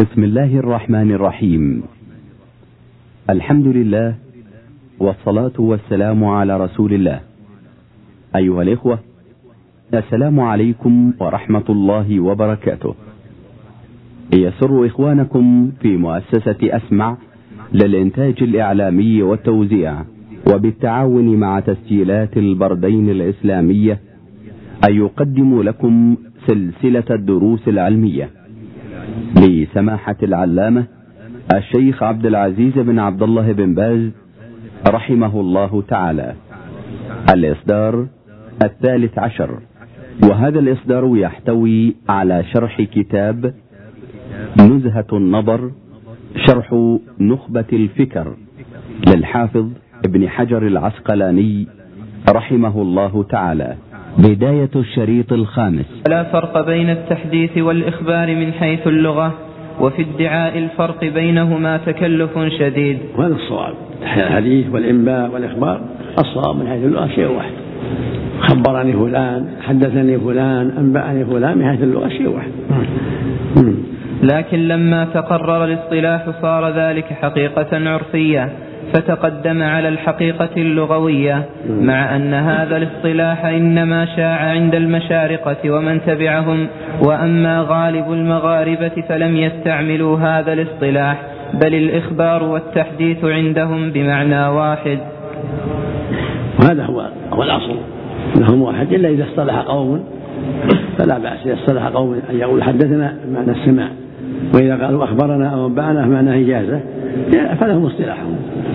بسم الله الرحمن الرحيم. الحمد لله والصلاة والسلام على رسول الله. أيها الإخوة، السلام عليكم ورحمة الله وبركاته. يسر إخوانكم في مؤسسة أسمع للإنتاج الإعلامي والتوزيع وبالتعاون مع تسجيلات البردين الإسلامية أن يقدموا لكم سلسلة الدروس العلمية لسماحة العلامة الشيخ عبد العزيز بن عبد الله بن باز رحمه الله تعالى، الإصدار 13، وهذا الإصدار يحتوي على شرح كتاب نزهة النظر شرح نخبة الفكر للحافظ ابن حجر العسقلاني رحمه الله تعالى. بداية الشريط الخامس. لا فرق بين التحديث والإخبار من حيث اللغة، وفي ادعاء الفرق بينهما تكلف شديد. وهذا الصواب. الحديث والإنباء والإخبار الصواب من حيث اللغة شيء واحد. خبرني فلان، حدثني فلان، أنبأني فلان، من حيث اللغة شيء واحد. لكن لما تقرر الاصطلاح صار ذلك حقيقة عرفية، فتقدم على الحقيقة اللغوية، مع أن هذا الاصطلاح إنما شاع عند المشارقة ومن تبعهم، وأما غالب المغاربة فلم يستعملوا هذا الاصطلاح، بل الإخبار والتحديث عندهم بمعنى واحد. وهذا هو الأصل، أنهم واحد، إلا إذا اصطلح قوم فلا بأس. إذا اصطلح قوم أن يقول حدثنا معنى السماع، وإذا قالوا أخبرنا أو أنبأنا معنى إجازة، فلهم اصطلاحهم.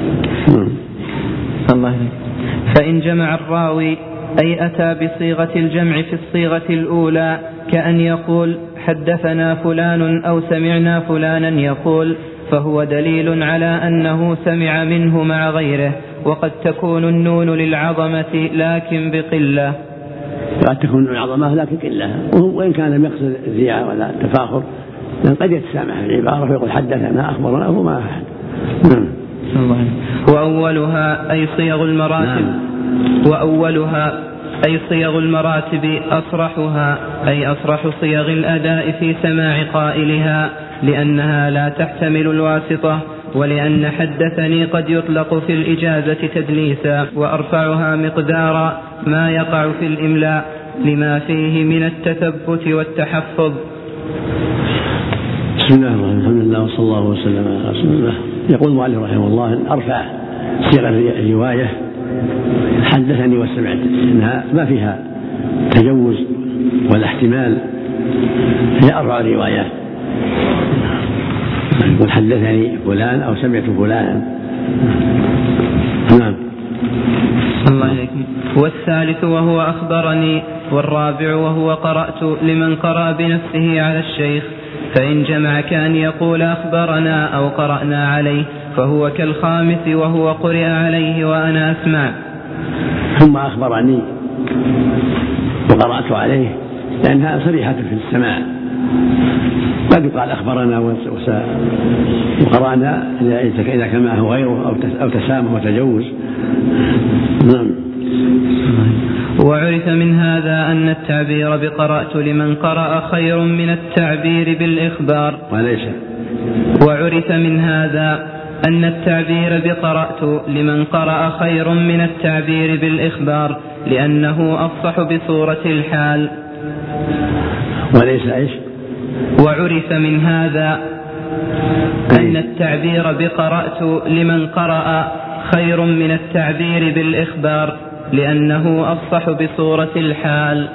الله. فإن جمع الراوي أي أتى بصيغة الجمع في الصيغة الأولى، كأن يقول حدثنا فلان أو سمعنا فلانا يقول، فهو دليل على أنه سمع منه مع غيره. وقد تكون النون للعظمة لكن بقلة. قد تكون العظمة لكن قلة، وإن كان لم يقصد الزيادة ولا التفاخر، لأن قد يتسامح العبارة فيقول حدثنا أخبرنا هو ما أحد. وأولها أي صيغ المراتب أصرحها، أي أصرح صيغ الأداء في سماع قائلها، لأنها لا تحتمل الواسطة، ولأن حدثني قد يطلق في الإجازة تدليسا، وأرفعها مقدار ما يقع في الإملاء لما فيه من التثبت والتحفظ. بسم الله الرحمن الرحيم، الحمد لله وصلى الله وسلم على رسول الله. يقول المؤلف رحمه الله أن أرفع صيغ الرواية حدثني وسمعت، إنها ما فيها تجوز ولا احتمال، هي أربع روايات، يقول حدثني فلان أو سمعت فلانا. نعم. الله عليكم. والثالث وهو أخبرني، والرابع وهو قرأت لمن قرأ بنفسه على الشيخ. فإن جمع كان يقول أخبرنا أو قرأنا عليه، فهو كالخامس وهو قرئ عليه وأنا أسمع. ثم أخبرني وقرأت عليه، لأنها صريحة في السماع. قد يقال أخبرنا وقرأنا إذا كان معه غيره أو تسامح وتجوز. نعم. وعرف من هذا أن التعبير بقرأت لمن قرأ خير من التعبير بالإخبار. وعرف من هذا أن التعبير بقرأت لمن قرأ خير من التعبير بالإخبار، لأنه أفصح بصورة الحال. وعرف من هذا أن التعبير بقرأت لمن قرأ خير من التعبير بالإخبار، لأنه أفصح بصورة الحال.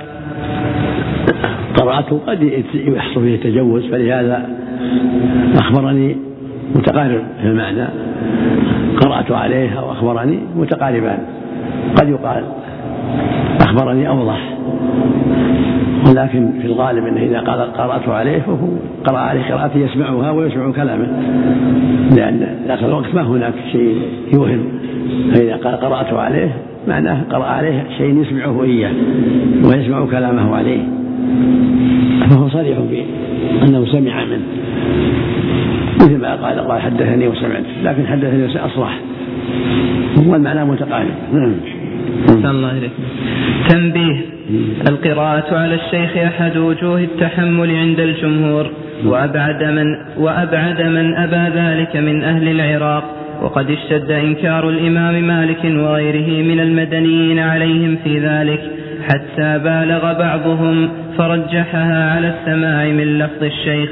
قرأت قد يحصل فيه تجوز، فلهذا أخبرني متقارب في المعنى، قرأت عليه أو أخبرني متقاربان. قد يقال أخبرني أوضح، ولكن في الغالب أنه إذا قال قرأت عليه فهو قرأ عليه قراءته يسمعها ويسمع كلامه، لأن ذاك الوقت ما هناك شيء يوهم. فإذا قال قرأت عليه معناه قرأ عليه شيء يسمعه إياه ويسمع كلامه عليه، فهو صريح بأنه سمع منه، مثل ما قال حدثني وسمعت، لكن حدثني أصرح، هو المعنى متقارب. الله عليك. تنبيه: القراءة على الشيخ أحد وجوه التحمل عند الجمهور، وأبعد من أبى ذلك من أهل العراق. وقد اشتد إنكار الإمام مالك وغيره من المدنيين عليهم في ذلك حتى بالغ بعضهم فرجحها على السماع من لفظ الشيخ.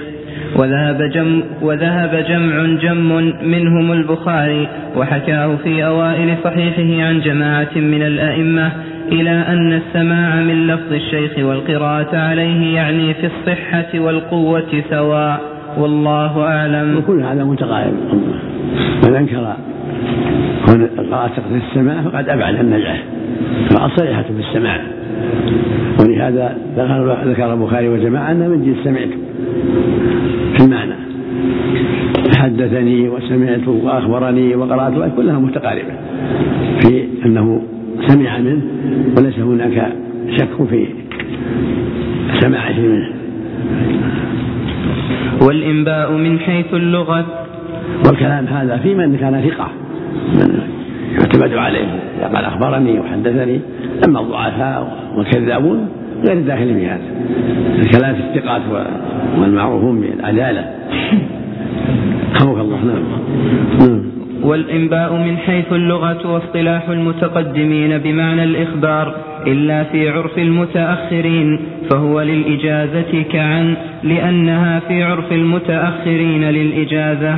وذهب جمع منهم البخاري وحكاه في أوائل صحيحه عن جماعة من الأئمة إلى أن السماع من لفظ الشيخ والقراءة عليه يعني في الصحة والقوة سواء، والله أعلم. وكل هذا متقارب. من أنكر قراءة السماع فقد أبعد النجعة، فالصريحة في السماع. ولهذا ذكر البخاري وجماعة أنه من جنس سمعت في المعنى، حدثني وسمعت وأخبرني وقرأت كلها متقاربة في أنه سمع منه وليس هناك شك في سماعه منه. والإنباء من حيث اللغة، والكلام هذا في من كان ثقة من يعتمد عليه، قال أخبرني وحدثني. أما الضعفاء والكذابون غير داخل في هذا الكلام في الثقات والمعروفون بالعدالة. حفظك الله. نعم. والإنباء من حيث اللغة واصطلاح المتقدمين بمعنى الإخبار إلا في عرف المتأخرين فهو للإجازة كعن، لأنها في عرف المتأخرين للإجازة.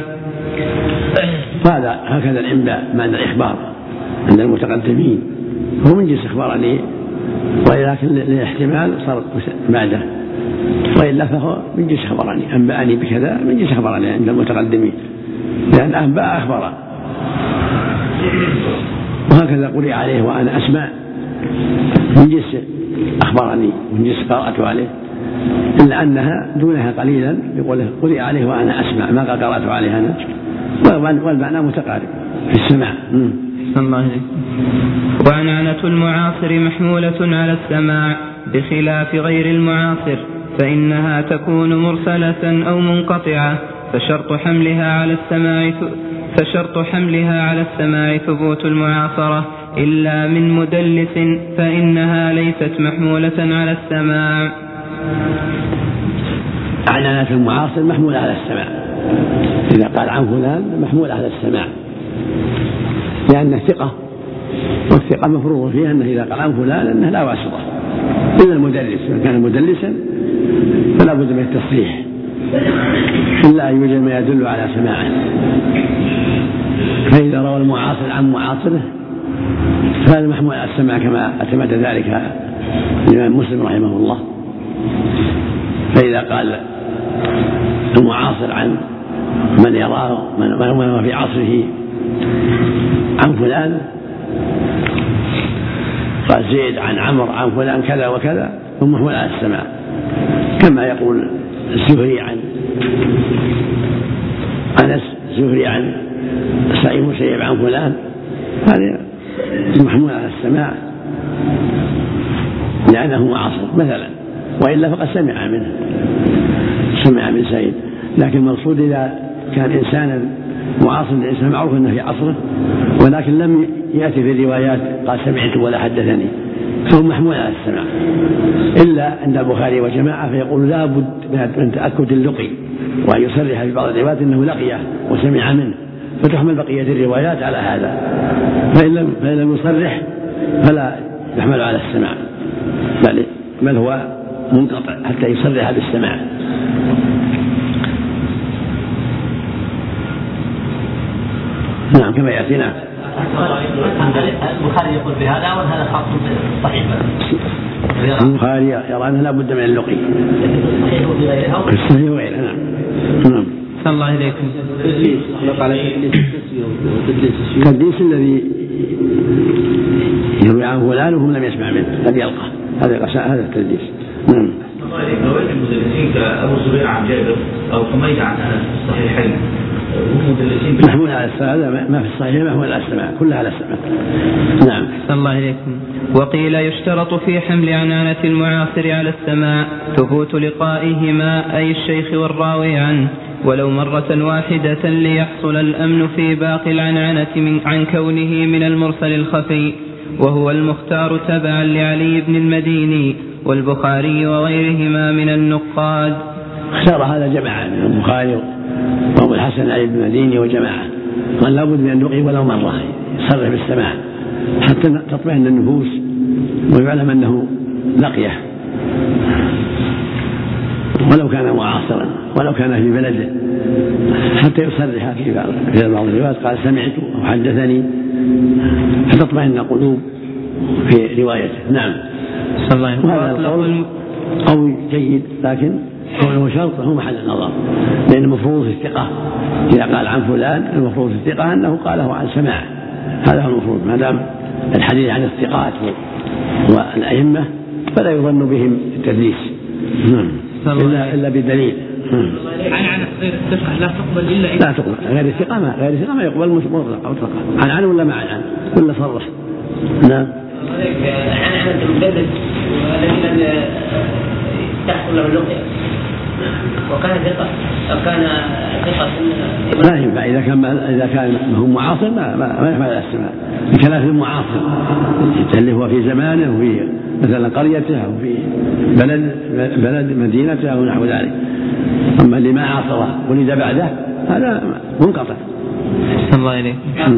هكذا الإنباء معنى الإخبار عند المتقدمين هو من جنس أخبرني، ولكن للاحتمال صار بعده، وإلا فهو من جنس أخبرني. أنبأني بكذا من جنس أخبرني عند المتقدمين، لأن أنبأ أخبره. وهكذا قرئ عليه وأنا أسمع من جنس أخبرني ومن جنس قرأت عليه، إلا أنها دونها قليلا يقول قرئ عليه وأنا أسمع، ما قال قرأت عليه أنا، والمعنى متقارب في السماع. وعنعنة المعاصر محمولة على السماع بخلاف غير المعاصر، فإنها تكون مرسلة أو منقطعة، فشرط حملها على السماع ثبوت المعاصرة إلا من مدلس، فإنها ليست محمولة على السماع. عنعنة المعاصر محمولة على السماع، إذا قال عن فلان محمول على السماع، لأنه ثقة، والثقة مفروض فيها أنه إذا قال عن فلان أنه لا واسطة إلا المدلس. إذا كان مدلسا فلا بد من التصحيح إلا أن يوجد ما يدل على سماعه. فإذا روى المعاصر عن معاصره فهذا محمول على السماع، كما اعتمد ذلك الإمام مسلم رحمه الله. فإذا قال المعاصر عن من يراه من في عصره عن فلان، قال زيد عن عمرو عن فلان كذا وكذا، ثم محمول على السماع، كما يقول الزهري عن أنس، الزهري عن سعيد مسيب عن فلان، هذا محمول على السماع لأنه معاصر مثلا، وإلا فقد سمع من سعيد. لكن المقصود إذا كان إنسانا معاصر لإنسان معروف أنه في عصره ولكن لم يأتي في الروايات قال سمعت ولا حدثني، فهو محمول على السماع. إلا عند البخاري وجماعة فيقول لا بد من تأكد اللقي، وأن يصرح في بعض الروايات أنه لقيه وسمع منه، فتحمل بقية الروايات على هذا. فإن لم يصرح فلا يحمل على السماع، بل هو منقطع حتى يصرح بالسماع. نعم كما يأتينا. البخاري يقول بهذا وهذا خاص بالصحيح. البخاري يرى أنه لا بد من اللقي الصحيح وغيره. نعم. صلى الله عليكم. التدليس الذي يروي عنه فلان وهم لم يسمع منه قد يلقى، هذا التدليس. نعم. رواية المدلسين كأبو زبير عن جابر أو حميد عن أنس في الصحيحين محمول على السماع، ما في الصحيح محمول على السماع، كلها على السماع. نعم. صلى الله عليكم. وقيل يشترط في حمل عنانة المعاصر على السماع ثبوت لقائهما أي الشيخ والراوي عنه ولو مرة واحدة ليحصل الأمن في باقي العنعنة عن كونه من المرسل الخفي، وهو المختار تبعا لعلي بن المديني والبخاري وغيرهما من النقاد. اختار هذا جماعة من البخاري وأبو الحسن علي بن المديني وجماعة، قال لابد من أن نقيم ولو مرة يصرح بالسماع حتى تطمئن النفوس ويعلم أنه لقيه ولو كان معاصرا ولو كان في بلده، حتى يصرح في بعض الروايات قال سمعت أو حدثني، حتى تطمئن القلوب في روايته. نعم. وهذا القول قوي جيد، لكن كونه شرط هو محل النظر، لأن المفروض في الثقة إذا قال عن فلان المفروض في الثقة أنه قاله عن سماع، هذا هو المفروض، ما دام الحديث عن الثقات والأئمة فلا يظن بهم التدليس إلا بدليل. عن غير الثقة لا تقبل إلا لا تقبل غير الثقة ما يقبل مطلق أو طلقة. عن ولا ما عن ولا صرح. نعم. عن المدرس والذي لم تحصل له اللقية وكان ثقة أو كان ثقة لا ينفع إذا كان هو معاصر ما يفعل السماع بخلاف المعاصر اللي هو في زمانه وفي مثلا قريته أو في بلد مدينته أو نحو ذلك. أما اللي ما عاصره ولد بعده هذا منقطع. الله إليك.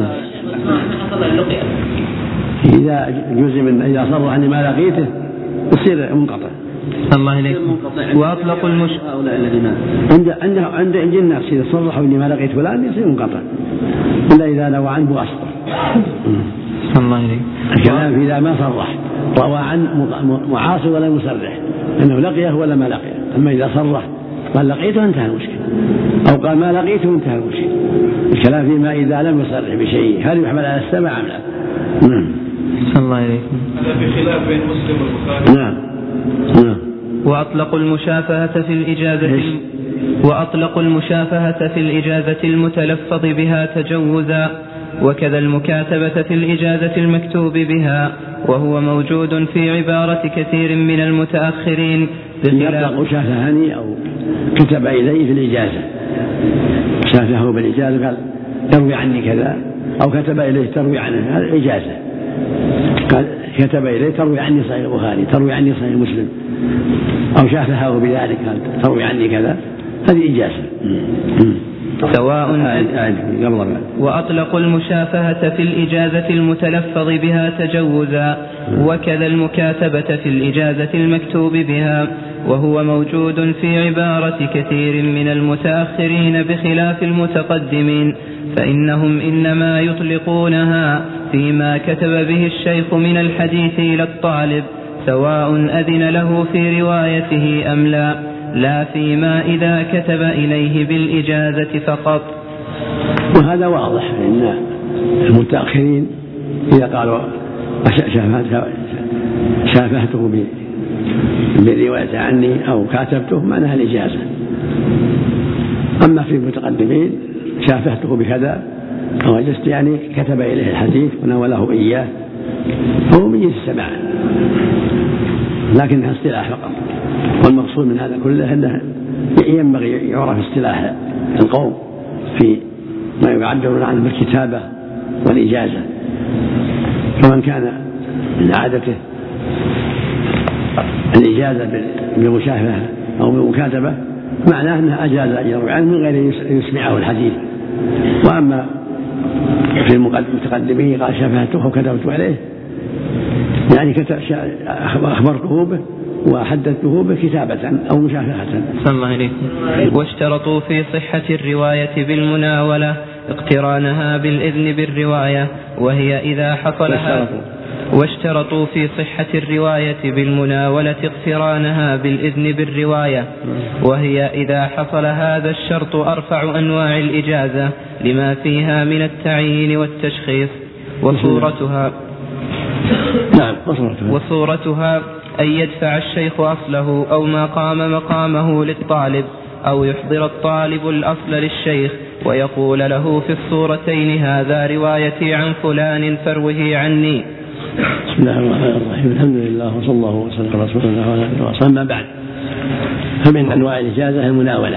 إذا جزم إذا صرح عني ما لقيته يصير منقطع. الله إليك. وأطلق هؤلاء الذين عند الناس إذا صرحوا إني ما لقيت فلان يصير منقطع إلا إذا نوى عنه أسطر. الله إليك. الكلام إذا ما صرح روى عن معاصر ولا مصرح أنه لقيه ولا ما لقيه. أما إذا صرح قال لقيته انتهى المشكلة، أو قال ما لقيته انتهى المشكلة. الكلام فيما إذا لم يصرح بشيء هل يحمل على السمع أم لا؟ الله إليك. هذا بخلاف بين مسلم والبخاري. نعم. وأطلق المشافهة في الإجازة المتلفظ بها تجوزا، وكذا المكاتبة في الإجازة المكتوب بها، وهو موجود في عبارة كثير من المتأخرين. يطلق شافهني أو كتب إليه في الإجازة، شافه بالإجازة قال تروي عني كذا، أو كتب إليه تروي عنه، هذا إجازة. قال كتب إليه تروي عني صحيح البخاري، تروي عني صحيح مسلم، أو شافه بذلك قال تروي عني كذا، هذه إجازة. سواء وأطلق المشافهة في الإجازة المتلفظ بها تجوزا، وكذا المكاتبة في الإجازة المكتوب بها، وهو موجود في عبارة كثير من المتأخرين بخلاف المتقدمين، فإنهم إنما يطلقونها فيما كتب به الشيخ من الحديث إلى الطالب، سواء أذن له في روايته أم لا فيما إذا كتب إليه بالإجازة فقط. وهذا واضح إن المتأخرين إذا قالوا شافهته بالرواية عني أو كاتبته معناها الإجازة. أما في المتقدمين شافهته بكذا أو أجزت يعني كتب إليه الحديث وناوله إياه، هو من جنس السماع لكنها اصطلاح فقط. والمقصود من هذا كله أنه ينبغي يعرف اصطلاح القوم في ما يعبرون عنه بالكتابة والإجازة. فمن كان من عادته الإجازة بمشافهة أو بمكاتبة معناه أنه أجاز أن يروي عنه من غير يسمعه الحديث. وأما في المتقدمين قال شافهته وكتبت عليه يعني أخبرته به وحدثته به كتابة أو مشافهة. صلى الله عليه. واشترطوا في صحة الرواية بالمناولة اقترانها بالإذن بالرواية، وهي إذا حصل هذا. واشترطوا في صحة الرواية بالمناولة اقترانها بالإذن بالرواية، وهي إذا حصل هذا الشرط أرفع أنواع الإجازة لما فيها من التعيين والتشخيص. وصورتها أن يدفع الشيخ أصله أو ما قام مقامه للطالب، أو يحضر الطالب الأصل للشيخ ويقول له في الصورتين هذا روايتي عن فلان فروه عني. بسم الله الرحمن الرحيم. الحمد لله وصلى الله وسلم على رسول الله وعلى آله وصحبه. أما بعد، فمن أنواع الإجازة المناولة،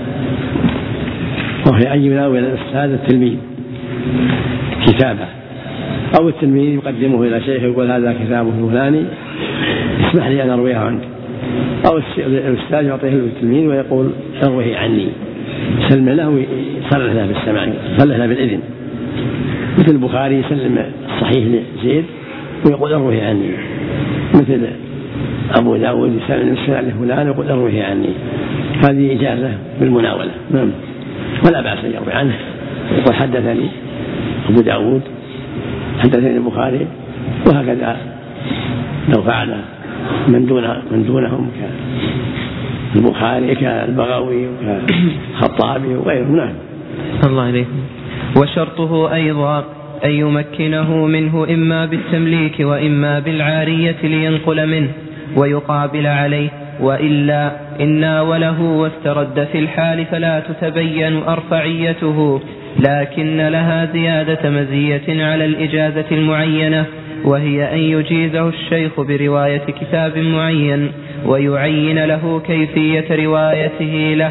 وهي أن يناول الأستاذ التلميذ كتابة، أو التلميذ يقدمه إلى شيخ يقول هذا كتابه الفلاني اسمح لي أن أرويه عنك، أو الأستاذ يعطيه التلميذ ويقول اروه عني، سلم له ويصرح له بالسماع، يصرح له بالإذن. مثل البخاري يسلم الصحيح لزيد ويقول اروه عني، مثل أبو داود يسلم السماع لفلان ويقول اروه عني. هذه إجازة بالمناولة. نعم، ولا بأس أن يروي عنه، يقول حدثني أبو داود، حدثني البخاري، وهكذا لو فعل من دونهم كالبخاري كالبغوي وكالخطابي وغيرهم. نعم. الله عليكم. وشرطه أيضا أن يمكنه منه إما بالتمليك وإما بالعارية لينقل منه ويقابل عليه، وإلا إن ناوله واسترد في الحال فلا تتبين أرفعيته، لكن لها زيادة مزية على الإجازة المعينة، وهي أن يجيزه الشيخ برواية كتاب معين ويعين له كيفية روايته له.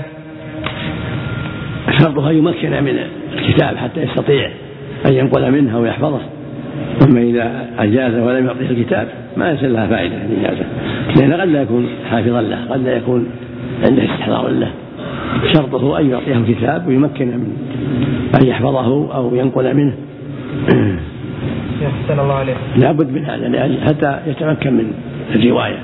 شرطها يمكن من الكتاب حتى يستطيع أن ينقل منه ويحفظه. أما إذا أجاز ولم يعطيه الكتاب ما يصل لها فائدة الإجازة، لأن قد لا يكون حافظا له، قد لا يكون عنده استحضار له. شرطه أن يعطيه الكتاب ويمكن من أن يحفظه أو ينقل منه. أحسن الله عليك. لا بد من هذا حتى يتمكن من الرواية.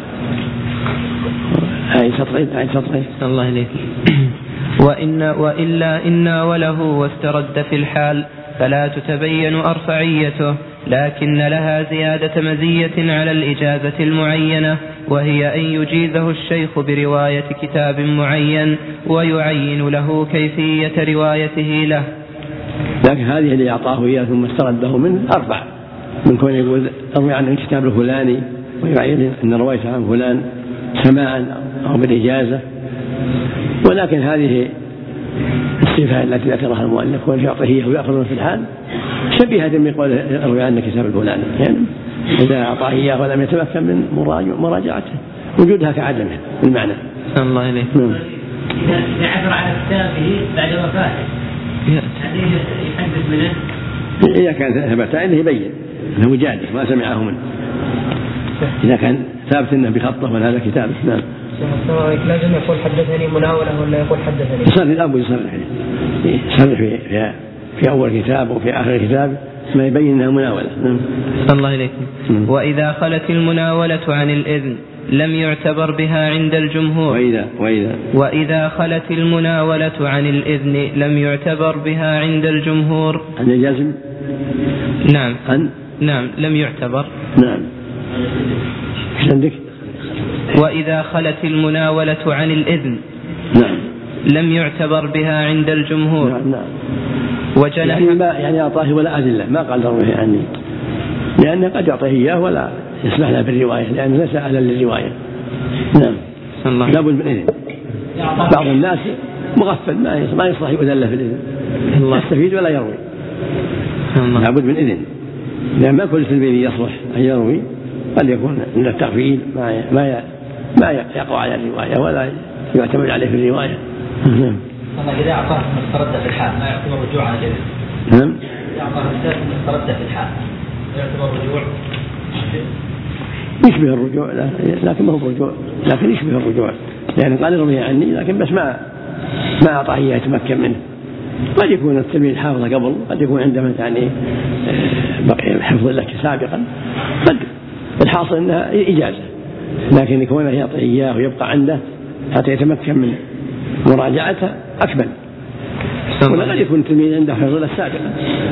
أي سطرين. الله عليك. وإلا إن ناوله واسترد في الحال فلا تتبين أرفعيته، لكن لها زيادة مزية على الإجازة المعينة، وهي أن يجيزه الشيخ برواية كتاب معين ويعين له كيفية روايته له. لكن هذه اللي أعطاه إياه ثم استرده منه أرفع من كون يقول أروي عن الكتاب الفلاني ويعين أن روايته عن فلان سماعا أو بالإجازة. ولكن هذه الصفة التي ذكرها المؤلف ويعطيه إياه ويأخذه في الحال شبيهة بقول أروي عن الكتاب الفلاني، يعني إذا أعطاه إياه ولم يتمكن من مراجعته وجودها كعدمه المعنى. الله عليه. إذا عثر على كتابه بعد وفاته هذه يحدث منه. إذا كان ثبت أنه يبين أنه جاده ما سمعه منه، إذا كان ثابت أنه بخطه من هذا كتابه. نعم. لازم يقول حدثني مناولة ولا يقول حدثني؟ يصرح الأب يصرح في أول كتاب وفي آخر كتاب ما يبين أنها مناولة. نعم. الله إليكم. وإذا خلت المناولة عن الإذن لم يعتبر بها عند الجمهور. وإذا خلت المناولة عن الإذن لم يعتبر بها عند الجمهور. عن الجزم. نعم لم يعتبر. نعم. عندك. وإذا خلت المناولة عن الإذن لم يعتبر بها عند الجمهور. نعم. وجنح يعني أعطاه ولا أدلة، ما قال رويه عني، لأنه قد يعطيه إياه ولا يسمح له بالرواية لأنه ليس أهلا للرواية. نعم. لابد من إذن. بعض الناس مغفل ما يصلح يؤذن له في الإذن، يستفيد ولا يروي. لابد من إذن، لأن ما كل تلميذ يصلح أن يروي، قد يكون عند التغفيل ما يقع على الرواية ولا يعتمد عليه في الرواية. إذا أعطاه مسترد في الحال ما يعتبر رجوع على جلد. نعم. إذا أعطاه مسترد في الحال يعتبر رجوع. يشبه الرجوع لكن ما هو رجوع، لكن يشبه الرجوع، يعني قال روي عني لكن بس ما أعطاه إياه يتمكن منه. قد يكون التلميذ حافظ قبل، قد يكون عنده يعني بقي حفظ لك سابقا، قد الحاصل أنها إجازة، لكن يكون يعطيه إياه ويبقى عنده حتى يتمكن من مراجعته أكمل. ولا قد يكون التلميذ عنده حفظ لك سابقا.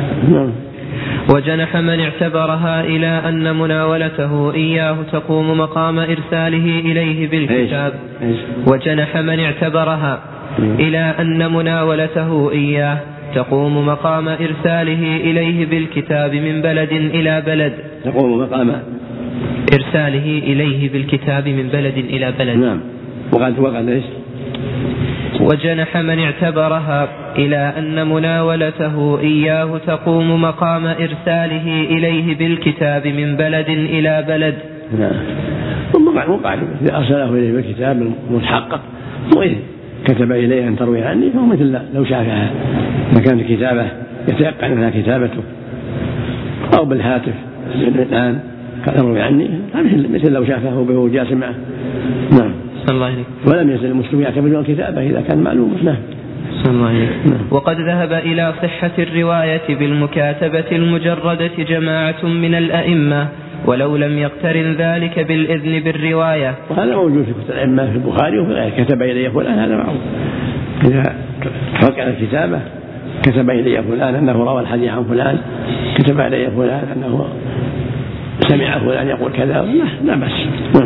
وجنح من اعتبرها إلى أن مناولته إياه تقوم مقام إرساله إليه بالكتاب. وجنح من اعتبرها إلى أن مناولته إياه تقوم مقام إرساله إليه بالكتاب من بلد إلى بلد. تقوم مقام إرساله إليه بالكتاب من بلد إلى بلد. نعم. وقد إيش؟ وجنح من اعتبرها إلى أن مناولته إياه تقوم مقام إرساله إليه بالكتاب من بلد إلى بلد. وقع إذا أرسله إليه بالكتاب المتحقق وإذا كتب إليه أن تروي عني فهو مثل لو شافها، إذا كانت كتابة يتيقن منها كتابته، أو بالهاتف الآن كان يروي عني مثل لو شافه به جالس معه. نعم. الله عليك. ولم يزل المسلم يعتمد الكتابة إذا كان معلوما. نعم. الله عليك. وقد ذهب إلى صحة الرواية بالمكاتبة المجردة جماعة من الأئمة ولو لم يقترن ذلك بالإذن بالرواية. وهذا موجود في كتب الأئمة في البخاري وفي غيره، كتب إلي فلان، هذا معروف. إذا توقع الكتابة كتب إلي فلان أنه روى الحديث عن فلان، كتب إلي فلان أنه سمع فلان يقول كذا، لا بأس.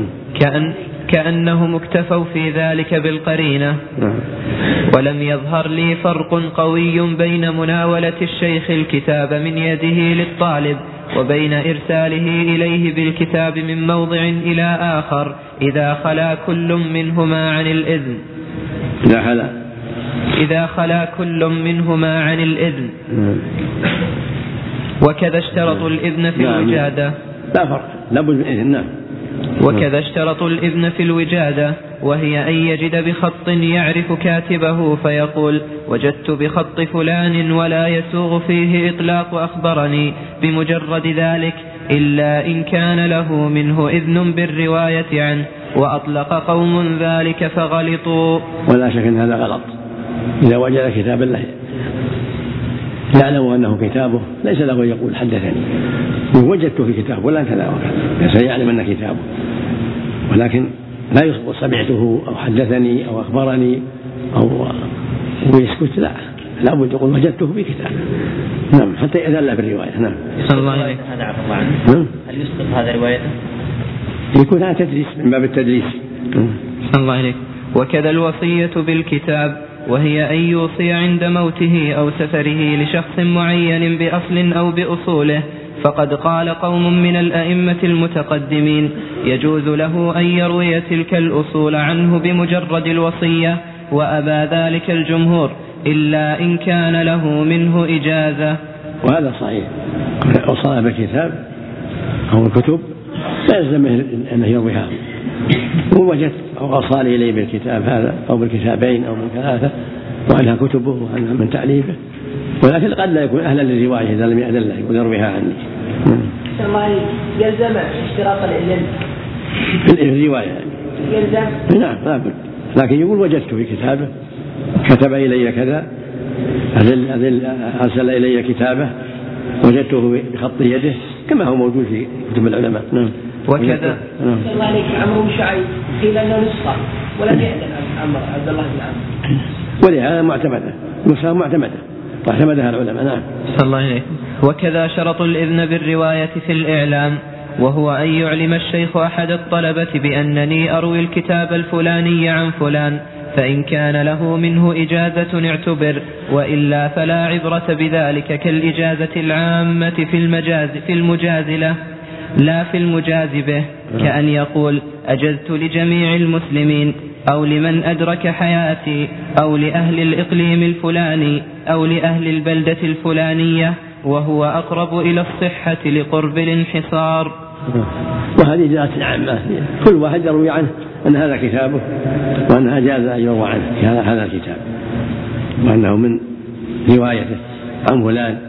كأنهم اكتفوا في ذلك بالقرينة. ولم يظهر لي فرق قوي بين مناولة الشيخ الكتاب من يده للطالب وبين إرساله إليه بالكتاب من موضع إلى آخر إذا خلا كل منهما عن الإذن. إذا خلا كل منهما عن الإذن. وكذا اشترط الإذن في الوجادة. لا فرق، لابد من إذن. وكذا اشترط الإذن في الوجادة، وهي أن يجد بخط يعرف كاتبه فيقول وجدت بخط فلان ولا يسوغ فيه إطلاق أخبرني بمجرد ذلك إلا إن كان له منه إذن بالرواية عنه، وأطلق قوم ذلك فغلطوا. ولا شك أن هذا غلط. إذا وجد كتابا له يعلم أنه كتابه ليس له يقول حدثني وجدته في كتاب ولا كذا وكذا، سيعلم أن كتابه، ولكن لا يصبح سمعته أو حدثني أو أخبرني أو ويسكت، لا بد يقول وجدته في كتاب. نعم، حتى يدل بالرواية. نعم. الله عليك. هذا عفى الله عنه. هل يسقط هذا روايته؟ يكون هذا تدريس من باب التدريس. الله عليك. وكذا الوصية بالكتاب، وهي أن يوصي عند موته أو سفره لشخص معين بأصل أو بأصوله، فقد قال قوم من الأئمة المتقدمين يجوز له أن يروي تلك الأصول عنه بمجرد الوصية، وأبى ذلك الجمهور إلا إن كان له منه إجازة. وهذا صحيح، وصى بالكتاب أو الكتب لا يلزم أنه يرويها، ووجدت أو أصال إليه بالكتاب هذا أو بالكتابين أو من ثلاثة وعنها كتبه وعنها من تأليفه، ولكن قد لا يكون أهلا للرواية إذا لم يأذن له ويرويها عني. يلزم اشتراط الإذن في الرواية يلزم. نعم لا بد، لكن يقول وجدت في كتابه كتب إلي كذا، أرسل إلي كتابه وجدته بخط يده كما هو موجود في كتب العلماء. نعم. وكذا الله عليك عمرو بن شعيب قيل أنه نسخة ولم يأذن عمرو عبد الله بن عمرو، ولهذا معتمدة نسخة معتمدة واعتمدها العلماء. نعم. الله عليك. وكذا شرط الإذن بالرواية في الإعلام، وهو أن يعلم الشيخ أحد الطلبة بأنني أروي الكتاب الفلاني عن فلان، فإن كان له منه إجازة اعتبر، وإلا فلا عبرة بذلك كالإجازة العامة في المجاز له لا في المجاز به، كأن يقول أجزت لجميع المسلمين أو لمن أدرك حياتي أو لأهل الإقليم الفلاني أو لأهل البلدة الفلانية، وهو أقرب إلى الصحة لقرب الانحصار. وهذه إجازة عامة، كل واحد يروي عنه أن هذا كتابه وأنها جاز أن يروى عنه هذا الكتاب، وأنه من روايته عن فلان،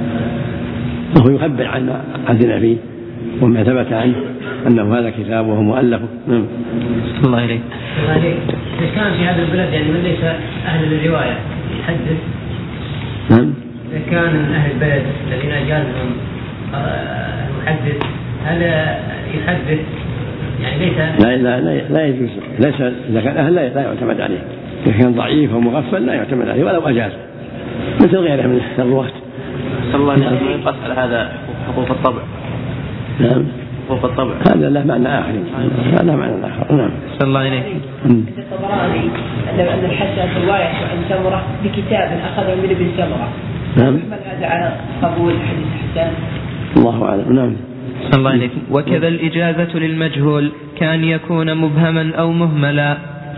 وهو يخبر عن عهدنا فيه وما ثبت عنه أنه هذا كتابه وهو مؤلفه. الله عليك. إذا كان في هذا البلد يعني من ليس أهل الرواية يحدث. نعم. إذا كان من أهل البلد الذين أجازهم المحدث هل يحدث يعني ليس؟ لا يجوز، ليس إذا كان أهل لا يعتمد عليه، إذا كان ضعيف أو مغفل لا يعتمد عليه ولو أجاز، مثل غيره من الرواة. الله يقص على هذا حقوق الطبع. نعم. حقوق الطبع هذا له معنى آخر. هذا معنى آخر. نعم. صلى الله عليه. الطبراني أن الحسن رواية عن سمرة بكتاب أخذه من ابن سمرة. نعم. من هذا على قبول حديث حسان؟ الله أعلم. نعم. صلى الله عليه. وكذا الإجازة للمجهول كان يكون مبهما أو مهملا.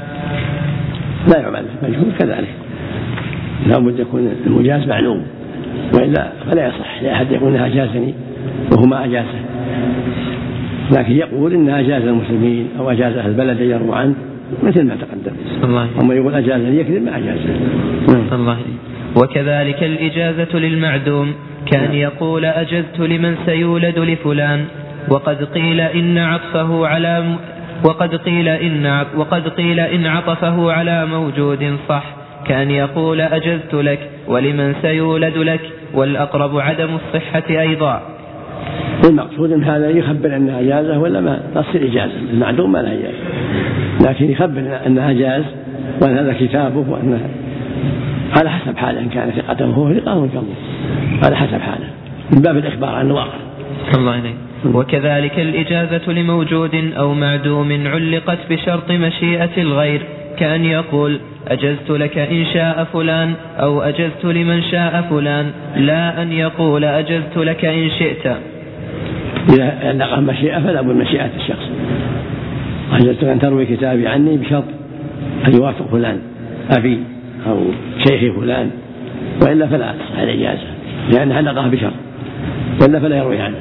لا يعمل مجهول كذلك، لا بد يكون المجاز معلوم، وإلا فلا يصح لأحد يقول إنها أجازني وهو ما أجازه، لكن يقول إنها أجاز المسلمين أو أجاز أهل البلد يروى عنه مثل ما تقدم. أما يقول أجازني يكذب ما أجازه. الله. وكذلك الإجازة للمعدوم كان يقول أجزت لمن سيولد لفلان، وقد قيل إن عطفه على موجود صح، كأن يقول أجزت لك ولمن سيولد لك، والأقرب عدم الصحة أيضا. المقصود أن هذا يخبر أنها جازة ولا ما تصير إجازة، المعلوم ما لها إجازة، لكن يخبر أنها جاز وأن هذا كتابه، وأنها على حسب حاله، إن كان ثقته هو ثقة وكذب على حسب حاله من باب الإخبار عن الواقع. الله عليك. وكذلك الإجازة لموجود أو معدوم علقت بشرط مشيئة الغير، كأن يقول أجزت لك إن شاء فلان أو أجزت لمن شاء فلان، لا أن يقول أجزت لك إن شئت. إذا علق مشيئة فلا بد من مشيئة الشخص. أجزت أن تروي كتابي عني بشرط أن يوافق فلان أبي أو شيخي فلان، وإلا فلا تصح الإجازة لأن علقها بشرط، وإلا فلا يروي عنه.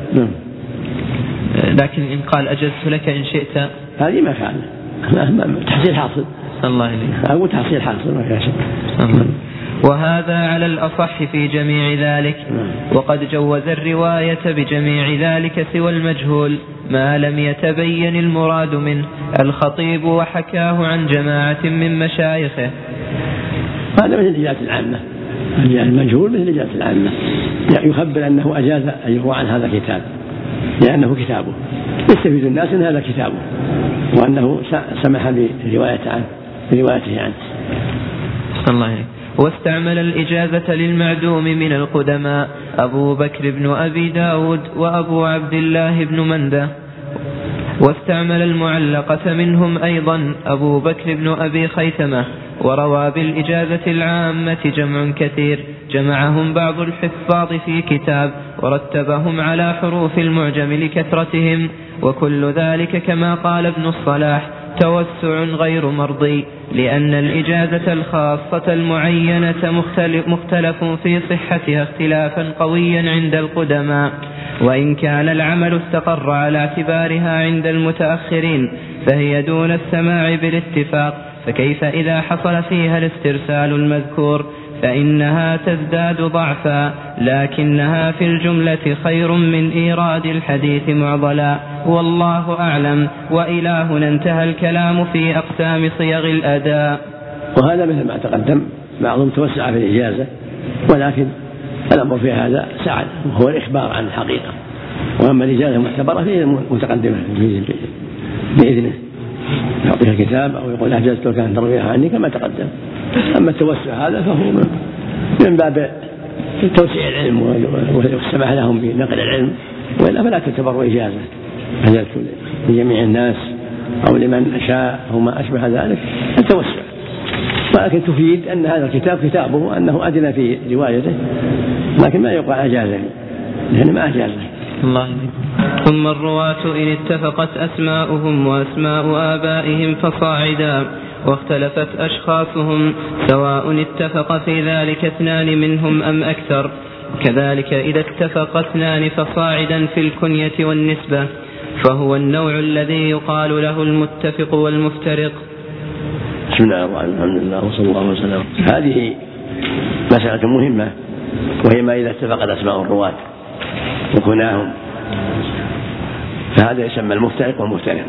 لكن إن قال أجزت لك إن شئت هذه ما كان تحصيل حاصل. الله عليه. أو تحصيل حاصل ما كان شك. وهذا على الأصح في جميع ذلك. وقد جوز الرواية بجميع ذلك سوى المجهول ما لم يتبين المراد منه الخطيب وحكاه عن جماعة من مشايخه. هذا مثل الإجازة العامة، المجهول مثل الإجازة العامة، يعني يخبر أنه أجاز أن يروى عن هذا كتاب لأنه كتابه، يستفيد الناس أن هذا كتابه وأنه سمح بروايته عنه. الله عليك. واستعمل الإجازة للمعدوم من القدماء أبو بكر بن أبي داود وأبو عبد الله بن مندة، واستعمل المعلقة منهم أيضا أبو بكر بن أبي خيثمة. وروى بالإجازة العامة جمع كثير جمعهم بعض الحفاظ في كتاب ورتبهم على حروف المعجم لكثرتهم، وكل ذلك كما قال ابن الصلاح توسع غير مرضي، لأن الإجازة الخاصة المعينة مختلف في صحتها اختلافا قويا عند القدماء، وإن كان العمل استقر على اعتبارها عند المتأخرين فهي دون السماع بالاتفاق، فكيف إذا حصل فيها الاسترسال المذكور فإنها تزداد ضعفا، لكنها في الجملة خير من إيراد الحديث معضلا، والله أعلم. وإلهنا انتهى الكلام في أقسام صيغ الأداء. وهذا مثل ما تقدم، بعضهم توسع في الإجازة، ولكن الأمر في هذا سعد وهو الإخبار عن الحقيقة، وأما الإجازة المعتبرة فهي متقدمة بإذنه، يعطيها كتاب أو يقول أجزت لك أن ترويها عني كما تقدم. أما التوسع هذا فهو من باب توسيع العلم والسماح لهم بنقل العلم، وإلا فلا تعتبر إجازة أجزت لجميع الناس أو لمن أشاء أو ما أشبه ذلك التوسع، ولكن تفيد أن هذا الكتاب كتابه وأنه أدنى في روايته، لكن ما يقع أجازني لأن ما أجازه. الله. ثم الرواة إن اتفقت أسماؤهم وأسماء آبائهم فصاعدا، واختلفت أشخاصهم سواء اتفق في ذلك اثنان منهم أم أكثر، كذلك إذا اتفق اثنان فصاعدا في الكنية والنسبة، فهو النوع الذي يقال له المتفق والمفترق. بسم الله الرحمن الرحيم، الحمد لله وصلى الله وسلم. هذه مسألة مهمة، وهي ما إذا اتفقت أسماء الرواة وكناهم فهذا يسمى المفترق والمختلف.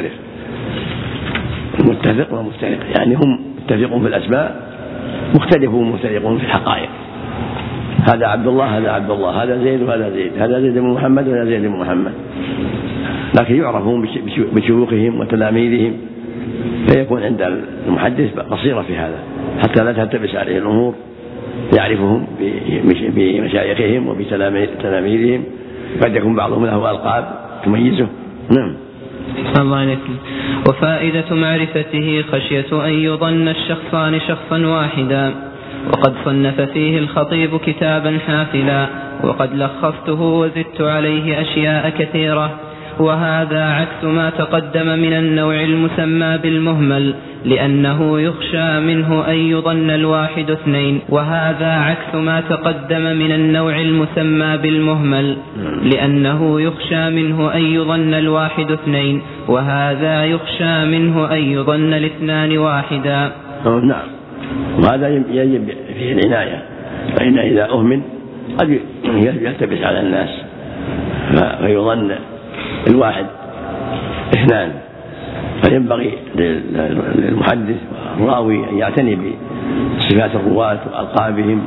المتفق والمفترق يعني هم متفقون في الأسماء، مختلفون مفترقون في الحقائق، هذا عبد الله هذا عبد الله، هذا زيد وهذا زيد، هذا زيد بن محمد وهذا زيد بن محمد، لكن يعرفون بشيوخهم وتلاميذهم، فيكون عند المحدث بصيرة في هذا حتى لا تلتبس عليه الأمور، يعرفهم بمشايخهم وبتلاميذهم، قد يكون بعضهم له ألقاب تميزه. نعم. الله عليكم. وفائدة معرفته خشية أن يظن الشخصان شخصا واحدا، وقد صنف فيه الخطيب كتابا حافلا، وقد لخصته وزدت عليه أشياء كثيرة، وهذا عكس ما تقدم من النوع المسمى بالمهمل، لأنه يخشى منه أن يظن الواحد اثنين، وهذا عكس ما تقدم من النوع المسمى بالمهمل، لأنه يخشى منه أن يظن الواحد اثنين، وهذا يخشى منه أن يظن الاثنان واحدا. نعم، وهذا يجب فيه العناية، فإن إذا أهمل قد يلتبس على الناس فيظن الواحد اثنان، فينبغي للمحدث والراوي أن يعتني بصفات الرواة وألقابهم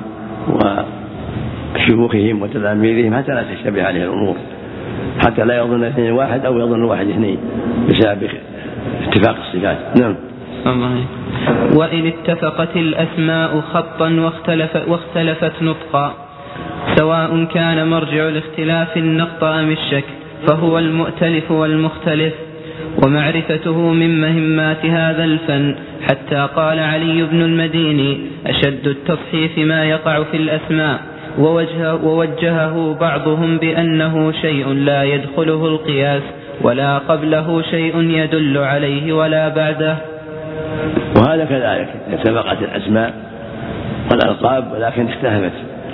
وشيوخهم وتلاميذهم حتى لا تشتبه عليه الأمور، حتى لا يظن اثنين واحد أو يظن واحد اثنين بسبب اتفاق الصفات. نعم. وإن اتفقت الأسماء خطا واختلفت نطقا سواء كان مرجع الاختلاف النقط أم الشك فهو المؤتلف والمختلف، ومعرفته من مهمات هذا الفن، حتى قال علي بن المديني: أشد التصحيف ما يقع في الأسماء، ووجهه بعضهم بأنه شيء لا يدخله القياس ولا قبله شيء يدل عليه ولا بعده. وهذا كذلك اتفقت الأسماء والألقاب ولكن اختلفت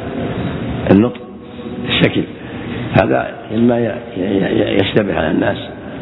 النطق الشكل، هذا مما يشتبه على الناس،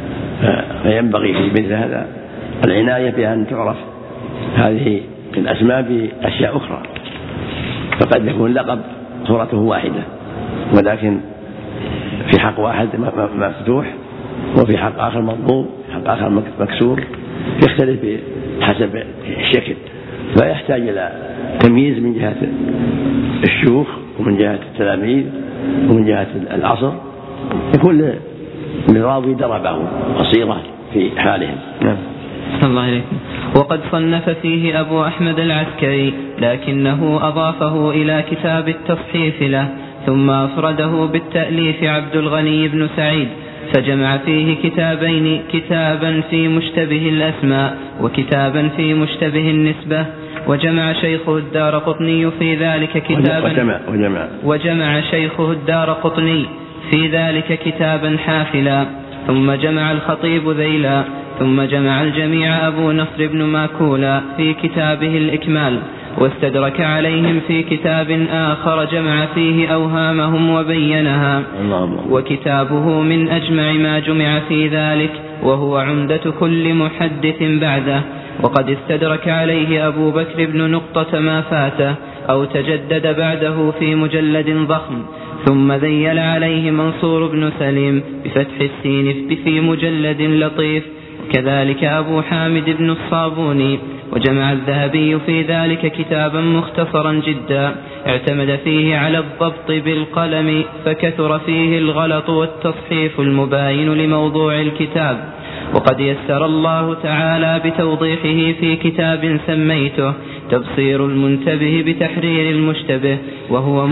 فينبغي في مثل هذا العناية بأن تعرف هذه الأسماء بأشياء أخرى، فقد يكون لقب صورته واحدة ولكن في حق واحد مفتوح وفي حق آخر مضموم، في حق آخر مكسور، يختلف حسب الشكل، فيحتاج إلى تمييز من جهة الشيوخ ومن جهة التلاميذ ومن جهة العصر، يكون للراوي دربه بصيرة في حالهم. نعم. الله عليكم. وقد صنف فيه أبو أحمد العسكري لكنه أضافه إلى كتاب التصحيف له، ثم أفرده بالتأليف عبد الغني بن سعيد، فجمع فيه كتابين: كتابا في مشتبه الأسماء وكتابا في مشتبه النسبة. وجمع شيخه الدارقطني في ذلك كتابا وجمع شيخه الدارقطني في ذلك كتابا حافلا، ثم جمع الخطيب ذيلا، ثم جمع الجميع أبو نصر بن ماكولا في كتابه الإكمال، واستدرك عليهم في كتاب آخر جمع فيه أوهامهم وبينها، وكتابه من أجمع ما جمع في ذلك، وهو عمدة كل محدث بعده. وقد استدرك عليه أبو بكر بن نقطة ما فاته أو تجدد بعده في مجلد ضخم، ثم ذيل عليه منصور بن سليم بفتح السين في مجلد لطيف، كذلك أبو حامد بن الصابوني. وجمع الذهبي في ذلك كتابا مختصرا جدا اعتمد فيه على الضبط بالقلم، فكثر فيه الغلط والتصحيف المباين لموضوع الكتاب. وقد يسر الله تعالى بتوضيحه في كتاب سميته تبصير المنتبه بتحرير المشتبه، وهو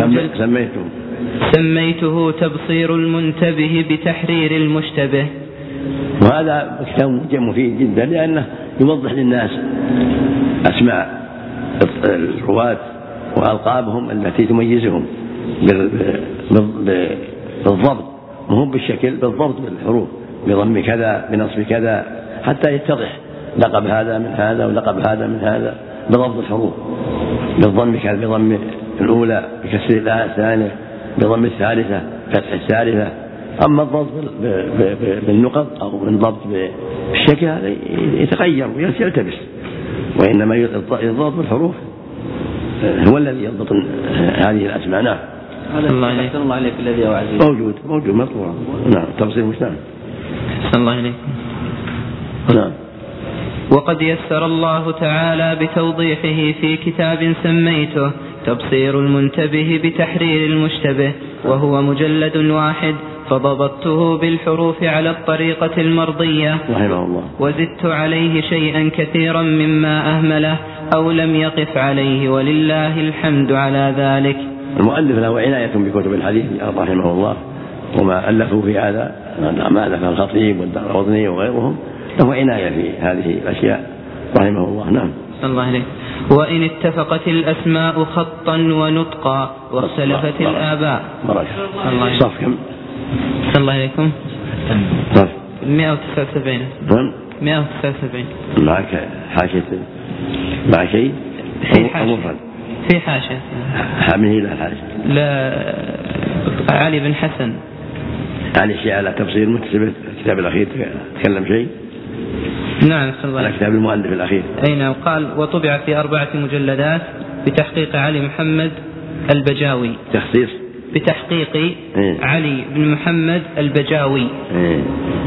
سميته تبصير المنتبه بتحرير المشتبه. وهذا كتاب مفيد جدا لأنه يوضح للناس أسماء الرواة وألقابهم التي تميزهم بالضبط، مهم بالشكل، بالضبط بالحروف، بضم كذا بنصب كذا، حتى يتضح لقب هذا من هذا ولقب هذا من هذا بضبط الحروف، بالضم كذا، بضم الأولى، بكسر الثانية، بضم الثالثة، فتح الثالثة. أما الضبط بالنقط أو بالضبط بالشكل هذا يتغير ويلتبس، وإنما الضبط بالحروف هو الذي يضبط هذه الأسماء. نعم. الله عليك الذي هو عزيز موجود مطبوع. نعم. تفصيل مسلم. الله عليك. نعم. وقد يسر الله تعالى بتوضيحه في كتاب سميته تبصير المنتبه بتحرير المشتبه، وهو مجلد واحد، فضبطته بالحروف على الطريقة المرضية رحمه الله، وزدت عليه شيئا كثيرا مما أهمله أو لم يقف عليه، ولله الحمد على ذلك. المؤلف له عناية بكتب الحديث رحمه الله، وما ألفوا في هذا ما ألف الخطيب والدارقطني وغيرهم، له عناية في هذه الأشياء رحمه الله. نعم. الله عليه. وإن اتفقت الأسماء خطا ونطقا واختلفت الآباء. صف كم؟ الله عليكم. صف 179. 179. معك حاشية؟ مع شيء؟ في حاشية. حامله لا حاشية؟ لا، علي بن حسن. يعني شيء على تفسير مكتب الكتاب الأخير تكلم شيء؟ نعم. على كتاب المؤلف الأخير. أي نعم. قال: وطبع في 4 مجلدات بتحقيق علي محمد البجاوي. تخصيص؟ بتحقيق علي بن محمد البجاوي.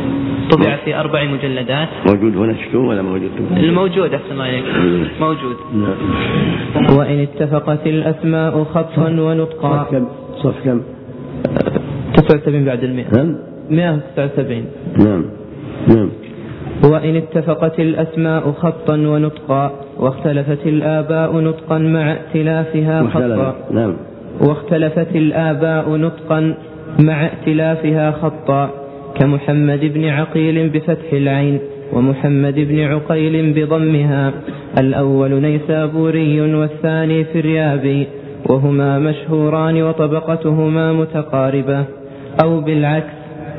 طبع في 4 مجلدات. موجود هنا شفتوه ولا موجود؟ الموجود أحسن ما عليك موجود. وإن اتفقت الأسماء خطا ونطقا. صف كم؟ 79 بعد 100. 179. نعم. وإن اتفقت الأسماء خطا ونطقا واختلفت الآباء نطقا مع ائتلافها خطا. نعم. واختلفت الآباء نطقا مع ائتلافها خطا كمحمد بن عقيل بفتح العين ومحمد بن عقيل بضمها، الأول نيسابوري والثاني فريابي، وهما مشهوران وطبقتهما متقاربة، أو بالعكس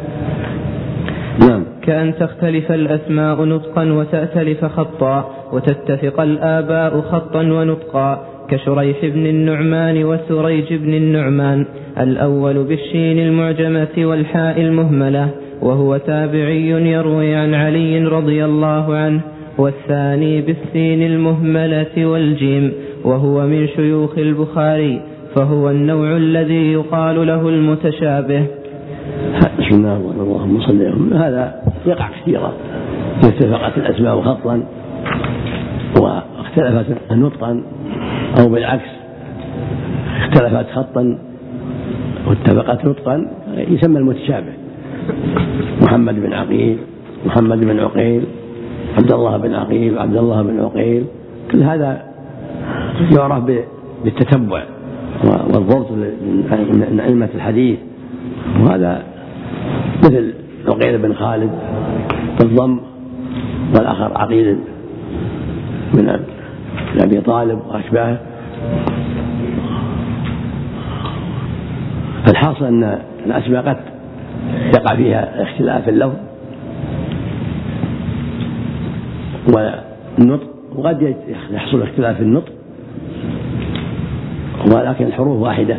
كأن تختلف الأسماء نطقا وتأتلف خطا وتتفق الآباء خطا ونطقا كشريح بن النعمان وسريج بن النعمان، الأول بالشين المعجمة والحاء المهملة وهو تابعي يروي عن علي رضي الله عنه، والثاني بالسين المهملة والجيم وهو من شيوخ البخاري، فهو النوع الذي يقال له المتشابه. بسم الله اللهم صل على. هذا يقع كثيرا، اتفقت الأسماء خطا واختلفت نطقا، أو بالعكس اختلفت خطا واتفقت نطقا، يسمى المتشابه. محمد بن عقيل، محمد بن عقيل، عبد الله بن عقيل، عبد الله بن عقيل، كل هذا يعرف بالتتبع والضبط من أئمة الحديث. وهذا مثل عقيل بن خالد بالضم، والآخر عقيل من أبي طالب وأشباهه. الحاصل أن الأسماء قد يقع فيها اختلاف اللفظ والنطق، وقد يحصل اختلاف في النطق، ولكن الحروف واحدة،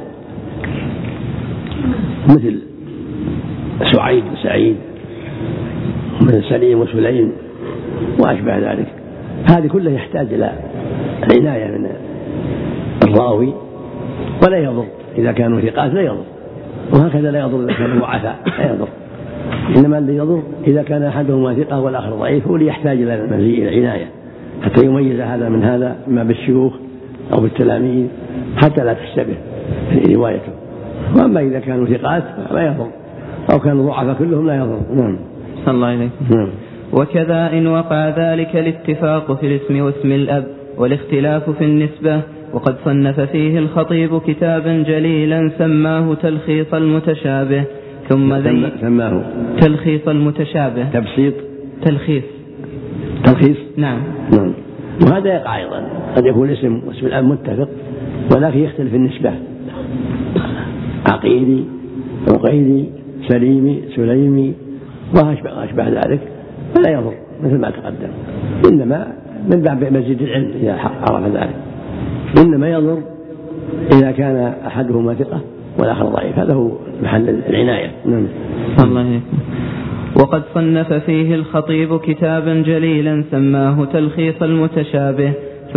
مثل سعيد وسعيد، ومثل سليم وسليم وأشبه ذلك. هذه كلها يحتاج إلى عناية من الراوي، ولا يضر إذا كانوا ثقات، لا يضر، وهكذا لا يضر إذا كانوا ضعفاء، لا يضر. إنما الذي يضر إذا كان أحدهما ثقة والآخر ضعيف، هو اللي يحتاج إلى مزيد العناية حتى يميز هذا من هذا، إما بالشيوخ أو بالتلاميذ، حتى لا تشتبه روايته. وأما إذا كانوا ثقات لا يضر، أو كانوا ضعفاء كلهم لا يضر. نعم. صلى الله عليه. وكذا إن وقع ذلك الاتفاق في الاسم واسم الأب والاختلاف في النسبة، وقد صنف فيه الخطيب كتابا جليلا سماه تلخيص المتشابه، ثم سماه تلخيص المتشابه، تبسيط تلخيص. نعم. وهذا يقع أيضا، قد يكون الاسم واسم الأب متفق ولكن يختلف النسبة، عقيلي، عقيلي، سليمي، سليمي وأشبه ذلك، فلا يضر مثل ما تقدم، إنما من باب مزيد العلم إذا عرف ذلك. إنما يضر إذا كان أحدهما ثقة والآخر ضعيف، هذا هو محل العناية. الله. وقد صنف فيه الخطيب كتابا جليلا سماه تلخيص المتشابه،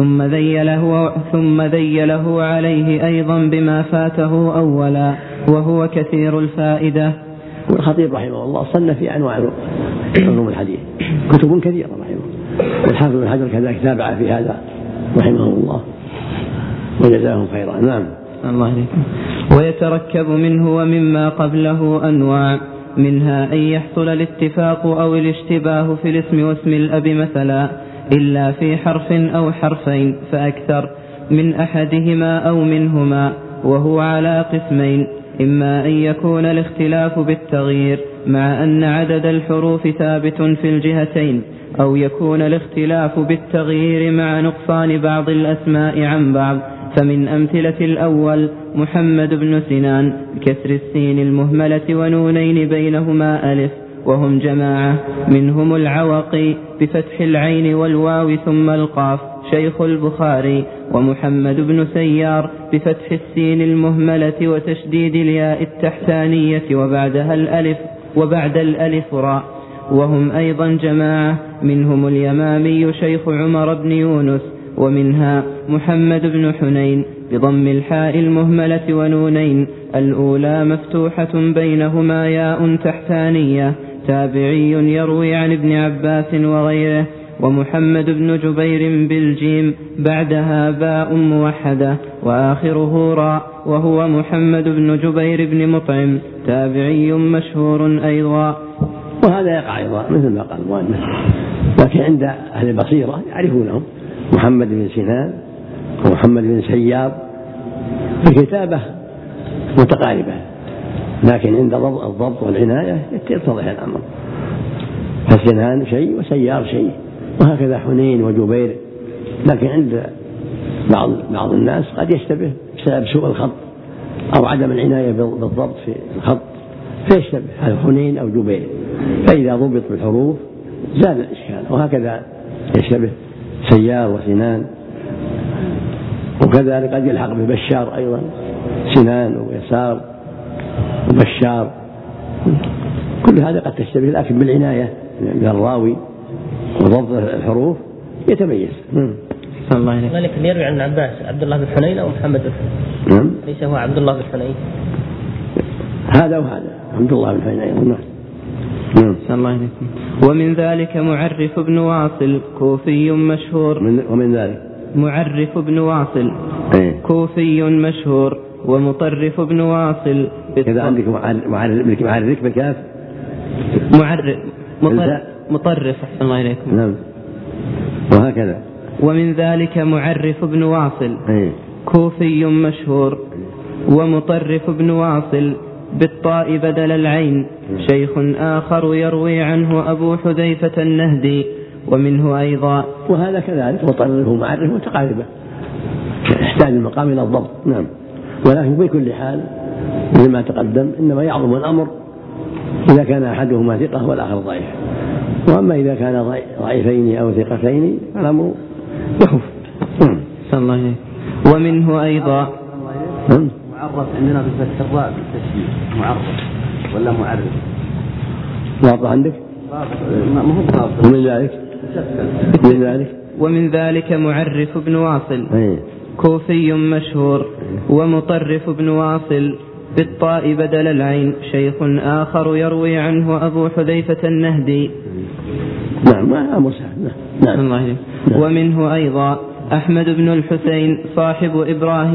ثم ذيله عليه أيضا بما فاته أولا، وهو كثير الفائدة. والخطيب رحمه الله صنف في أنواع علوم الحديث كتب كثيرة رحمه الله، والحافظ بن حجر كذلك تابع في هذا رحمه الله وجزاهم خيرا. نعم. الله عليكم. ويتركب منه ومما قبله أنواع، منها أن يحصل الاتفاق أو الاشتباه في الاسم واسم الأب مثلا، إلا في حرف أو حرفين فأكثر من أحدهما أو منهما، وهو على قسمين: إما أن يكون الاختلاف بالتغيير مع أن عدد الحروف ثابت في الجهتين، أو يكون الاختلاف بالتغيير مع نقصان بعض الأسماء عن بعض. فمن أمثلة الأول محمد بن سنان بكسر السين المهملة ونونين بينهما ألف، وهم جماعة، منهم العوقي بفتح العين والواو ثم القاف شيخ البخاري، ومحمد بن سيار بفتح السين المهملة وتشديد الياء التحتانية وبعدها الألف وبعد الألف راء، وهم أيضا جماعة، منهم اليمامي شيخ عمر بن يونس، ومنها محمد بن حنين بضم الحاء المهملة ونونين، الأولى مفتوحة بينهما ياء تحتانية تابعي يروي عن ابن عباس وغيره. ومحمد بن جبير بالجيم بعدها باء موحدة وآخره راء، وهو محمد بن جبير بن مطعم تابعي مشهور أيضا. وهذا يقع أيضا مثل ما قال المؤلف، لكن عند أهل البصيرة يعرفونهم، محمد بن سنان ومحمد بن سياب الكتابة متقاربة، لكن عند الضبط والعناية يتضح الأمر، فسنان شيء وسيار شيء، وهكذا حنين وجبير. لكن عند بعض الناس قد يشتبه بسبب سوء الخط أو عدم العناية بالضبط في الخط فيشتبه هل حنين أو جبير، فإذا ضبط بالحروف زال الإشكال. وهكذا يشتبه سيار وسنان، وكذلك قد يلحق ببشار أيضا، سنان ويسار وبشار، كل هذا قد تشتبه، لكن بالعناية من الراوي وضبط الحروف يتميز. ذلك اللي يروي عن عباس عبد الله بن حنين أو محمد بن حنين، ليس هو عبد الله بن حنين، هذا وهذا عبد الله بن حنين أيضا. ومن ذلك معرف بن واصل كوفي مشهور. ومن ذلك معرف بن واصل كوفي مشهور، ومطرف بن واصل. إذا عندك معرف بالكاف، مطرف الله إليكم. نعم. وهكذا. ومن ذلك معرف بن واصل كوفي مشهور، ومطرف بن واصل بالطاء بدل العين شيخ آخر يروي عنه أبو حذيفة النهدي، ومنه أيضا. وهذا كذلك مطرف ومعرف متقاربة، يحتاج المقام إلى الضبط. نعم. ولكن في كل حال مثل ما تقدم إنما يعظم الأمر إذا كان أحدهما ثقة والآخر ضعيف، وأما إذا كان ضعيفين أو ثقتين فالأمر يخف. ومنه أيضا معرف عندنا بفتح الراء بالتشديد، معرف ولا معرف؟ واضح عندك؟ ومن ذلك معرف بن واصل كوفي مشهور، ومطرف بن واصل بالطاء بدل العين شيخ آخر يروي عنه أبو حذيفة النهدي. نعم. نعم. ومنه أيضا أحمد بن الحسين صاحب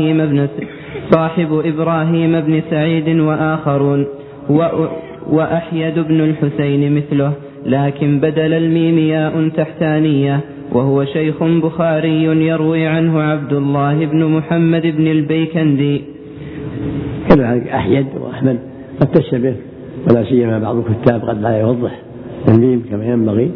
إبراهيم بن سعيد وآخرون، وأحيد بن الحسين مثله، لكن بدل الميم ياء تحتانية، وهو شيخ بخاري يروي عنه عبد الله بن محمد بن البيكندي. كذلك أحيد وأحمد قد تشبه، ولا سيما بعض الكتاب قد لا يوضح الميم كما ينبغي،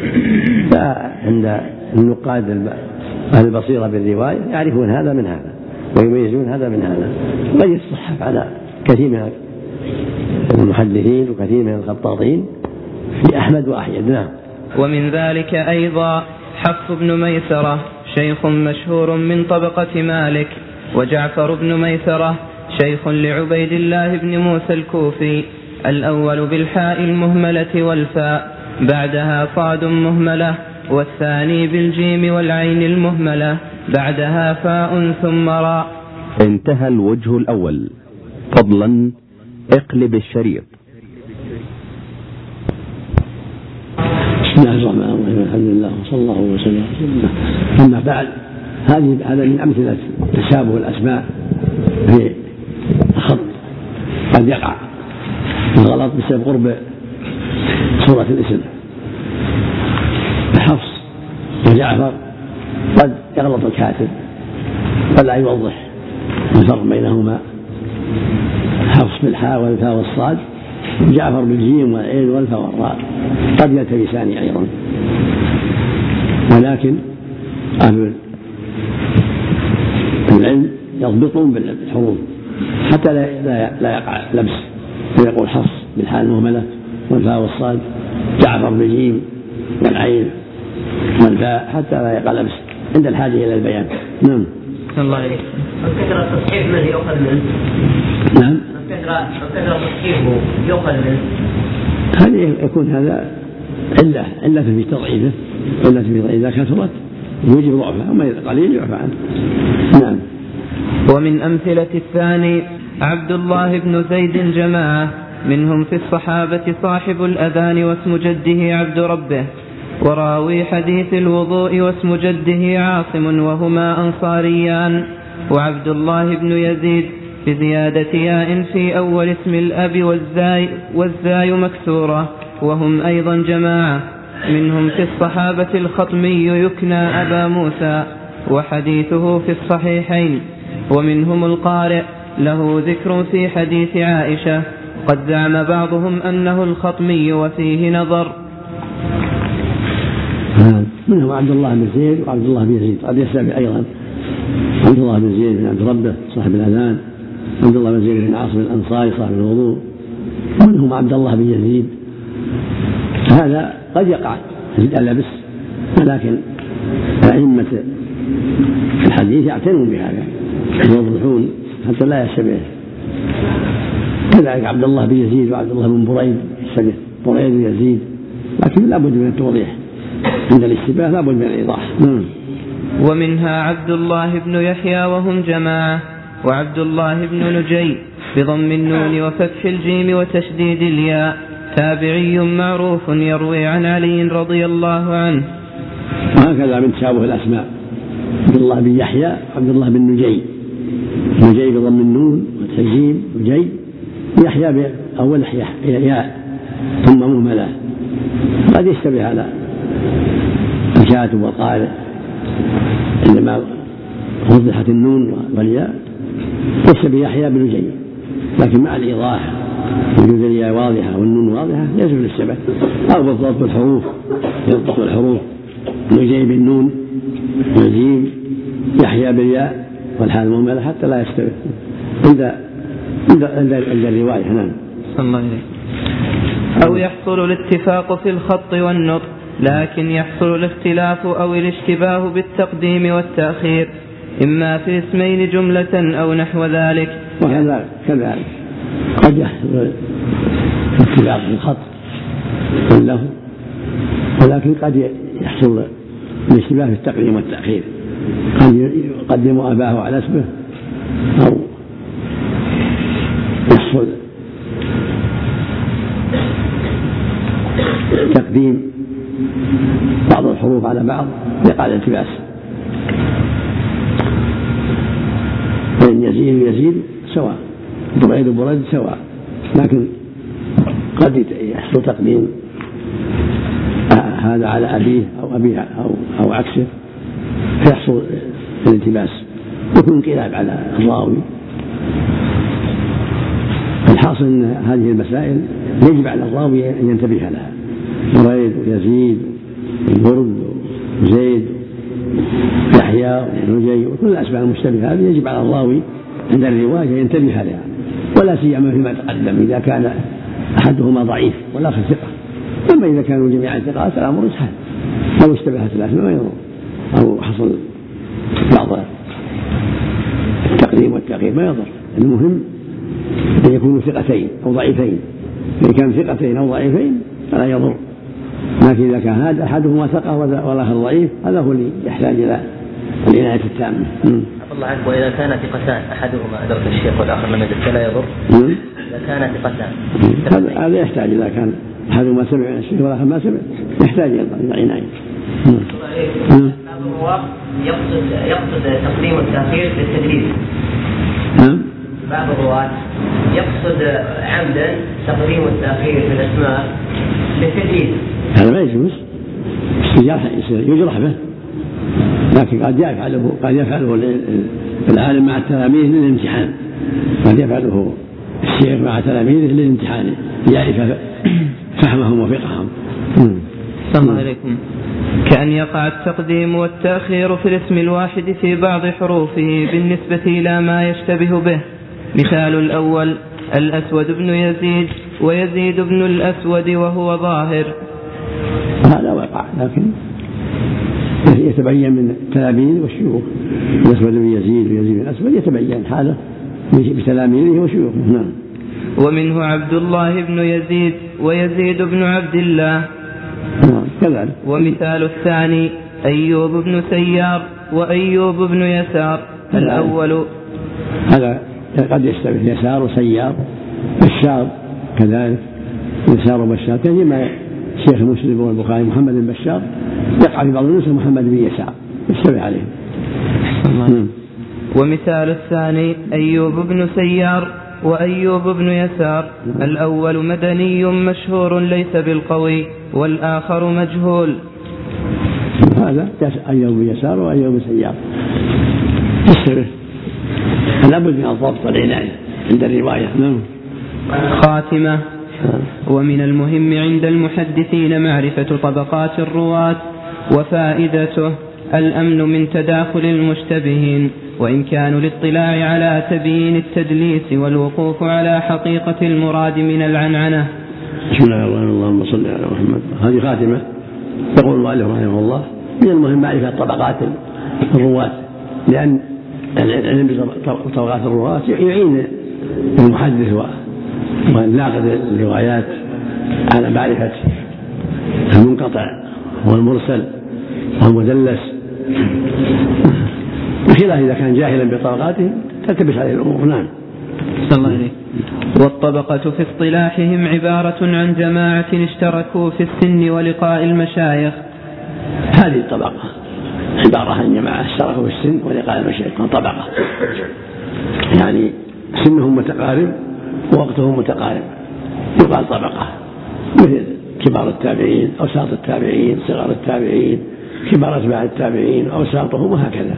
فعند النقاد أهل البصيرة بالرواية يعرفون هذا من هذا ويميزون هذا من هذا. قد يصحف على كثير من المحدثين وكثير من الخطاطين في أحمد وأحيد. نعم. ومن ذلك أيضا حفص بن ميسرة شيخ مشهور من طبقة مالك، وجعفر بن ميسرة شيخ لعبيد الله بن موسى الكوفي، الأول بالحاء المهملة والفاء بعدها صاد مهملة، والثاني بالجيم والعين المهملة بعدها فاء ثم راء. انتهى الوجه الأول. فضلا اقلب الشريط. بسم الله الرحمن الرحيم، الحمد لله وصلى الله وسلم. أما بعد، هذا من أمثلة تشابه الأسماء في الخط، قد يقع الغلط بسبب قرب صورة الاسم. حفص وجعفر قد يغلط الكاتب ولا يوضح الفرق بينهما، حفص بالحاء والفاء والصاد، جعفر بالجيم والعين والفاء والراء قد يلتبسان أيضا، ولكن أهل العلم يضبطون بالحروف حتى لا يقع لبس، فيقول حفص بالحاء المهملة والفاء والصاد، جعفر بالجيم والعين والفاء، حتى لا يقع لبس عند الحاجة إلى البيان. نعم. الله عليك. الكثرة التصحيح من يؤخذ منه. نعم. الكثرة تصحيحه يؤخذ منه. هذا يكون هذا علة في تضعيفه، إذا كثرت يوجب ضعفه، أما إذا قليل يعفى عنه. نعم. ومن أمثلة الثاني عبد الله بن زيد جماعة منهم في الصحابة صاحب الأذان واسم جده عبد ربه، وراوي حديث الوضوء واسم جده عاصم وهما أنصاريان، وعبد الله بن يزيد بزيادة ياء في أول اسم الأب والزاي مكسورة، وهم أيضا جماعة. منهم في الصحابة الخطمي يكنى أبا موسى وحديثه في الصحيحين، ومنهم القارئ له ذكر في حديث عائشة، قد زعم بعضهم أنه الخطمي وفيه نظر. منهم عبد الله بن زيد وعبد الله بن يزيد، قد يسمع أيضا عبد الله بن زيد بن عبد ربه صاحب الأذان، عبد الله بن زيد بن عاصم الأنصاري صاحب الوضوء، ومنهم عبد الله بن يزيد. هذا قد يقع في اللبس، ولكن أئمة الحديث يعتنون بهذا يوضحون حتى لا يشتبه. كذلك عبد الله بن يزيد وعبد الله بن بريد يشتبه بريد ويزيد، لكن لا بد من التوضيح عند الاشتباه، لا بد من الإيضاح. ومنها عبد الله بن يحيى وهم جماعة، وعبد الله بن نجي بضم النون وفتح الجيم وتشديد الياء، تابعي معروف يروي عن علي رضي الله عنه. وهكذا من تشابه الأسماء، عبد الله بن يحيى عبد الله بن نجي، نجي بضم النون وفتح الجيم نجي، يحيى بأول ياء ثم مهملة، قد يشتبه على الكاتب والقارئ عندما وضحت النون والياء، يشتبه يحيى بن نجي، لكن مع الإيضاح وجود الياء واضحة والنون واضحة يزول الشبه، أو بالضبط الحروف يضبط الحروف، نجي بالنون والجيم، يحيى بالياء والحال المهملة حتى لا يشتبه عند الرواية. نعم. أو يحصل الاتفاق في الخط والنطق، لكن يحصل الاختلاف أو الاشتباه بالتقديم والتأخير، إما في اسمين جملة أو نحو ذلك. وهذا كذلك قد يحصل الاتفاق في الخط كله، ولكن قد يحصل الاشتباه في التقديم والتأخير، قد يقدم أباه على اسمه، أو يحصل تقديم بعض الحروف على بعض يقع الالتباس، فإن يزيد سواء، بريد وبريد سواء، لكن قد يحصل تقديم هذا على أبيه أو أبيه أو عكسه فيحصل الالتباس، يكون انقلاب على الراوي. الحاصل أن هذه المسائل يجب على الراوي أن ينتبه لها، بريد ويزيد وبرد وزيد يحيى ونجي وكل الأسماء المشتبهة هذه يجب على الراوي عند الرواية ينتبه لها، ولا سيما فيما تقدم إذا كان أحدهما ضعيف والآخر ثقة. أما إذا كانوا جميعا ثقات الأمر سهل، لو اشتبهت الأسماء ما يضر، أو حصل بعض التقديم والتأخير ما يضر، المهم أن يكونوا ثقتين أو ضعيفين، إذا كان ثقتين أو ضعيفين فلا يضر، لكن إذا كان هذا أحدهما ثقة والآخر ضعيف هذا هو اللي يحتاج إلى العناية التامة. الله عنك. وإذا كان ثقتان أحدهما أدرك الشيخ والآخر لم يدرك فلا يضر؟ إذا كان ثقتان هذا يحتاج، إذا كان أحدهما سمع الشيخ والآخر ما سمع يحتاج إلى عناية. بعض يقصد تقديم التأخير للتدريس. بعض الرواة يقصد عمدا تقديم التأخير في الأسماء للتدريس، هذا ما يجوز، يجرح به، لكن قد يفعله العالم مع التلاميذ للامتحان، قد يفعله الشيخ مع تلاميذه للامتحان يعرف فهمهم وفقههم. السلام عليكم. كأن يقع التقديم والتأخير في الاسم الواحد في بعض حروفه بالنسبة إلى ما يشتبه به. مثال الأول الأسود بن يزيد ويزيد بن الأسود وهو ظاهر، هذا وقع، لكن يتبين من التلاميذ والشيوخ، الأسود بن يزيد ويزيد بن الأسود يتبين حاله بتلاميذه وشيوخه. نعم. ومنه عبد الله بن يزيد ويزيد بن عبد الله كذلك. ومثال الثاني أيوب بن سيار وأيوب بن يسار. الأول هذا قد يشتبه يسار وسيار، بشار كذلك يسار بشار كما الشيخ مسلم والبخاري محمد بن بشار يقع في بعض النسخ محمد بن يسار يشتبه عليه. ومثال الثاني أيوب بن سيار وأيوب بن يسار. الأول مدني مشهور ليس بالقوي والآخر مجهول. هذا أيوب بن يسار وأيوب بن سيار يشتبه، لابد من الضبط والعناية عند الرواية. خاتمة. ومن المهم عند المحدثين معرفة طبقات الرواة وفائدته الأمن من تداخل المشتبهين وإمكان الاطلاع على تبيين التدليس والوقوف على حقيقة المراد من العنعنة. بسم الله الرحمن الرحيم. اللهم صل على محمد. هذه خاتمة. يقول المؤلف رحمه الله من المهم معرفة طبقات الرواة، لأن العلم بطبقات الرواة يعين المحدث والناقد الروايات على معرفة المنقطع والمرسل والمدلس، بخلاف إذا كان جاهلا بطبقاته تلتبس عليه الأمور. نعم. والطبقة في اصطلاحهم عبارة عن جماعة اشتركوا في السن ولقاء المشايخ. هذه الطبقة عبارة عن جماعة اشتركوا في السن ولقاء المشايخ. طبقة يعني سنهم متقارب ووقتهم متقارب يقال طبقة، مثل كبار التابعين، أوساط التابعين، صغار التابعين، كبار أتباع التابعين، أوساطهم، وهكذا.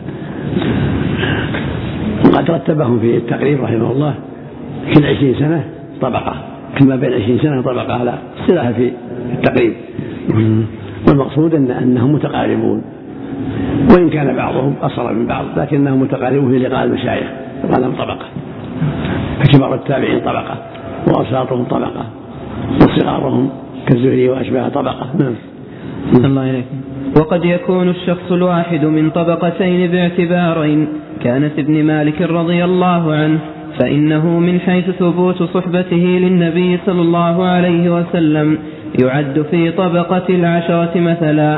وقد رتبهم في التقريب رحمه الله كل 20 سنة طبقة، كما بين 20 سنة طبقة على اصطلاح في التقريب. والمقصود أنهم متقاربون، وإن كان بعضهم أصغر من بعض لكنهم متقاربون في لقاء المشايخ، يقال لهم طبقة. كبار التابعين طبقة، وأوساطهم طبقة، وصغارهم كالزهري وأشباه طبقة. الله إليكم. وقد يكون الشخص الواحد من طبقتين باعتبارين كأنس بن مالك رضي الله عنه، فإنه من حيث ثبوت صحبته للنبي صلى الله عليه وسلم يعد في طبقة العشرة مثلا،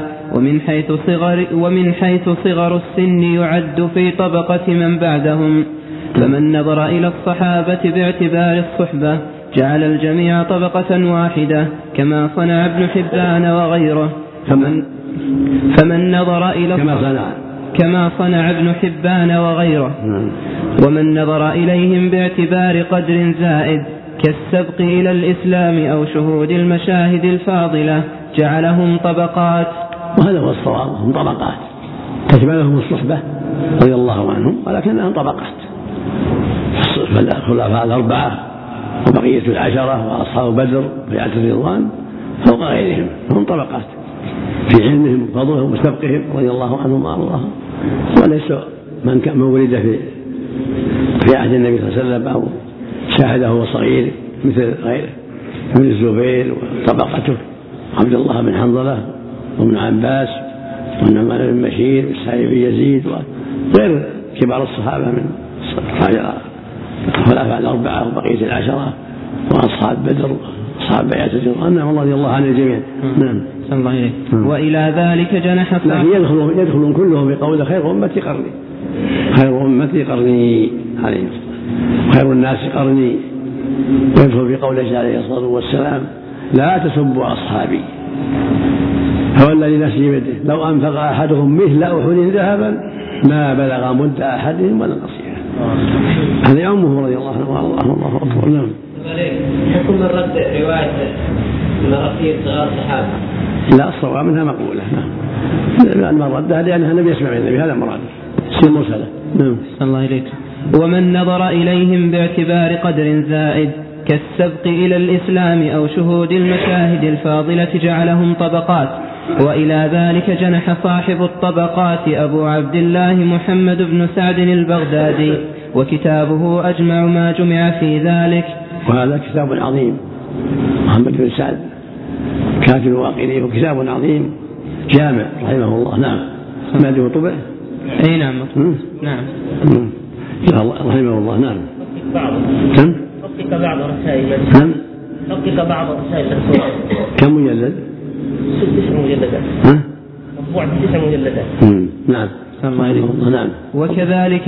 ومن حيث صغر السن يعد في طبقة من بعدهم. فمن نظر إلى الصحابة باعتبار الصحبة جعل الجميع طبقة واحدة كما صنع ابن حبان وغيره. فمن نظر إلى كما صنع ابن حبان وغيره. ومن نظر إليهم باعتبار قدر زائد كالسبق إلى الإسلام أو شهود المشاهد الفاضلة جعلهم طبقات. وهذا هو الصواب، هم طبقات تشملهم الصحبة رضي الله عنهم، ولكنهم طبقات. الخلفاء الأربعة وبقية العشرة وأصحاب بدر بيعة الرضوان فوق غيرهم، هم طبقات في علمهم وفضلهم وسبقهم رضي الله عنهم وأرضاهم، وليس من ولد في عهد النبي صلى الله عليه وسلم أو شاهده وهو صغير مثل غيره من الزبير وطبقته عبد الله بن حنظلة وابن عباس والنعمان بن بشير والسعيد بن يزيد وغير كبار الصحابة من الخلفاء الأربعة وبقية العشرة وأصحاب بدر وأصحاب بيعة الرضوان رضي الله عن الجميع. نعم. وإلى ذلك جنح لكن يدخلون كلهم بقول خير أمتي قرني، خير أمتي قرني عليه، خير الناس قرني. ويدخل بقوله عليه الصلاة والسلام لا تسبوا أصحابي فوالذي نفسي بيده لو أنفق أحدهم مثل أحد ذهبا ما بلغ مد أحدهم ولا نصيحه. هذا يعمه رضي الله عنه الله أكبر. نعم. حكم الرد رواية مراسيل صغار الصحابة؟ لا، الصواب منها مقبولة. لأن من ردها لأنها لم يسمع من النبي، هذا مراد سير مرسلة. نعم. الله إليك. ومن نظر إليهم باعتبار قدر زائد كالسبق إلى الإسلام أو شهود المشاهد الفاضلة جعلهم طبقات. وإلى ذلك جنح صاحب الطبقات أبو عبد الله محمد بن سعد البغدادي، وكتابه أجمع ما جمع في ذلك. وهذا كتاب عظيم، محمد بن سعد كاتب الواقدي، وكتاب عظيم جامع رحمه الله. نعم. ما له طبع؟ أي نعم. نعم. رحمه الله. نعم. حقق بعض رسائل. نعم. حقق بعض رسائل الرسول. كم مجلد؟ 9 مجلدات. مطبوع ب9 مجلدات. نعم. نعم. وكذلك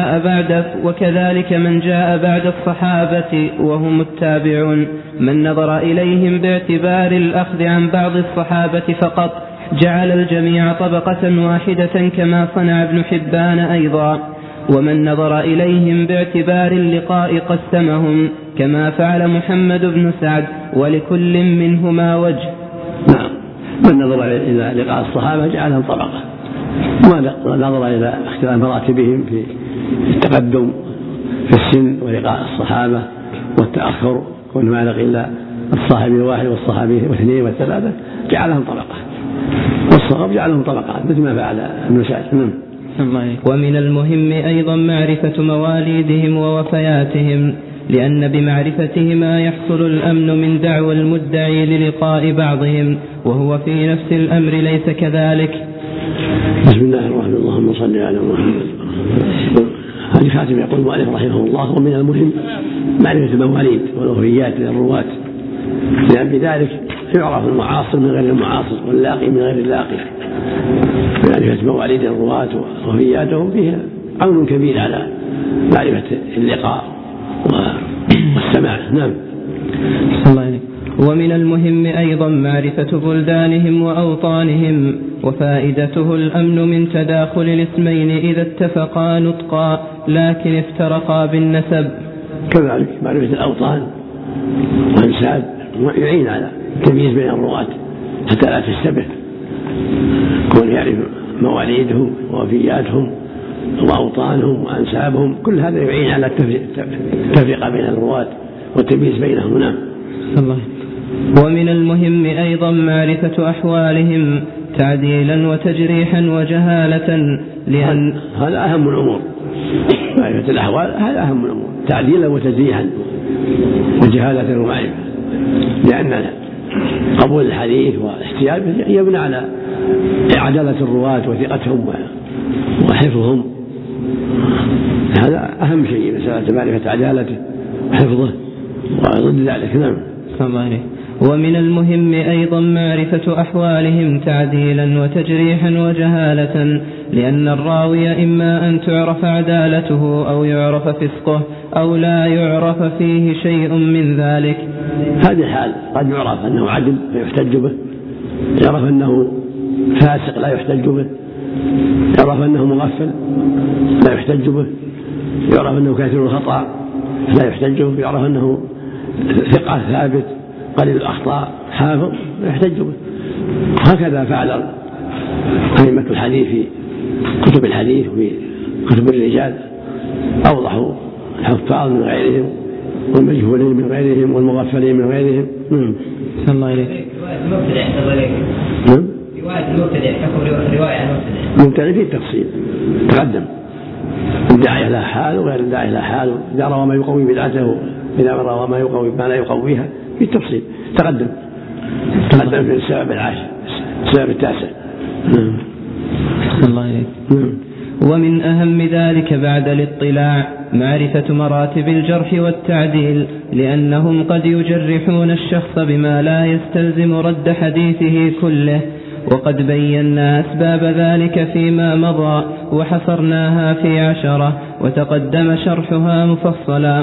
من جاء بعد الصحابة وهم التابعون من نظر إليهم باعتبار الأخذ عن بعض الصحابة فقط جعل الجميع طبقة واحدة كما صنع ابن حبان أيضا، ومن نظر إليهم باعتبار اللقاء قسمهم كما فعل محمد بن سعد ولكل منهما وجه. نعم. من نظر إلى لقاء الصحابة جعلهم طبقة، ما نظر إلى اختلاف مراتبهم في التقدم في السن ولقاء الصحابة والتأخر، كل ما لقي إلا الصحابي الواحد والصحابي واثنين والثلاثة جعلهم طبقة، والصحابة جعلهم طبقات مثل ما فعل ابن سعد. ومن المهم أيضا معرفة مواليدهم ووفياتهم، لأن بمعرفتهما يحصل الأمن من دعوى المدعي للقاء بعضهم، وهو في نفس الأمر ليس كذلك. بسم الله الرحمن الرحيم. اللهم صل على محمد. هذه خاتم يقول المؤلف رحمه الله: ومن المهم معرفة المواليد والوفيات للرواة، لأن بذلك يعرف المعاصر من غير المعاصر واللاقي من غير اللاقي. معرفة مواليد الرواة ووفياتهم فيها عون كبير على معرفة اللقاء والسماع. نعم. ومن المهم أيضا معرفة بلدانهم وأوطانهم، وفائدته الأمن من تداخل الاسمين إذا اتفقا نطقا لكن افترقا بالنسب. كذلك معرفة الأوطان والأنساب يعين على التمييز بين الرواة حتى لا تشتبه، كون يعرف مواليدهم ووفياتهم وأوطانهم وأنسابهم، كل هذا يعين على التفرقة بين الرواة والتمييز بينهم. نعم. ومن المهم أيضا معرفة أحوالهم تعديلا وتجريحا وجهالة، لأن هذا أهم الأمور. معرفة الأحوال هذا أهم الأمور، تعديلا وتجريحا وجهالة ومعرفة، لأن قبول الحديث والاحتياج يبنى على عدالة الرواة وثقتهم وحفظهم. هذا أهم شيء، مسألة معرفة عدالته وحفظه وضد ذلك. نعم. ومن المهم أيضا معرفة أحوالهم تعديلا وتجريحا وجهالة، لأن الراوي إما أن تعرف عدالته أو يعرف فسقه أو لا يعرف فيه شيء من ذلك. هذه حال، قد يعرف أنه عدل فيحتج به، يعرف أنه فاسق لا يحتج به، يعرف أنه مغفل لا يحتج به، يعرف أنه كثير الخطأ لا يحتج به، يعرف أنه ثقة ثابت قليل الأخطاء حافظ يحتج به. هكذا فعل أئمة الحديث في كتب الحديث وفي كتب الرجال، أوضحوا الحفاظ من غيرهم والمجهولين من غيرهم والمغفلين من غيرهم. صلى الله عليه. رواية المبتدع تكون رواية مبتدع في التفصيل تقدم، الداعي له حال وغير الداعي له حال، إذا روى ما يقوي بدعته إذا روى ما يقوي ما لا يقويها في التفصيل تقدم في السبب العاشر السبب التاسع. الله عليك. ومن أهم ذلك بعد الاطلاع معرفة مراتب الجرح والتعديل، لأنهم قد يجرحون الشخص بما لا يستلزم رد حديثه كله، وقد بينا أسباب ذلك فيما مضى وحصرناها في 10 وتقدم شرحها مفصلا.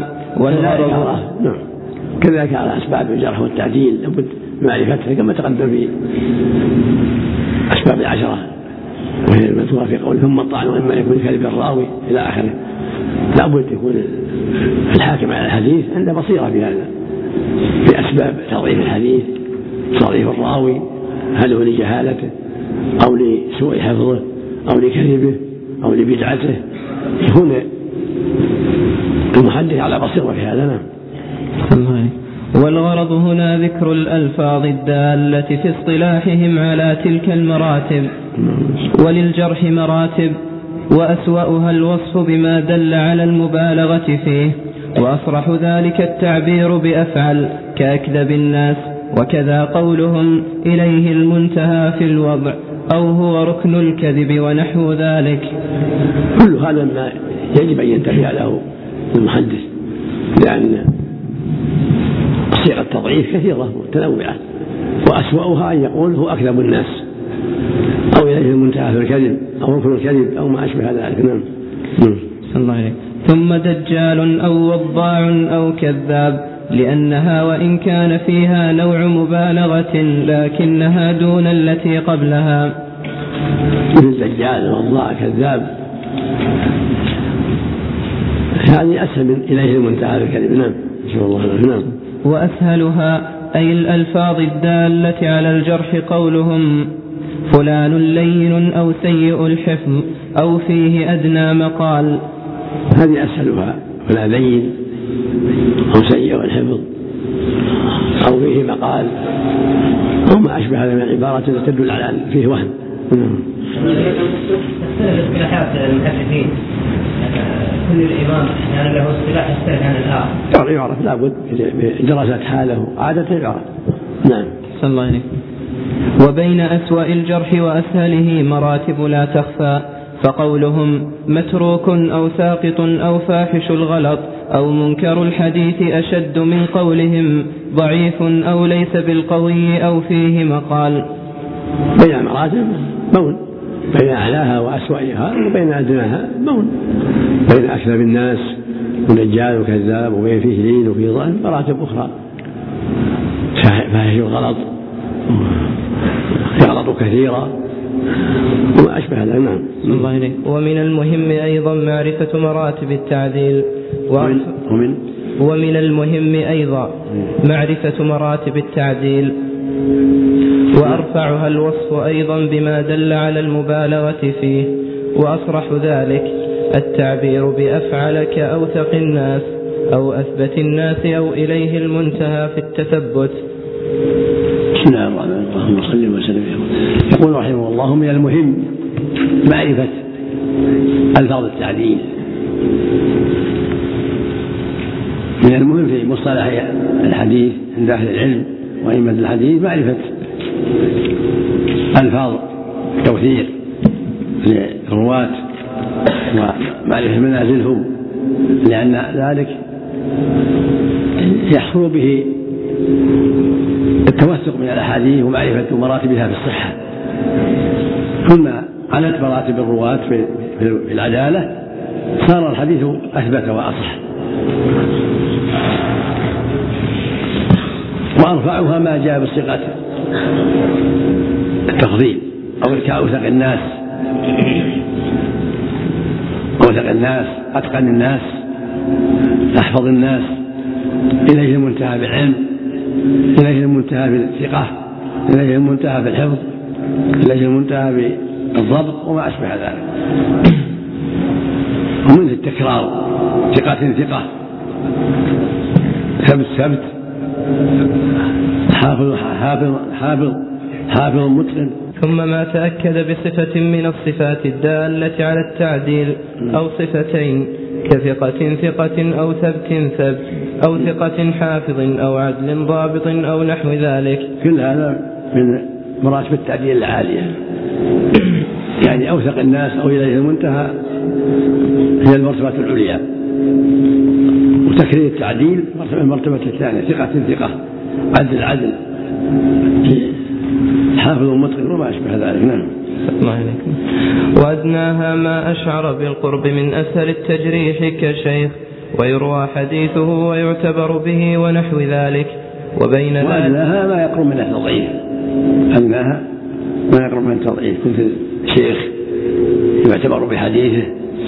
كذلك على أسباب الجرح والتعديل لابد معرفتها كما تقدم في أسباب 10 وهي المذكورة في قوله ثم الطعن وإما يكون كذب الراوي إلى آخره. لابد يكون الحاكم على الحديث عنده بصيرة في هذا، في أسباب تضعيف الحديث، تضعيف الراوي، هل هو لجهالته أو لسوء حفظه أو لكذبه أو لبدعته، يكون المحدث على بصيرة في هذا. والغرض هنا ذكر الألفاظ الدالة في اصطلاحهم على تلك المراتب. وللجرح مراتب، وأسوأها الوصف بما دل على المبالغة فيه، وأصرح ذلك التعبير بأفعل كأكذب الناس، وكذا قولهم إليه المنتهى في الوضع أو هو ركن الكذب ونحو ذلك. كل هذا ما يجب أن ينتبه له المحدث، لأن صيغ التضعيف كثيرة متنوعة، وأسوأها أن يقول هو أكذب الناس، أو إليه المنتهى في الكذب أو ركن الكذب أو ما أشبه ذلك. نعم. الله عليك. ثم دجال أو وضاع أو كذاب، لأنها وإن كان فيها نوع مبالغة لكنها دون التي قبلها. الدجال وضاع كذاب يعني أسهل من إليه المنتهى في الكذب. نعم. نعم. وأسهلها أي الألفاظ الدالة على الجرح قولهم فلان لين أو سيء الحفظ أو فيه أدنى مقال. هذه أسهلها، فلان لين أو سيء الحفظ أو فيه مقال أو ما أشبه هذا من العبارات التي تدل على فيه وهم. تختلف اصطلاحات المحدثين، كل الإمام يعني له اصطلاح يختلف عن الآخر. يعرف لابد دراسة حاله عادة يعرف. نعم. صلى الله عليه. وبين أسوأ الجرح وأسهله مراتب لا تخفى، فقولهم متروك أو ساقط أو فاحش الغلط أو منكر الحديث أشد من قولهم ضعيف أو ليس بالقوي أو فيه مقال. بين المراتب مون، بين أعلاها وأسوأها وبين أدناها مون، بين أكذب الناس ودجال وكذاب وبين فيه لين وفيه ظلم مراتب أخرى، فاحش الغلط يغلط كثيرا وما أشبه هذا. نعم. الله عليه. ومن المهم أيضا معرفة مراتب التعديل ومن المهم أيضا معرفة مراتب التعديل، وأرفعها الوصف أيضا بما دل على المبالغة فيه، وأصرح ذلك التعبير بأفعل كأوثق الناس أو أثبت الناس أو إليه المنتهى في التثبت. بسم الله الرحمن الرحيم. اللهم صل وسلم. يقول رحمه الله من المهم معرفة ألفاظ التعديل. من المهم في مصطلح الحديث عند أهل العلم وأئمة الحديث معرفة ألفاظ التوثيق للرواة ومعرفة منازلهم، لأن ذلك يحصل به التوثق من الأحاديث ومعرفة مراتبها في الصحة. كلما علت مراتب الرواة في العدالة صار الحديث أثبت وأصح. وأرفعها ما جاء بصيغة التفضيل أو كأوثق الناس، أوثق الناس، أتقن الناس، أحفظ الناس، إليه المنتهى بالعلم، إليه المنتهى بالثقة، إليه المنتهى بالحفظ، إليه المنتهى بالضبط وما أشبه ذلك. ومنه التكرار، ثقة ثقة، ثبت حافظ متقن. ثم ما تأكد بصفة من الصفات الدالة على التعديل أو صفتين كثقة أو ثبت أو ثقة حافظ أو عدل ضابط أو نحو ذلك. كل هذا من مراتب التعديل العالية، يعني أوثق الناس أو إليه المنتهى هي المرتبة العليا، وتكرير التعديل المرتبة الثانية، ثقة عدل حافظ متقن وما أشبه ذلك. نعم. وأدناها ما أشعر بالقرب من أسهل التجريح كشيخ ويروى حديثه ويعتبر به ونحو ذلك. وأدناها ما يقرب من التضعيف، أدناها ما يقرب من التضعيف مثل شيخ يعتبر بحديثه،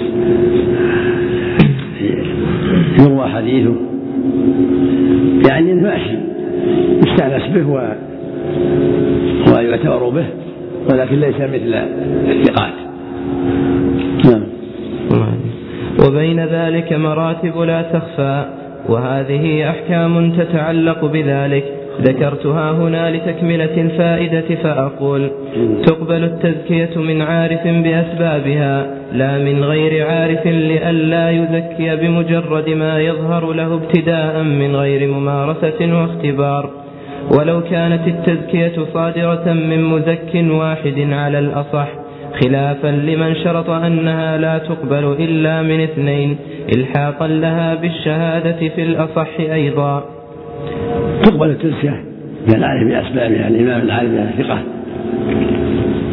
يروى حديثه، يعني ماشي يستأنس به ويعتبر به، ولكن ليس مثل الثقات. نعم. وبين ذلك مراتب لا تخفى، وهذه أحكام تتعلق بذلك ذكرتها هنا لتكملة الفائدة، فأقول تقبل التزكية من عارف بأسبابها لا من غير عارف، لئلا يزكي بمجرد ما يظهر له ابتداء من غير ممارسة واختبار. ولو كانت التزكية صادرة من مزك واحد على الأصح، خلافا لمن شرط أنها لا تقبل إلا من اثنين إلحاقا لها بالشهادة في الأصح أيضا. تقبل التزكية من العارف بأسبابها، الإمام العارف ثقة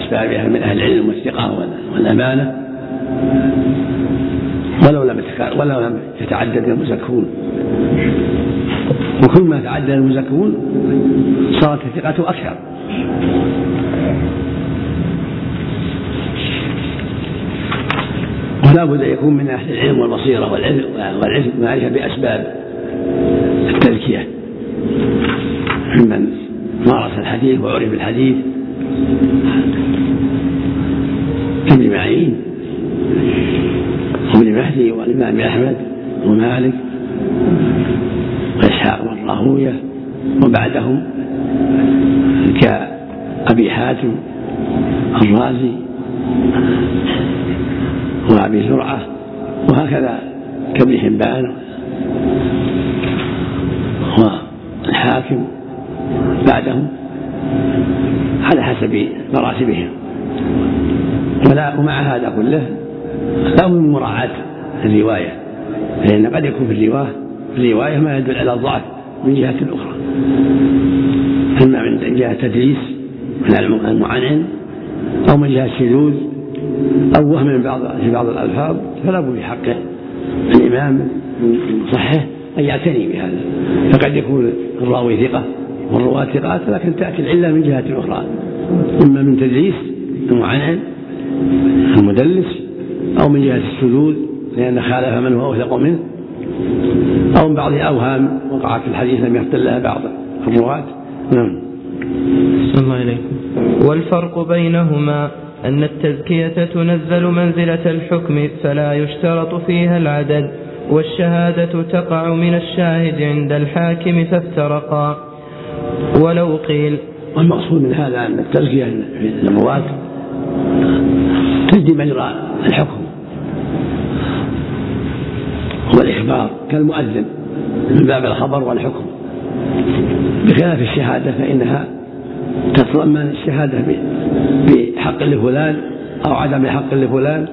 بأسبابها من أهل العلم والثقة والأمانة، ولو لم يتعدد المزكون. وكل ما تعدد المزكون صارت الثقة أكثر. ولا بد أن يكون من أهل العلم والبصيرة والعلم معرفة بأسباب التزكية، ممن مارس الحديث وعرف الحديث كابن معين وابن مهدي والإمام أحمد ومالك وإسحاق والراهوية وبعدهم كأبي حاتم الرازي وأبي زرعة، وهكذا كابن حبان والحاكم بعدهم على حسب مراتبهم. ومع هذا كله لا من مراعاة الرواية، لأن قد يكون في الرواية ما يدل على الضعف من جهة أخرى، إما من جهة تدليس من المعنعن، أو من جهة شذوذ، أو وهم في بعض الألفاظ، فلا بد في حق الإمام صحيح أن يعتني بهذا. فقد يكون الراوي ثقة والرواة ثقات، لكن تأتي العلة من جهة أخرى، إما من تدليس المعنعن المدلس، أو من جهة الشذوذ لأن خالف من هو أوثق منه، أو من بعض أوهام وقعت في الحديث لم يختل لها بعض الرواة. نعم. الله إليكم. والفرق بينهما أن التزكية تنزل منزلة الحكم فلا يشترط فيها العدد، والشهادة تقع من الشاهد عند الحاكم فافترقا. ولو قيل، والمقصود من هذا أن التزكية في الرواة تجدي مجرى الحكم والإخبار كالمؤذن من باب الخبر والحكم، بخلاف الشهادة فإنها تتضمن الشهادة بحق لفلان أو عدم حق لفلان،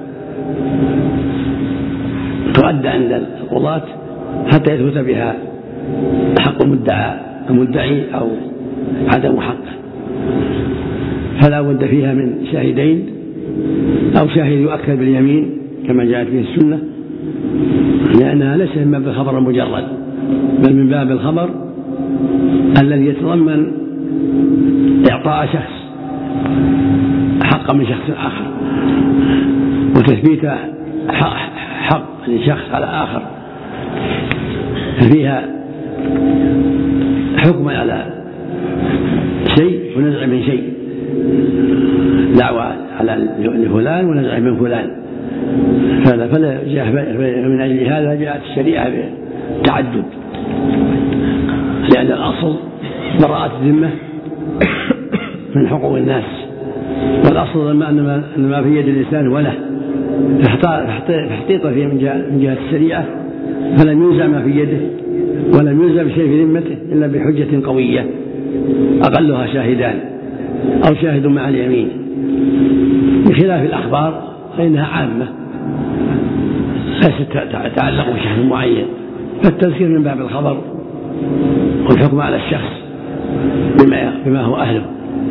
تؤدى عند القضاة حتى يثبت بها حق المدعي أو عدم حقه، فلا بد فيها من شاهدين أو شاهد يؤكد باليمين كما جاءت به السنة، لأنها ليست من باب الخبر المجرد، بل من باب الخبر الذي يتضمن إعطاء شخص حقا من شخص آخر، وتثبيت حق لشخص على آخر، ففيها حكم على شيء ونزع من شيء، دعوة على لفلان ونزع من فلان، فلا جاء من أجل هذا جاءت الشريعة بالتعدد، لأن الأصل براءة الذمة من حقوق الناس، والأصل أن ما في يد الإنسان وله، فاحتيط فيه من جهة الشريعة، فلم ينزع ما في يده ولم ينزع بشيء في ذمته إلا بحجة قوية أقلها شاهدان أو شاهد مع اليمين، بخلاف الأخبار فإنها عامة ليست تتعلق بشخص معين، فالتذكير من باب الخبر والحكم على الشخص بما هو أهله،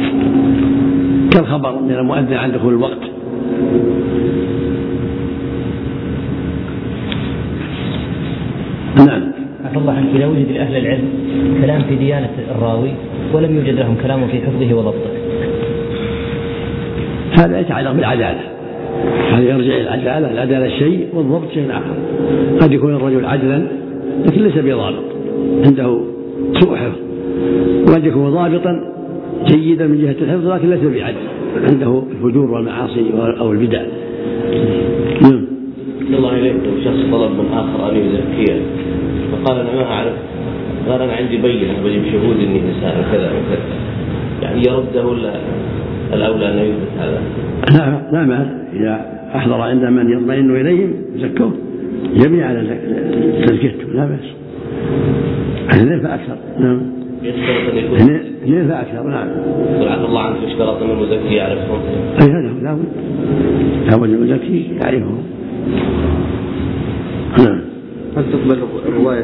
كالخبر من المؤذن عند دخول الوقت. نعم. عفى الله عنك، إذا وجد لأهل العلم كلام في ديانة الراوي ولم يوجد لهم كلام في حفظه وضبطه، هذا يتعلق بالعدالة، هذا يرجع إلى العدالة شيء والضبط شيء آخر. قد يكون الرجل عدلا لكن ليس بضابط، عنده سوء حفظ، وقد يكون ضابطا جيدا من جهة الحفظ لكن ليس بعدل، عنده الفجور والمعاصي أو البدع. الله إليك، شخص طلب من آخر أن يزكيه فقال أنا ما أعرف، قال أنا عندي بينة بجيب شهود إني إنسان كذا وكذا، يعني يرده ولا الأولى أن يثبت هذا؟ لا بأس، إذا أحضر عند من يطمئن إليهم زكوه جميع على تزكيته، لا بأس. اثنين فأكثر. نعم. يشترط أن يكون اثنين فأكثر. نعم. سبحان الله عنك، اشترط أن المزكي يعرفهم. أي هذا لا بد المزكي يعرفهم. نعم. هل تقبل رواية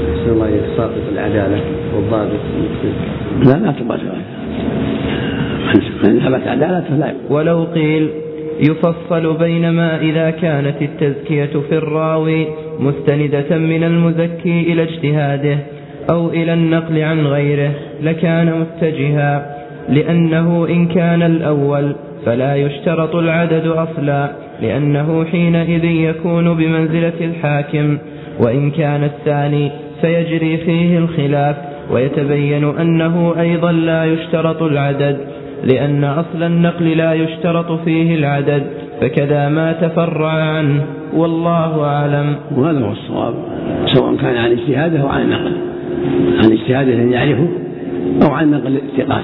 ساقط العدالة والضابط؟ لا تقبل، من ثبت عدالته لا يقبل. ولو قيل يفصل بينما إذا كانت التزكية في الراوي مستندة من المزكي إلى اجتهاده أو إلى النقل عن غيره لكان متجها، لأنه إن كان الأول فلا يشترط العدد أصلا، لأنه حينئذ يكون بمنزلة الحاكم، وإن كان الثاني فيجري فيه الخلاف، ويتبين أنه أيضا لا يشترط العدد، لأن أصل النقل لا يشترط فيه العدد، فكذا ما تفرع عنه، والله أعلم. وهذا هو الصواب، سواء كان عن اجتهاده أو عن نقل، عن اجتهاده الذي يعرفه أو عن نقل الثقات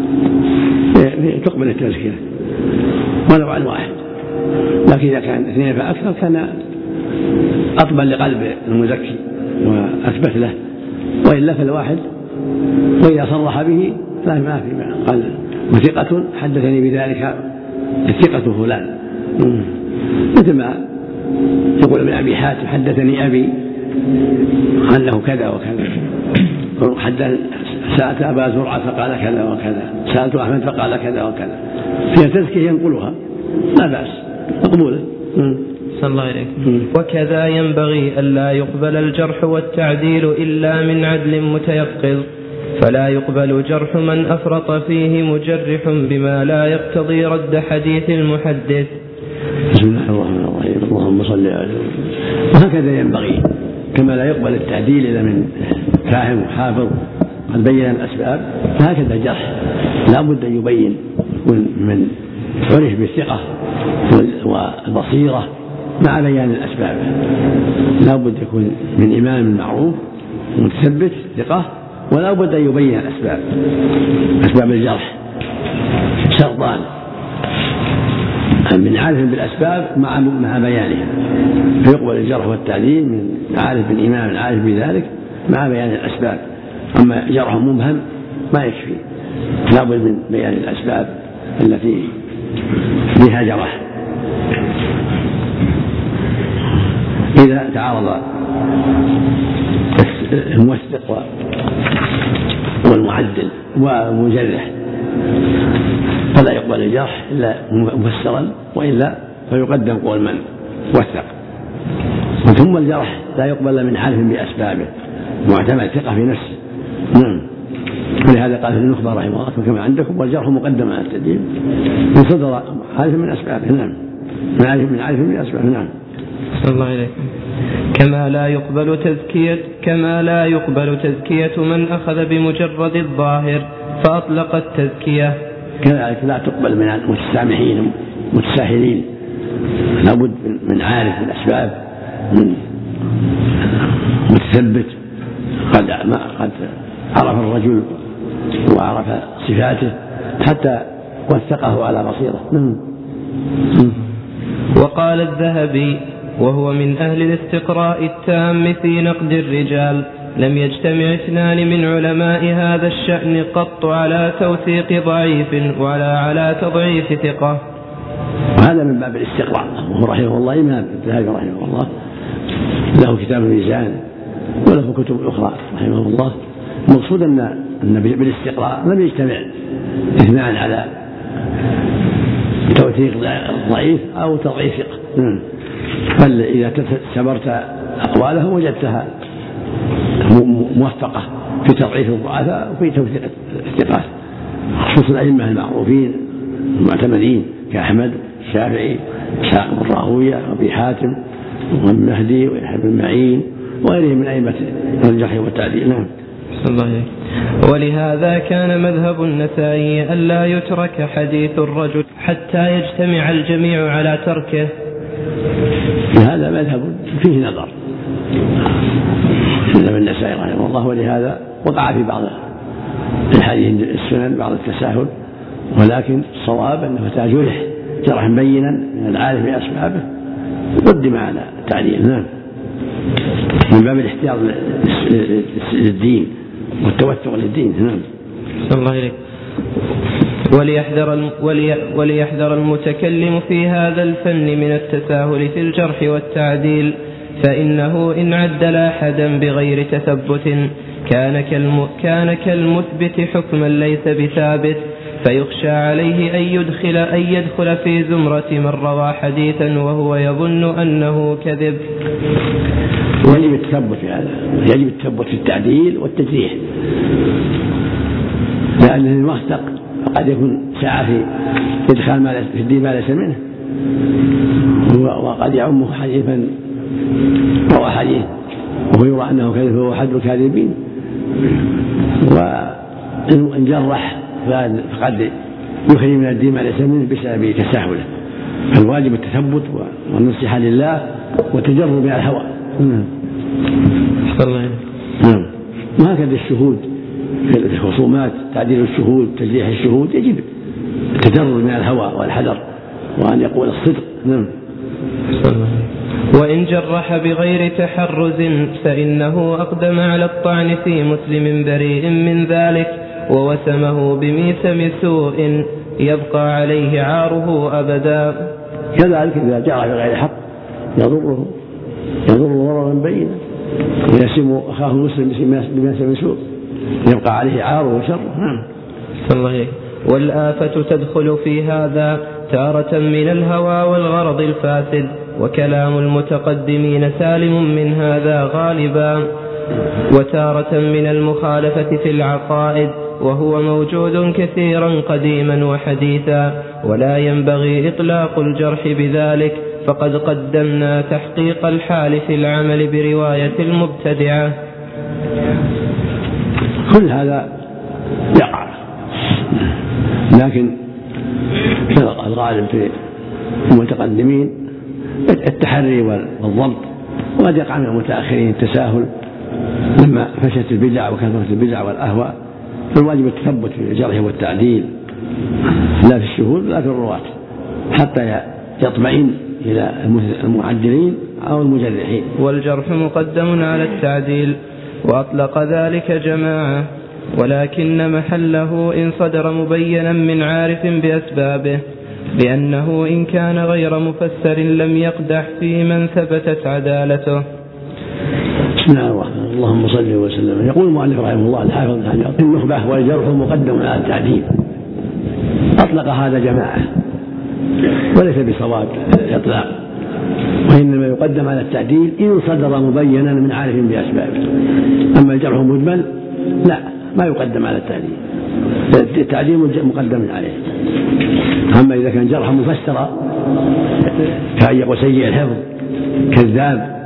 تقبل التزكية ولو عن واحد. لكن إذا كان اثنين فأكثر كان أقبل لقلب المزكي وأثبت له، وإلا فالواحد وإذا صرح به لا ما في ما قال وثقة حدثني بذلك الثقة فلان، مثل ما يقول ابن أبي حاتم حدثني أبي أنه كذا وكذا، سألت أبا زرعة فقال كذا وكذا، سألت أحمد فقال كذا وكذا، فيها تزكية ينقلها لا بأس مقبولة. صلى الله عليه. وكذا ينبغي ألا يقبل الجرح والتعديل إلا من عدل متيقظ، فلا يقبل جرح من أفرط فيه مجرح بما لا يقتضي رد حديث المحدث. بسم الله الرحمن الرحيم، اللهم صل على سيدنا. وهكذا ينبغي، كما لا يقبل التعديل إلا من فاهم وحافظ قد بين الأسباب، فهكذا الجرح لا بد أن يبين من عرف بالثقة والبصيرة مع بيان الأسباب، لا بد يكون من إمام معروف متثبت ثقة، ولا بد أن يبين الأسباب، أسباب الجرح شرطان، من عارف بالأسباب مع بيانها، فيقبل الجرح والتعديل من عارف بالإمام عارف بذلك مع بيان الأسباب. أما جرح مبهم ما يكفي، لا بد من بيان الأسباب التي بها جرح. إذا تعارض الموثق والمعدل والمجرح فلا يقبل الجرح إلا مفسرا، وإلا فيقدم قول من وثق. ثم الجرح لا يقبل من عارف بأسبابه معتمد ثقة في نفسه. نعم، ولهذا قال في النخبة رحمه الله كما عندكم والجرح مقدم على التدين من صدر عارف من أسبابه. نعم، من عارف من أسبابه. نعم. صلى الله عليه. كما لا يقبل تزكية من أخذ بمجرد الظاهر فأطلق التزكية، كذلك لا تقبل من المتسامحين المتساهلين، لابد من عارف بالأسباب، من متثبت قد عرف الرجل وعرف صفاته حتى وثقه على بصيرة. وقال الذهبي وهو من أهل الاستقراء التام في نقد الرجال: لم يجتمع اثنان من علماء هذا الشأن قط على توثيق ضعيف ولا على تضعيف ثقة. وهذا من باب الاستقراء، وهو رحمه الله إمام الذهبي رحمه الله له كتاب الميزان وله كتب أخرى رحمه الله. المقصود أن بالاستقراء لم يجتمع اثنان على توثيق ضعيف أو تضعيف ثقة، بل إذا تبرت أقواله وجدتها موفقة في تضعيف الضعفاء وفي توثيق الثقات، خصوصا الأئمة المعروفين المعتمدين كأحمد الشافعي إسحاق بن راهويه وأبي حاتم والمهدي ويحيى بن معين وغيرهم من أئمة الجرح والتعديل. نعم. ولهذا كان مذهب النسائي ألا يترك حديث الرجل حتى يجتمع الجميع على تركه. هذا مذهب فيه نظر، مذهب النسائي رحمه الله، ولهذا وقع في بعض الحديث السنن بعض التساهل، ولكن الصواب أنه جرح جرحا بينا من العارف بأسبابه قدم على التعديل. نعم، من باب الاحتياط للدين والتوثق للدين. نعم. صلى الله عليه. وليحذر المتكلم في هذا الفن من التساهل في الجرح والتعديل، فإنه إن عدل أحدا بغير تثبت كان كالمثبت حكما ليس بثابت، فيخشى عليه أن يدخل في زمرة من روى حديثا وهو يظن أنه كذب. يجب التثبت في هذا، يجب التثبت في التعديل والتجريح، لأن الموثق قد يكون سعى في إدخال في الدين ما ليس منه، وقد يعمه حديثا روى حديث وهو يرى أنه كذب وهو حد الكاذبين، وإن جرح فقد يخرج من الدين ما ليس منه بسبب تساهله. فالواجب التثبت والنصيحة لله والتجرد من الهوى. نعم. وهكذا الشهود في الخصومات، تعديل الشهود، تجريح الشهود، يجب التجرد من الهوى والحذر وأن يقول الصدق. نعم. وإن جرح بغير تحرز فإنه أقدم على الطعن في مسلم بريء من ذلك ووسمه بميثم سوء يبقى عليه عاره أبدا. كذلك إذا جرح بغير حق يضر ضررا بينا ويسم أخاه المسلم بميثم سوء يبقى عليه عاره وشره. نعم. والآفة تدخل في هذا تارة من الهوى والغرض الفاسد، وكلام المتقدمين سالم من هذا غالبا، وتارة من المخالفة في العقائد، وهو موجود كثيرا قديما وحديثا، ولا ينبغي إطلاق الجرح بذلك، فقد قدمنا تحقيق الحال في العمل برواية المبتدعة. كل هذا يقع، لكن الغالب في المتقدمين التحري والضبط، وقد يقع من المتأخرين التساهل لما فشت البدع وكثرت البدع والأهواء. فالواجب التثبت في الجرح والتعديل لا في الشهود لا في الرواة حتى يطمئن إلى المعدلين أو المجرحين. والجرح مقدم على التعديل، وأطلق ذلك جماعة، ولكن محله إن صدر مبينا من عارف بأسبابه، لأنه إن كان غير مفسر لم يقدح في من ثبتت عدالته. بسم الله الرحمن الرحيم. اللهم صل وسلم. يقول المؤلف رحمه الله الحافظ النخبة والجرح مقدم على التعديل، أطلق هذا جماعة وليس بصواب الإطلاق، وإنما يقدم على التعديل إن صدر مبينا من عارف بأسبابه. أما الجرح مجمل لا، ما يقدم على التعديل، التعديل مقدم عليه. أما إذا كان جرح مفسرا كأن يقول سيء الحفظ كذاب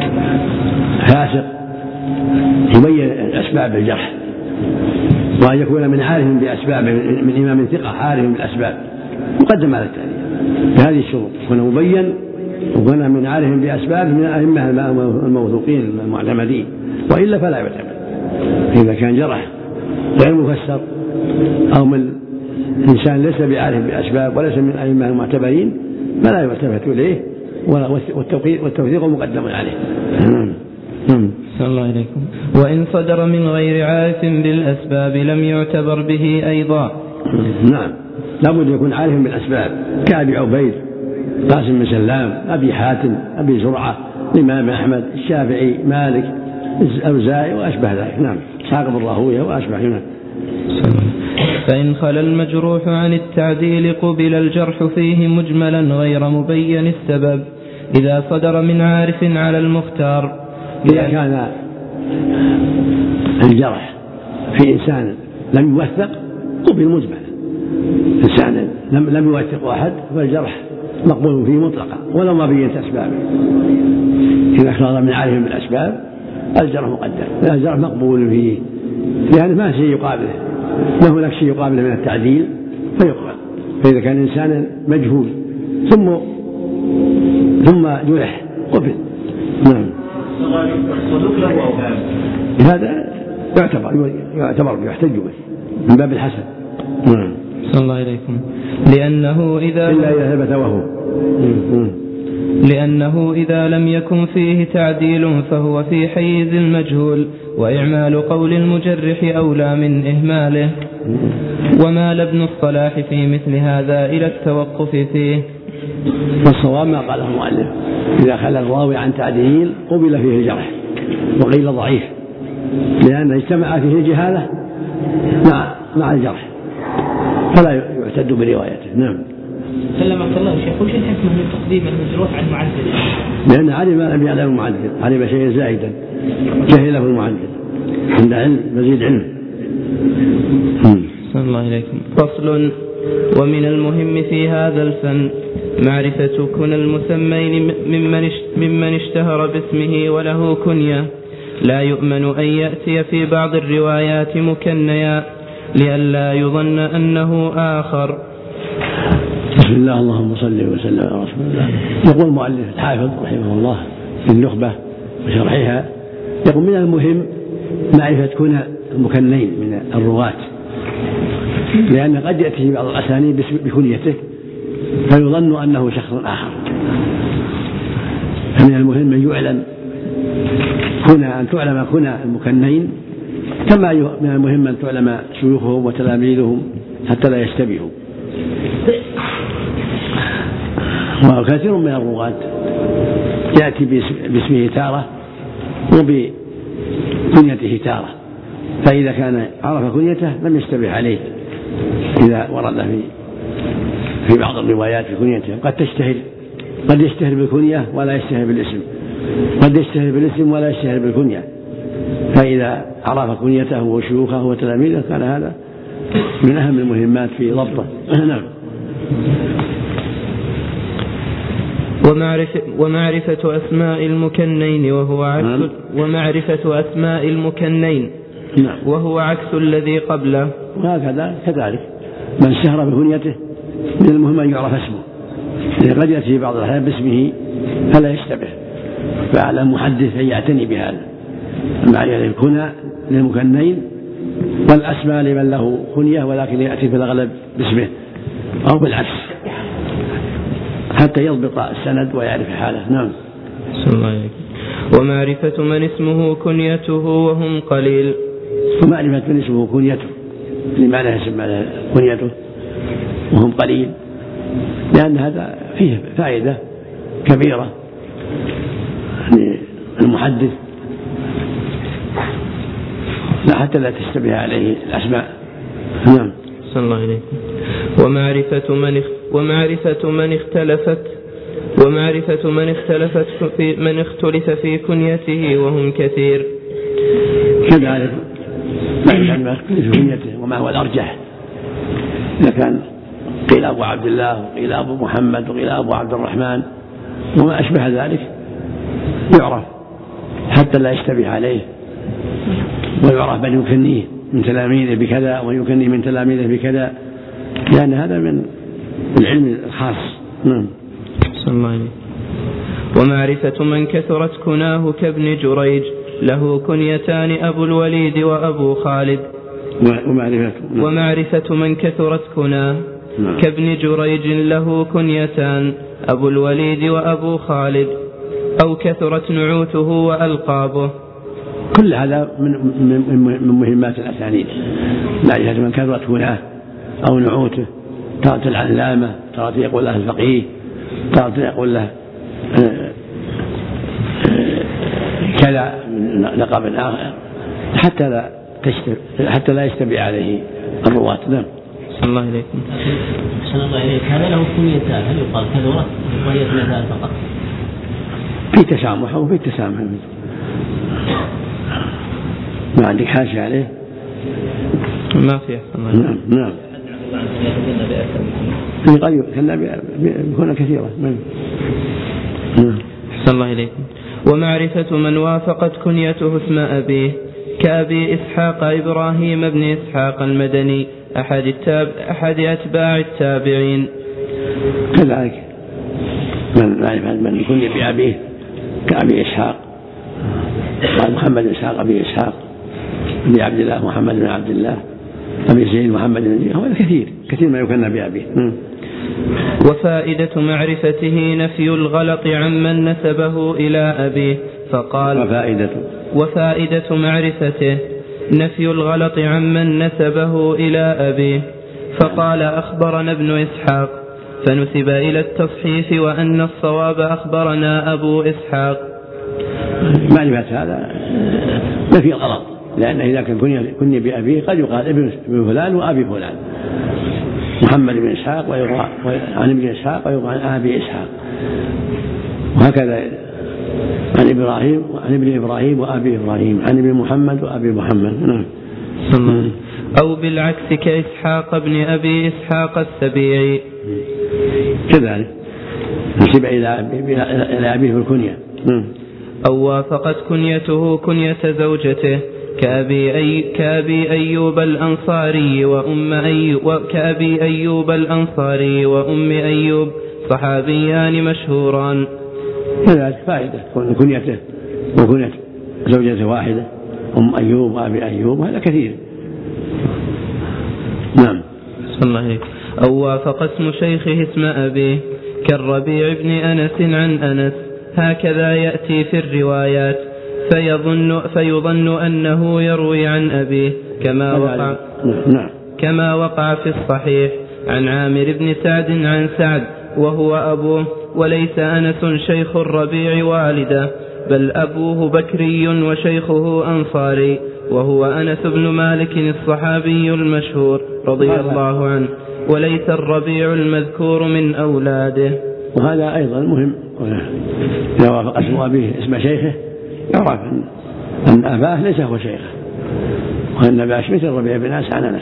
فاسق يبين أسباب الجرح، وأن يكون من عارف بأسباب من إمام ثقة عارف بالأسباب مقدم على التعديل بهذه الشروط، يكون مبين وكان من عارف بأسباب من الأئمة الموثوقين المعتمدين، وإلا فلا يعتمد. إذا كان جرح غير مفسر أو من إنسان ليس بعارف بأسباب وليس من الأئمة المعتبرين فلا يعتمد إليه، والتوثيق مقدم عليه. صلى الله عليكم. وإن صدر من غير عارف بالأسباب لم يعتبر به أيضا. نعم، لابد يكون عارف بالأسباب كأبي عبيد، قاسم بن سلام، أبي حاتم، أبي زرعة، الإمام أحمد، الشافعي، مالك، الأوزاعي وأشبه ذلك. نعم، إسحاق بن راهويه وأشبه. نعم. فإن خلا المجروح عن التعديل قبل الجرح فيه مجملا غير مبين السبب إذا صدر من عارف على المختار. إذا كان الجرح في إنسان لم يوثق قبل مجملا، إنسان لم يوثق أحد فالجرح مقبول فيه مطلقا ولو ما بينت أسبابه. إذا صدر من عارف بالأسباب الجرح مقدم، الجرح مقبول فيه، لأن ما شيء يقابله، ما هناك شيء يقابله من التعديل فيقبل. فإذا كان إنسانا مجهول ثم جرح قبل. نعم. هذا يعتبر يحتج به من باب الحسن. نعم. صلى الله عليكم. لأنه إذا لم يكن فيه تعديل فهو في حيز المجهول، وإعمال قول المجرح أولى من إهماله. ومال ابن الصلاح في مثل هذا إلى التوقف فيه. والصواب ما قاله المؤلف، إذا خلى الراوي عن تعديل قبل فيه الجرح وقيل ضعيف، لأن اجتمع فيه الجهالة مع الجرح، فلا يعتد بروايته. نعم. سلمك الله شيخ، وش الحكمة من تقديم المجروح على المعدل؟ لأن علم ما لم يعلم المعدل، علم شيئا زائدا جهله المعدل، عند علم مزيد علم. صلى الله عليكم. فصل. ومن المهم في هذا الفن معرفة كنى المسمين ممن اشتهر باسمه وله كنية، لا يؤمن أن يأتي في بعض الروايات مكنيا لئلا يظن أنه آخر. بسم الله، اللهم صل وسلم على رسول الله. يقول المؤلف الحافظ رحمه الله في النخبة وشرحها، يقول من المهم معرفة كنى المكنين من الرواة، لأن قد يأتي بعض الأسانيد بكنيته فيظن أنه شخص آخر، فمن المهم أن يعلم أن تعلم كنى المكنين، كما من المهم أن تعلم شيوخهم وتلاميذهم حتى لا يشتبهوا. وكثير من الرواة يأتي باسمه تارة وبكنيته تارة، فإذا كان عرف كنيته لم يشتبه عليه إذا ورد في بعض الروايات في كنيته. قد يشتهر بالكنية ولا يشتهر بالاسم، قد يشتهر بالاسم ولا يشتهر بالكنية، فإذا عرف كنيته وشيوخه وتلاميذه كان هذا من أهم المهمات في ضبطه. نعم. ومعرفة أسماء المكنين ومعرفة أسماء المكنين وهو عكس الذي قبله. وهكذا كذلك من اشتهر بكنيته من المهم أن يعرف اسمه، لأن قد يأتي بعض الأحيان باسمه فلا يشتبه، فعلى المحدث أن يعتني بهذا، معرفة الكنى للمكنين والأسماء لمن له كنية ولكن يأتي في الأغلب باسمه أو بالعكس حتى يضبط السند ويعرف حاله. نعم. ومعرفة من اسمه كنيته وهم قليل. ومعرفة من اسمه كنيته لمعنى يسمى كنيته وهم قليل، لأن هذا فيه فائدة كبيرة للمحدث حتى لا تشتبه عليه الأسماء. نعم. صلى الله عليه. ومعرفة من اختلف في كنيته وهم كثير. كذلك معرفة ما اختلف في كنيته وما هو الأرجح، إذا كان قيل أبو عبد الله وقيل أبو محمد وقيل أبو عبد الرحمن وما أشبه ذلك يعرف حتى لا يشتبه عليه، ويعرف من يكنيه من تلاميذه بكذا ويكنيه من تلاميذه بكذا، لأن هذا من العلم الخاص. نعم. صلى الله عليه. ومعرفة من كثرت كناه كابن جريج له كنيتان أبو الوليد وأبو خالد. ومعرفة من كثرت كناه كابن جريج له كنيتان أبو الوليد وأبو خالد، أو كثرت نعوته وألقابه. كل هذا من مهمات الأسانيد، معرفة من كثرت كناه أو نعوته، تارة العلامة، تارة يقول له الفقيه، تارة يقول له كذا من لقب آخر، حتى لا يشتبه عليه الرواة. نعم. صلى الله عليكم. صلى الله عليك. هذا له كنيتان، هل يقال كثرة وهي كنيتان فقط؟ في تسامح وفي تسامح. ما عندك حاشية عليه؟ ما في. نعم. نعم. قد يكون كثيرة. صلى الله عليكم. ومعرفة من وافقت كنيته اسم أبيه كأبي إسحاق إبراهيم بن إسحاق المدني أحد أتباع التابعين. كذلك من معرفة من كني بأبيه كأبي إسحاق، قال محمد بن إسحاق أبي إسحاق، أبي عبد الله محمد بن عبد الله، أبي زيد محمد بن زيد، هذا كثير ما يكنى بأبيه. وفائدة معرفته نفي الغلط عمن نسبه إلى أبيه، فقال وفائدة معرفته نفي الغلط عمن نسبه إلى أبيه، فقال أخبرنا ابن إسحاق فنسب إلى التصحيف وأن الصواب أخبرنا أبو إسحاق. معرفة هذا نفي الغلط، لأنه إذا كان كني بأبيه قد يقال ابن فلان وأبي فلان، محمد بن إسحاق ويقال عن ابن إسحاق ويقال عن أبي إسحاق، وهكذا عن إبراهيم وعن ابن إبراهيم وأبي إبراهيم، عن ابن محمد وأبي محمد. نعم. أو بالعكس كإسحاق بن أبي إسحاق السبيعي كذلك نسب إلى أبيه الكنية. أو وافقت كنيته كنية زوجته كأبي أيوب الأنصاري كأبي أيوب الأنصاري وأم أيوب صحابيان مشهوران. كذلك فائدة تكون كنيته وكنية زوجته واحدة، أم أيوب وأبي أيوب، هذا كثير. نعم. أو وافق اسم شيخه اسم أبيه كالربيع بن أنس عن أنس، هكذا يأتي في الروايات فيظن أنه يروي عن أبيه كما وقع في الصحيح عن عامر بن سعد عن سعد وهو أبوه، وليس أنس شيخ الربيع والده، بل أبوه بكري وشيخه أنصاري، وهو أنس بن مالك الصحابي المشهور رضي الله عنه، وليس الربيع المذكور من أولاده. وهذا أيضا مهم، إذا وافق اسم أبيه اسم شيخه يعرف أن أباه ليس هو شيخه، وأن أباه مثل الربيع بن أنس عن أنس،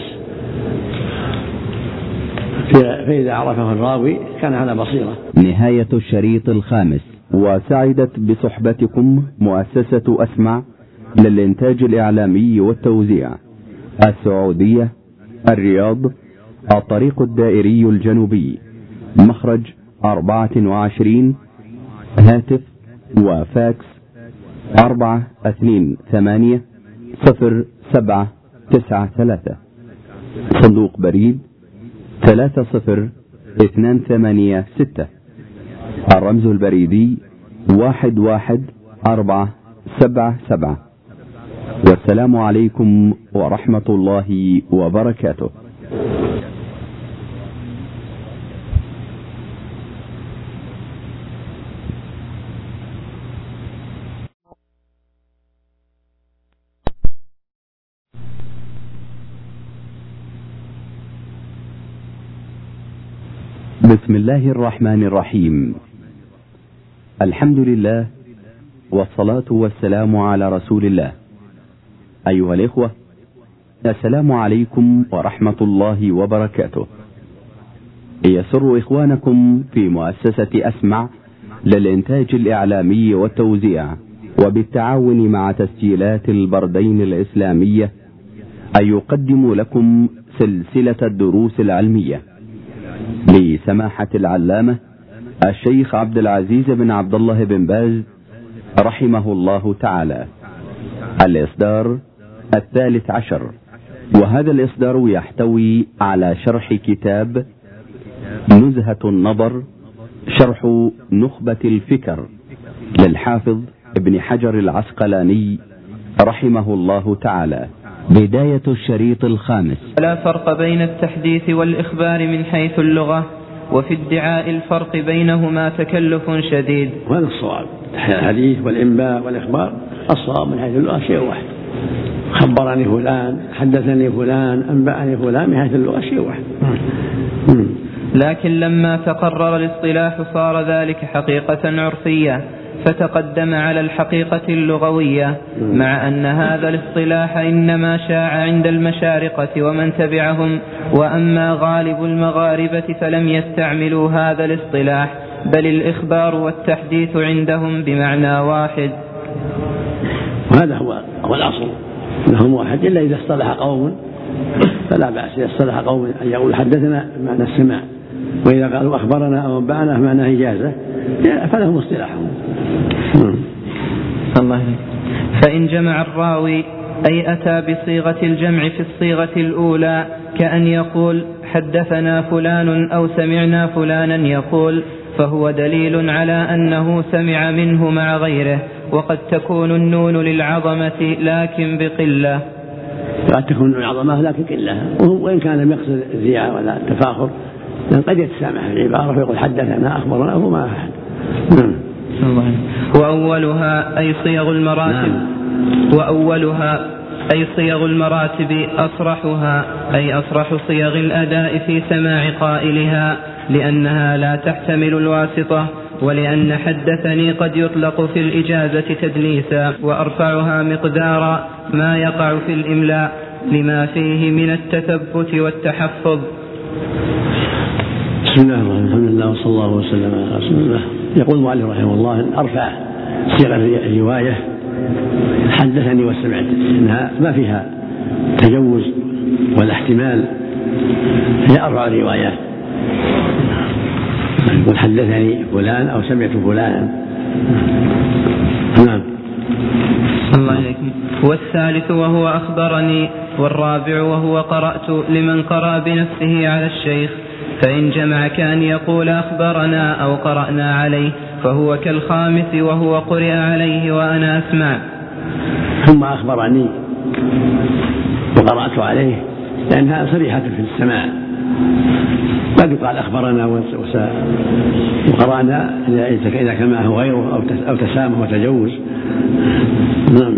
فإذا عرفه الراوي كان على بصيرة. نهاية الشريط الخامس. وسعدت بصحبتكم مؤسسة أسمع للإنتاج الإعلامي والتوزيع، السعودية، الرياض، الطريق الدائري الجنوبي، مخرج 24، هاتف وفاكس 428-0793، صندوق بريد 30286، الرمز البريدي 11477. والسلام عليكم ورحمة الله وبركاته. بسم الله الرحمن الرحيم. الحمد لله والصلاة والسلام على رسول الله. أيها الإخوة، السلام عليكم ورحمة الله وبركاته. يسر إخوانكم في مؤسسة أسمع للإنتاج الإعلامي والتوزيع وبالتعاون مع تسجيلات البردين الإسلامية أن يقدموا لكم سلسلة الدروس العلمية لسماحة العلامة الشيخ عبد العزيز بن عبد الله بن باز رحمه الله تعالى، الإصدار 13، وهذا الإصدار يحتوي على شرح كتاب نزهة النظر شرح نخبة الفكر للحافظ ابن حجر العسقلاني رحمه الله تعالى. بداية الشريط الخامس. لا فرق بين التحديث والإخبار من حيث اللغة، وفي ادعاء الفرق بينهما تكلف شديد. وهذا الصواب، الحديث والإنباء والإخبار الصواب من حيث اللغة شيء واحد، خبرني فلان، حدثني فلان، أنبأني فلان، من حيث اللغة شيء واحد. لكن لما تقرر الاصطلاح صار ذلك حقيقة عرفية، فتقدم على الحقيقة اللغوية، مع أن هذا الاصطلاح إنما شاع عند المشارقة ومن تبعهم، وأما غالب المغاربة فلم يستعملوا هذا الاصطلاح، بل الإخبار والتحديث عندهم بمعنى واحد. وهذا هو الأصل، أنهم واحد، إلا إذا اصطلح قوم فلا بأس. إذا اصطلح قوم أن يقول حدثنا معنى السماع، وإذا قالوا أخبرنا أو أنبأنا معنى إجازة، فلهم اصطلاحهم. الله. فإن جمع الراوي أي أتى بصيغة الجمع في الصيغة الأولى، كأن يقول حدثنا فلان أو سمعنا فلانا يقول، فهو دليل على أنه سمع منه مع غيره، وقد تكون النون للعظمة لكن بقلة. قد تكون العظمة لكن قلة، وإن كان لم يقصد الزياء ولا التفاخر، لأن قد يتسامح في العبارة فيقول حدثنا أخبرنا هو ما أحد. وأولها أي صيغ المراتب، وأولها أي صيغ المراتب أصرحها، أي أصرح صيغ الأداء في سماع قائلها، لأنها لا تحتمل الواسطة، ولأن حدثني قد يطلق في الإجازة تدليسا، وأرفعها مقدارا ما يقع في الإملاء لما فيه من التثبت والتحفظ. بسم الله الرحمن الرحيم، الحمد لله وصلى الله وسلم على رسول الله. يقول المؤلف رحمه الله أن أرفع صيغ الرواية حدثني وسمعت، إنها ما فيها تجوز ولا احتمال، هي أرفع الروايات. يقول حدثني فلان أو سمعت فلانا. نعم. الله عليكم. والثالث وهو أخبرني، والرابع وهو قرأت لمن قرأ بنفسه على الشيخ، فإن جمع كان يقول أخبرنا أو قرأنا عليه، فهو كالخامس وهو قرئ عليه وأنا أسمع. ثم أخبرني وقرأت عليه، لأنها صريحة في السماع، قد يقال أخبرنا وقرأنا إذا كان معه غيره أو تسامح وتجوز. نعم.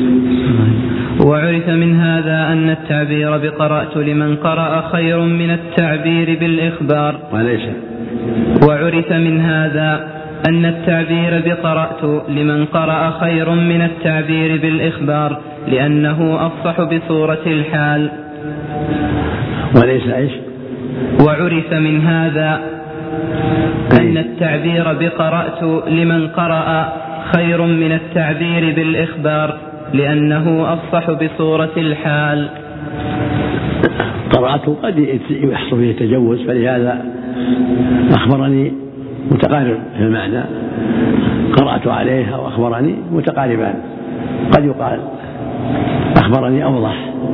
وعرف من هذا أن التعبير بقرأت لمن قرأ خير من التعبير بالإخبار، وليس. وعرف من هذا أن التعبير بقرأت لمن قرأ خير من التعبير بالإخبار، لأنه أفصح بصورة الحال. وليس إيش؟ وعرف من هذا أن التعبير بقرأت لمن قرأ خير من التعبير بالإخبار، لأنه أفصح بصورة الحال. قرأت قد يحصل فيه تجوز، فلهذا أخبرني متقارب في المعنى، قرأت عليه أو أخبرني متقاربان. قد يقال أخبرني أوضح،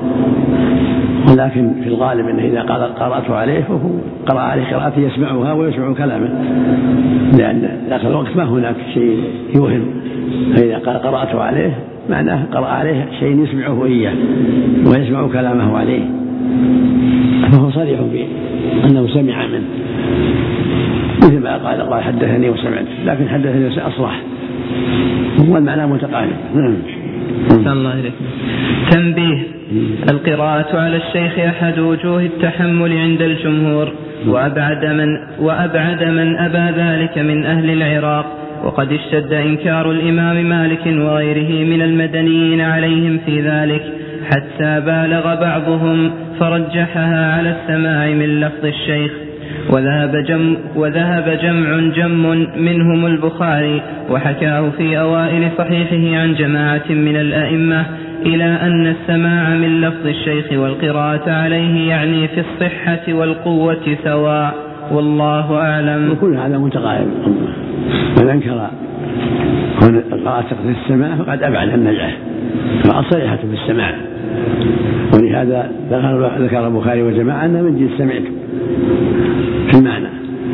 ولكن في الغالب أنه إذا قال قرأت عليه فهو قرأ عليه قراءة يسمعها ويسمع كلامه، لأن ذاك الوقت ما هناك شيء يوهم. فإذا قال قرأت عليه معناه قرأ عليه شيء يسمعه إياه ويسمع كلامه عليه، فهو صريح بأنه سمع منه، مثل ما قال الله حدثني وسمعت، لكن حدثني أصرح، هو المعنى متقارب. الله عليكم. تنبيه: القراءة على الشيخ أحد وجوه التحمل عند الجمهور، وأبعد من أبى ذلك من أهل العراق، وقد اشتد إنكار الإمام مالك وغيره من المدنيين عليهم في ذلك، حتى بالغ بعضهم فرجحها على السماع من لفظ الشيخ. وذهب جمع منهم البخاري وحكاه في أوائل صحيحه عن جماعة من الأئمة إلى أن السماع من لفظ الشيخ والقراءة عليه يعني في الصحة والقوة سواء، والله أعلم. وكل هذا متقارب. من أنكر قراءة السماع فقد أبعد النجعة، فالصريحة في السماع. ولهذا ذكر البخاري وجماعة أنه من جنس سمعت في المعنى،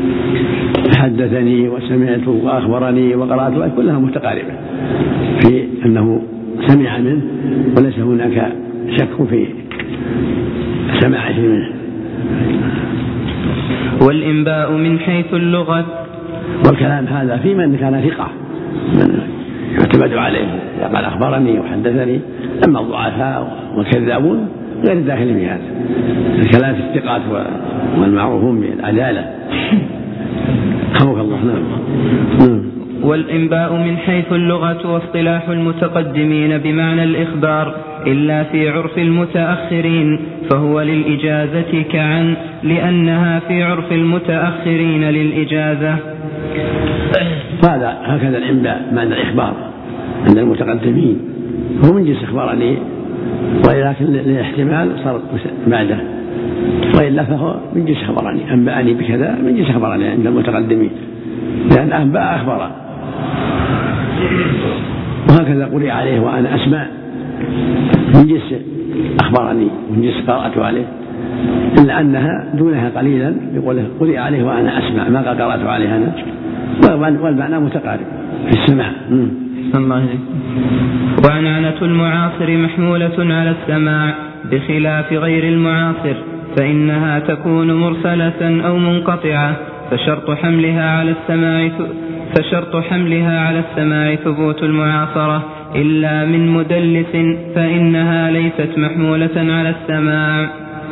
حدثني وسمعت وأخبرني وقرأت، كلها متقاربة في أنه سمع منه، وليس هناك شك في سماعه منه. والإنباء من حيث اللغة، والكلام هذا في من كان ثقة من يعتمد عليه، قال أخبرني وحدثني. أما الضعفاء والكذابون غير داخل في هذا الكلام، في الثقات والمعروفون بالعدالة. حفظك الله. نعم. والإنباء من حيث اللغة واصطلاح المتقدمين بمعنى الإخبار، إلا في عرف المتأخرين فهو للإجازة كعن، لأنها في عرف المتأخرين للإجازة. هكذا الإنباء معنى الإخبار عند المتقدمين هو من جنس أخبرني، ولكن للاحتمال صار بعده، وإلا فهو من جنس أخبرني. أنبأني بكذا من جنس أخبرني عند المتقدمين، لأن أنباء أخبر. وهكذا قرئ عليه وأنا أسمع من جنس أخبرني ومن جنس قرأت عليه، إلا أنها دونها قليلا، يقول قرئ عليه وأنا أسمع، ما قال قرأت عليه أنا، والمعنى متقارب في السماع. الله عليك. وعنعنة المعاصر محمولة على السماع بخلاف غير المعاصر، فإنها تكون مرسلة أو منقطعة، فشرط حملها على السماع ثبوت المعاصرة، إلا من مدلس فإنها ليست محمولة على السماع.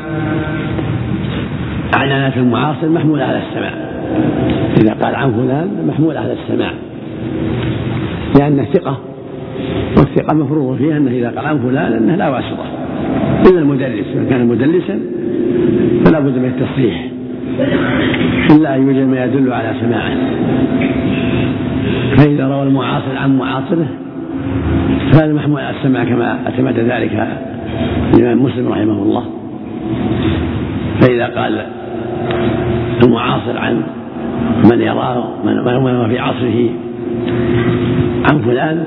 عنعنة المعاصر محمولة على السماع، إذا قال عن فلان محمولة على السماع، لأنه ثقة، والثقة مفروض فيها أنه إذا قال عن فلان أنه لا واسطة إلا المدلس. من كان مدلسا فلا بد من التصريح إلا أن يوجد ما يدل على سماعه. فإذا روى المعاصر عن معاصره فهذا محمول على السماع كما اعتمد ذلك الإمام مسلم رحمه الله. فإذا قال المعاصر عن من يراه من في عصره عن فلان،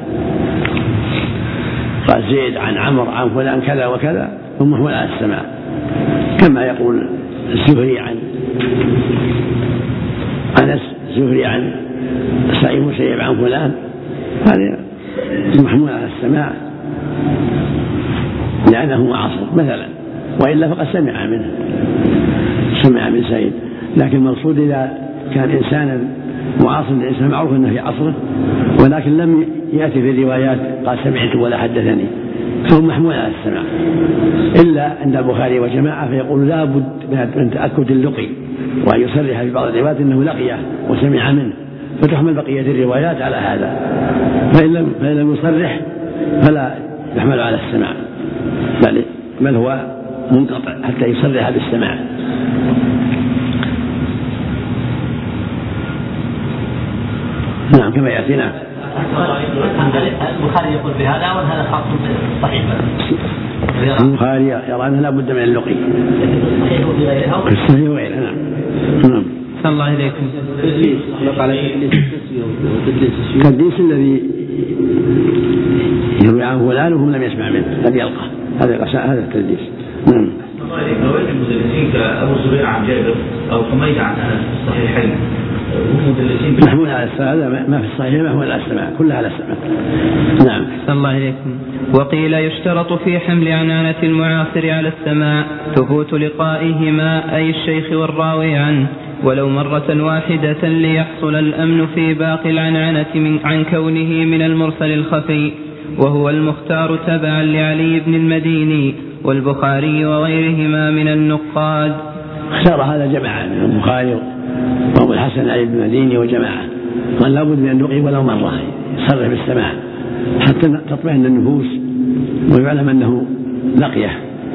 قال زيد عن عمر عن فلان كذا وكذا، هم محمول على السماع، كما يقول الزهري عن أنس، الزهري عن سعيد بن المسيب عن فلان، هذا محمول على السماع لأنه معاصر مثلا، وإلا فقد سمع منه، سمع من سعيد. لكن المقصود إذا كان إنسانا معاصر لإنسان معروف أنه في عصره ولكن لم يأتي في الروايات قال سمعت ولا حدثني، فهو محمول على السماع. إلا عند البخاري وجماعة فيقول لا بد من تأكد اللقي، وأن يصرح في بعض الروايات أنه لقيه وسمع منه، فتحمل بقية الروايات على هذا. فإن لم يصرح فلا يحمل على السماع، بل هو منقطع حتى يصرح بالسماع. نعم كما يأتينا. البخاري يقول بهذا وهذا خاص بالصحيح. البخاري يرى أنه لا بد من اللقي في الصحيح وغيره. نعم. صلى الله عليكم. التدليس الذي يروي عنه فلان وهم لم يسمع منه لم يلقى، هذا التدليس. نعم. رواية المدلسين كأبو زبير عن جابر أو حميد عن أنس في الصحيحين محمول على السماع، ما في الصحيح محمول على السماع، كلها على السماع. نعم. صلى الله عليكم. وقيل يشترط في حمل عنعنة المعاصر على السماع ثبوت لقائهما أي الشيخ والراوي عنه ولو مرة واحدة ليحصل الأمن في باقي العنعنة عن كونه من المرسل الخفي، وهو المختار تبعا لعلي بن المديني والبخاري وغيرهما من النقاد. اختار هذا جماعة من البخاري وابو الحسن علي بن المديني وجماعة، قال لا بد من أن نقي ولو مرة يصرح بالسماع حتى تطمئن النفوس ويعلم أنه لقيه،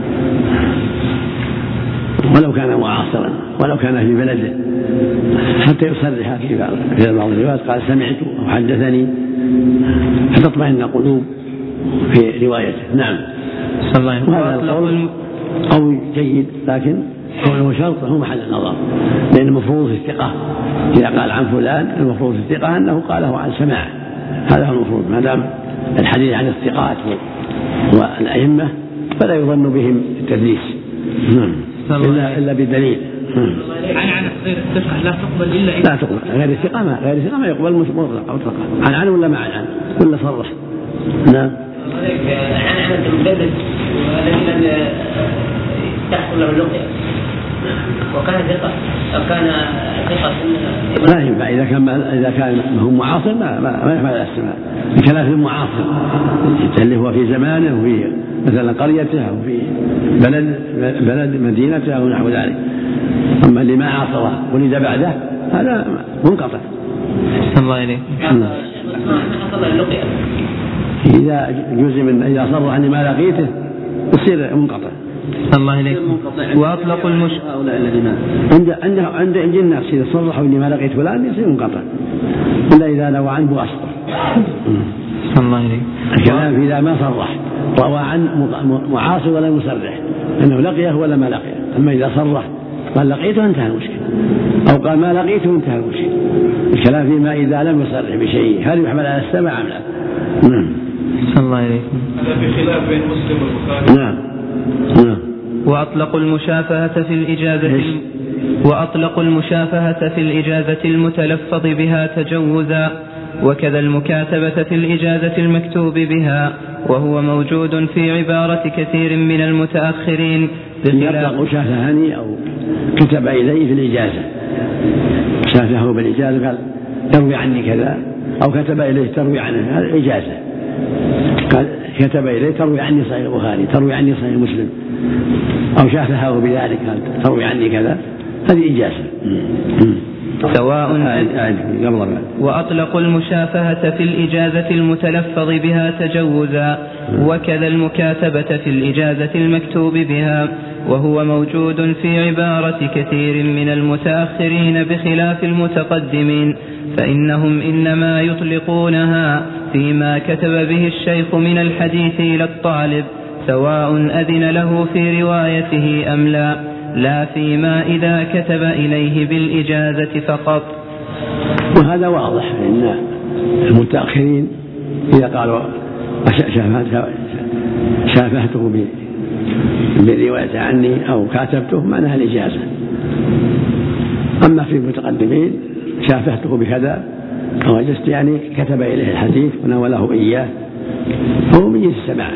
ولو كان معاصرا ولو كان في بلده، حتى يصرح في بعض الروايات قال سمعت أو حدثني فتطمئن القلوب في روايته. نعم. وهذا القول قوي جيد، لكن كونه شرط هو محل النظر، لأن المفروض في الثقة إذا قال عن فلان المفروض في الثقة أنه قاله عن سماع، هذا هو المفروض. ما دام الحديث عن الثقات والأئمة فلا يظن بهم التدليس إلا بدليل. عن غير الثقة لا تقبل إلا لا تقبل غير الثقة ما يقبل مطلق أو تقبل عن ولا ما عن ولا صرح. نعم. عن المدرس والذي لم تحصل له اللقية وكان ثقة أو كان ثقة لا ينفع إذا كان هو معاصر ما يفعل السماع بخلاف المعاصر اللي هو في زمانه وفي مثلا قريته أو في بلد مدينته أو نحو ذلك. أما اللي ما عاصره ولد بعده هذا منقطع. الله عليك. ما حصل اللقية إذا جزم إذا صرح أني ما لقيته يصير منقطع. الله عليك. وأطلق هؤلاء الذين عند الناس إذا صرحوا إني ما لقيت فلان يصير منقطع إلا إذا نوى عنه أسطر. الله عليك. الكلام إذا ما صرح روى عن معاصر ولا مصرح أنه لقيه ولا ما لقيه. أما إذا صرح قال لقيته انتهى المشكلة، أو قال ما لقيته انتهى المشكلة. الكلام فيما إذا لم يصرح بشيء هل يحمل على السمع أم لا؟ الله عليك. هذا بخلاف بين مسلم والبخاري. نعم. وأطلقوا المشافهة في الإجازة المتلفظ بها تجوزا، وكذا المكاتبة في الإجازة المكتوب بها، وهو موجود في عبارة كثير من المتأخرين. يطلق شافهني أو كتب إليه في الإجازة، شافه بالإجازة قال تروي عني كذا، أو كتب إليه تروي عنه، هذا إجازة قال كتب إليه تروي عني صحيح البخاري، تروي عني صحيح مسلم، أو شافهه بذلك تروي عني كذا، هذه إجازة. سواء وأطلقوا المشافهة في الإجازة المتلفظ بها تجوزا، وكذا المكاتبة في الإجازة المكتوب بها، وهو موجود في عبارة كثير من المتأخرين بخلاف المتقدمين، فإنهم إنما يطلقونها فيما كتب به الشيخ من الحديث إلى الطالب، سواء أذن له في روايته أم لا فيما إذا كتب إليه بالإجازة فقط. وهذا واضح إن المتأخرين إذا قالوا شافهته بالرواية عني أو كاتبته معناها الإجازة. أما في المتقدمين شافهته بكذا أو أجزت يعني كتب إليه الحديث وناوله إياه، فهو من جنس السماع،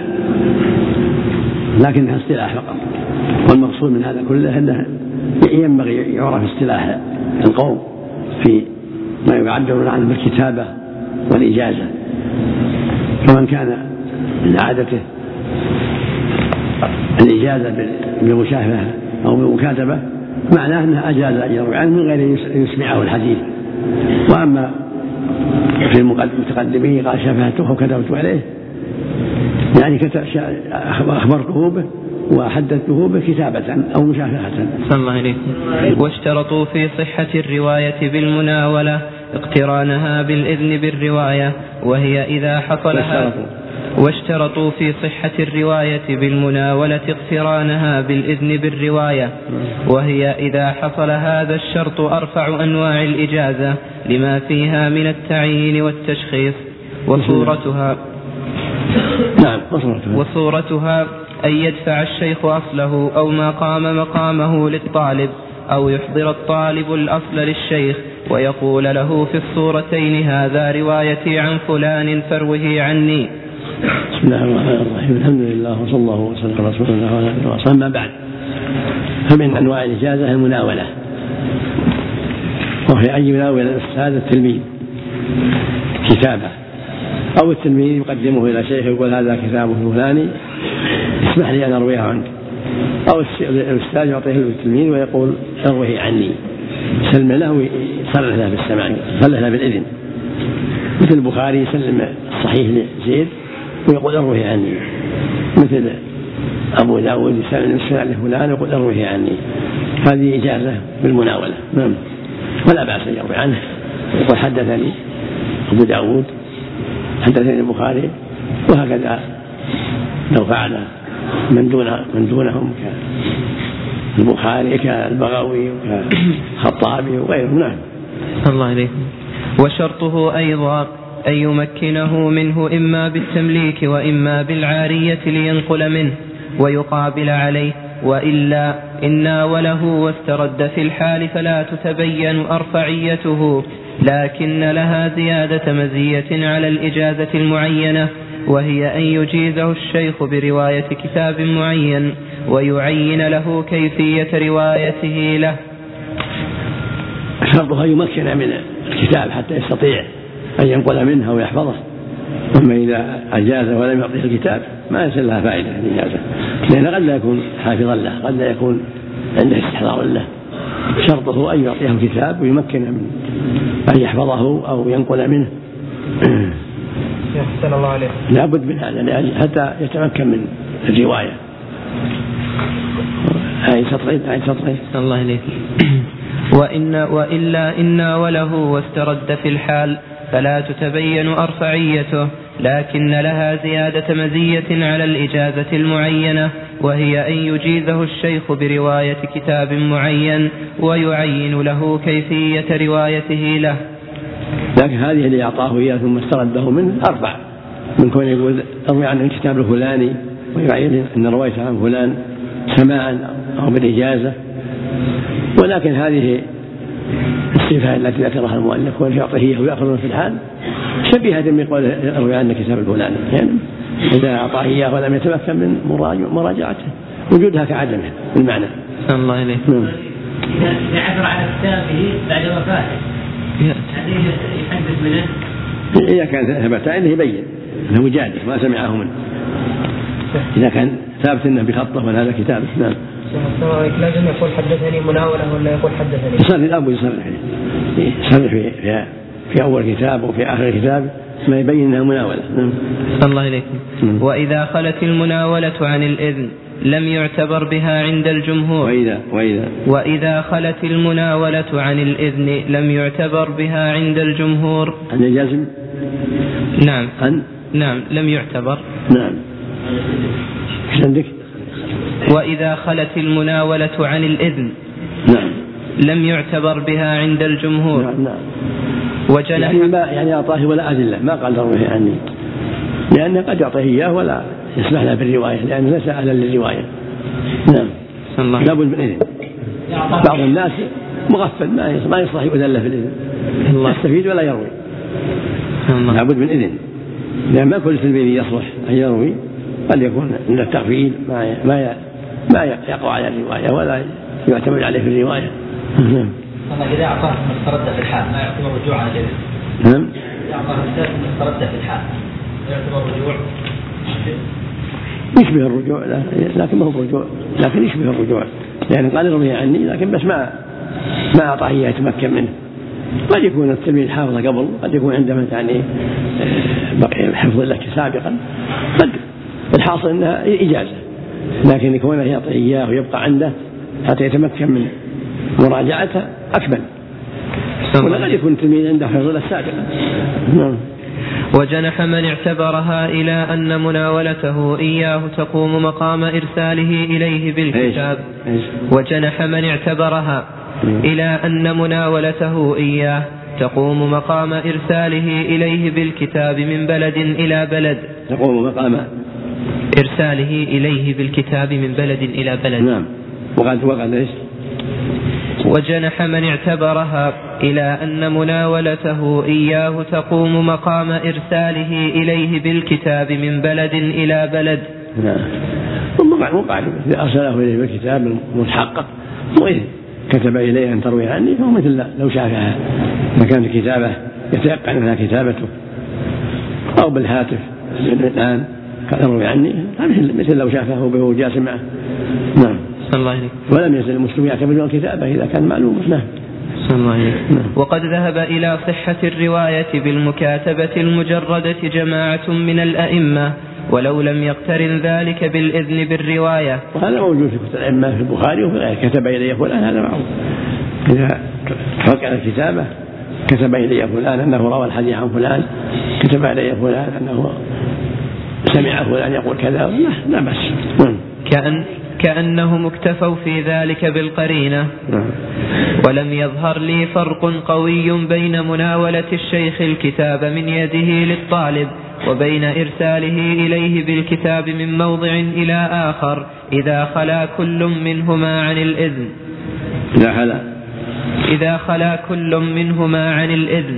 لكنها اصطلاح فقط. والمقصود من هذا كله أنه ينبغي يعرف اصطلاح القوم في ما يعبرون عنه بالكتابة والإجازة، فمن كان من عادته الإجازة بالمشافهة أو بالمكاتبة معناه أنها أجاز أن يروي عنه من غير أن يسمعه الحديث. وأما في المتقدمين قال شافهته وكتبت عليه، يعني أخبرته به وحدثته بكتابة أو مشافهة. صلى الله عليه. واشترطوا في صحة الرواية بالمناولة اقترانها بالإذن بالرواية، وهي إذا حصل هذا. واشترطوا في صحة الرواية بالمناولة اقترانها بالإذن بالرواية، وهي إذا حصل هذا الشرط أرفع أنواع الإجازة لما فيها من التعيين والتشخيص. وصورتها أن يدفع الشيخ أصله أو ما قام مقامه للطالب، أو يحضر الطالب الأصل للشيخ ويقول له في الصورتين هذا روايتي عن فلان فروه عني. بسم الله الرحمن الرحيم، الحمد لله وصلى الله وسلم على رسول الله وعلى آله وصحبه. أما بعد، فمن أنواع الإجازة المناولة، وهي أن يناول الأستاذ التلميذ كتابة، أو التلميذ يقدمه إلى شيخ يقول هذا كتابه الفلاني اسمح لي أن أرويه عنك، أو الأستاذ يعطيه التلميذ ويقول أروه عني، سلم له يصرح له بالسماع، يصرح له بالإذن، مثل البخاري يسلم الصحيح لزيد ويقول أروه عني، مثل أبو داود يسلم السماع لفلان ويقول أروه عني. هذه إجازة بالمناولة، ولا بأس أن يروي عنه، يقول حدثني أبو داود، حدثني البخاري، وهكذا لو فعل من دونهم كالبخاري كالبغوي وكالخطابي وغيرهم. نعم. الله عليكم. وشرطه أيضا أن يمكنه منه إما بالتمليك وإما بالعارية لينقل منه ويقابل عليه، وإلا إن ناوله واسترد في الحال فلا تتبين أرفعيته، لكن لها زيادة مزية على الإجازة المعينة، وهي أن يجيزه الشيخ برواية كتاب معين ويعين له كيفية روايته له. شرطها يمكن من الكتاب حتى يستطيع أن ينقل منها ويحفظه. أما إذا أجاز ولم يعطيه الكتاب ما يصل لها فائدة الإجازة، لأن قد لا يكون حافظا له، قد لا يكون عنده استحضار له. شرطه أن يعطيه الكتاب ويمكن من أن يحفظه أو ينقل منه. يحسن الله عليه. لابد من هذا حتى يتمكن من الرواية. هاي سطرين. الله عليه. وإلا إن وله واسترد في الحال فلا تتبين أرفعيته، لكن لها زيادة مزية على الإجازة المعينة، وهي أن يجيزه الشيخ برواية كتاب معين ويعين له كيفية روايته له. لكن هذه اللي أعطاه إياه ثم استرده منه أرفع من كون يقول أروي عن الكتاب الفلاني ويعين أن رويت عن فلان سماعا أو بالإجازة. ولكن هذه الصفة التي ذكرها المؤلف ويعطيه ويأخذه في الحال شبيهة بقول أروي عن الكتاب الفلاني، يعني إذا أعطاه إياه ولم يتمكن من مراجعته وجودها كعدمه بالمعنى. الله عليه. يعثر على كتابه بعد وفاته، هذه يحدث منه. إذا كان ثبت أنه يبين أنه جادة ما سمعه منه إذا كان ثابت أنه بخطه من هذا كتابه. نعم. لازم يقول حدثني مناولة ولا يقول حدثني؟ يصرح الأب يصرح في أول كتاب وفي آخر كتاب ما يبين أنها مناولة. الله إليكم. وإذا خلت المناولة عن الإذن لم يعتبر بها عند الجمهور. وإذا خلت المناولة عن الإذن لم يعتبر بها عند الجمهور. عن الجزم. نعم لم يعتبر. نعم. ايش عندك؟ وإذا خلت المناولة عن الإذن لم يعتبر بها عند الجمهور. نعم. وجنح يعني أعطاه ولا أدلة ما قال ضربه عني لأنه قد يعطيه إياه ولا يسمح له بالرواية لأنه ليس أهلا للرواية. نعم. لابد من إذن. بعض الناس مغفل ما يصلح يؤذن له في الإذن يستفيد ولا يروي. لابد من إذن لأن ما كل تلميذ يصلح أن يروي قد يكون عند التغفيل ما يقع على الرواية ولا يعتمد عليه في الرواية. إذا أعطاه مسترد في الحال ما يعتبر رجوع على الإذن. نعم. إذا أعطاه مسترد في الحال يعتبر رجوع. يشبه الرجوع لكن ما هو رجوع لكن يشبه الرجوع يعني قال يروي عني لكن بس ما أعطاه إياه يتمكن منه. قد يكون التلميذ حافظ قبل قد يكون عندما يعني بقي حفظ لك سابقا قد الحاصل أنها إجازة لكن يكون يعطيه إياه ويبقى عنده حتى يتمكن من مراجعته أكمل. ولا قد يكون التلميذ عنده حفظ لك سابقا. وجنح من اعتبرها إلى أن مناولته إياه تقوم مقام إرساله إليه بالكتاب. وجنح من اعتبرها إلى أن مناولته إياه تقوم مقام إرساله إليه بالكتاب من بلد إلى بلد. تقوم مقام إرساله إليه بالكتاب من بلد إلى بلد. نعم. وقال إيش؟ وجنح من اعتبرها إلى أن مناولته إياه تقوم مقام إرساله إليه بالكتاب من بلد إلى بلد. نعم. وقع إذا أرسله إليه بالكتاب المتحقق وإذا كتب إليه أن تروي عني فهو مثل لو شافها ما كانت كتابة يتيقن أنها كتابته أو بالهاتف الآن كان يروي عني مثل لو شافه وهو جالس معه. نعم. ولم يزل المسلم يعتمدون الكتابة إذا كان معلوم. نعم. وقد ذهب إلى صحة الرواية بالمكاتبة المجردة جماعة من الأئمة ولو لم يقترن ذلك بالإذن بالرواية. وهذا موجود في كتب الأئمة في البخاري وفي غيره كتب إليه فلان هذا معروف. إذا توقع الكتابة كتب إليه فلان أنه روى الحديث عن فلان كتب إليه فلان أنه سمع فلان يقول كذا لا بس. كأنهم اكتفوا في ذلك بالقرينة. ولم يظهر لي فرق قوي بين مناولة الشيخ الكتاب من يده للطالب وبين إرساله إليه بالكتاب من موضع إلى آخر إذا خلا كل منهما عن الإذن. إذا خلا كل منهما عن الإذن.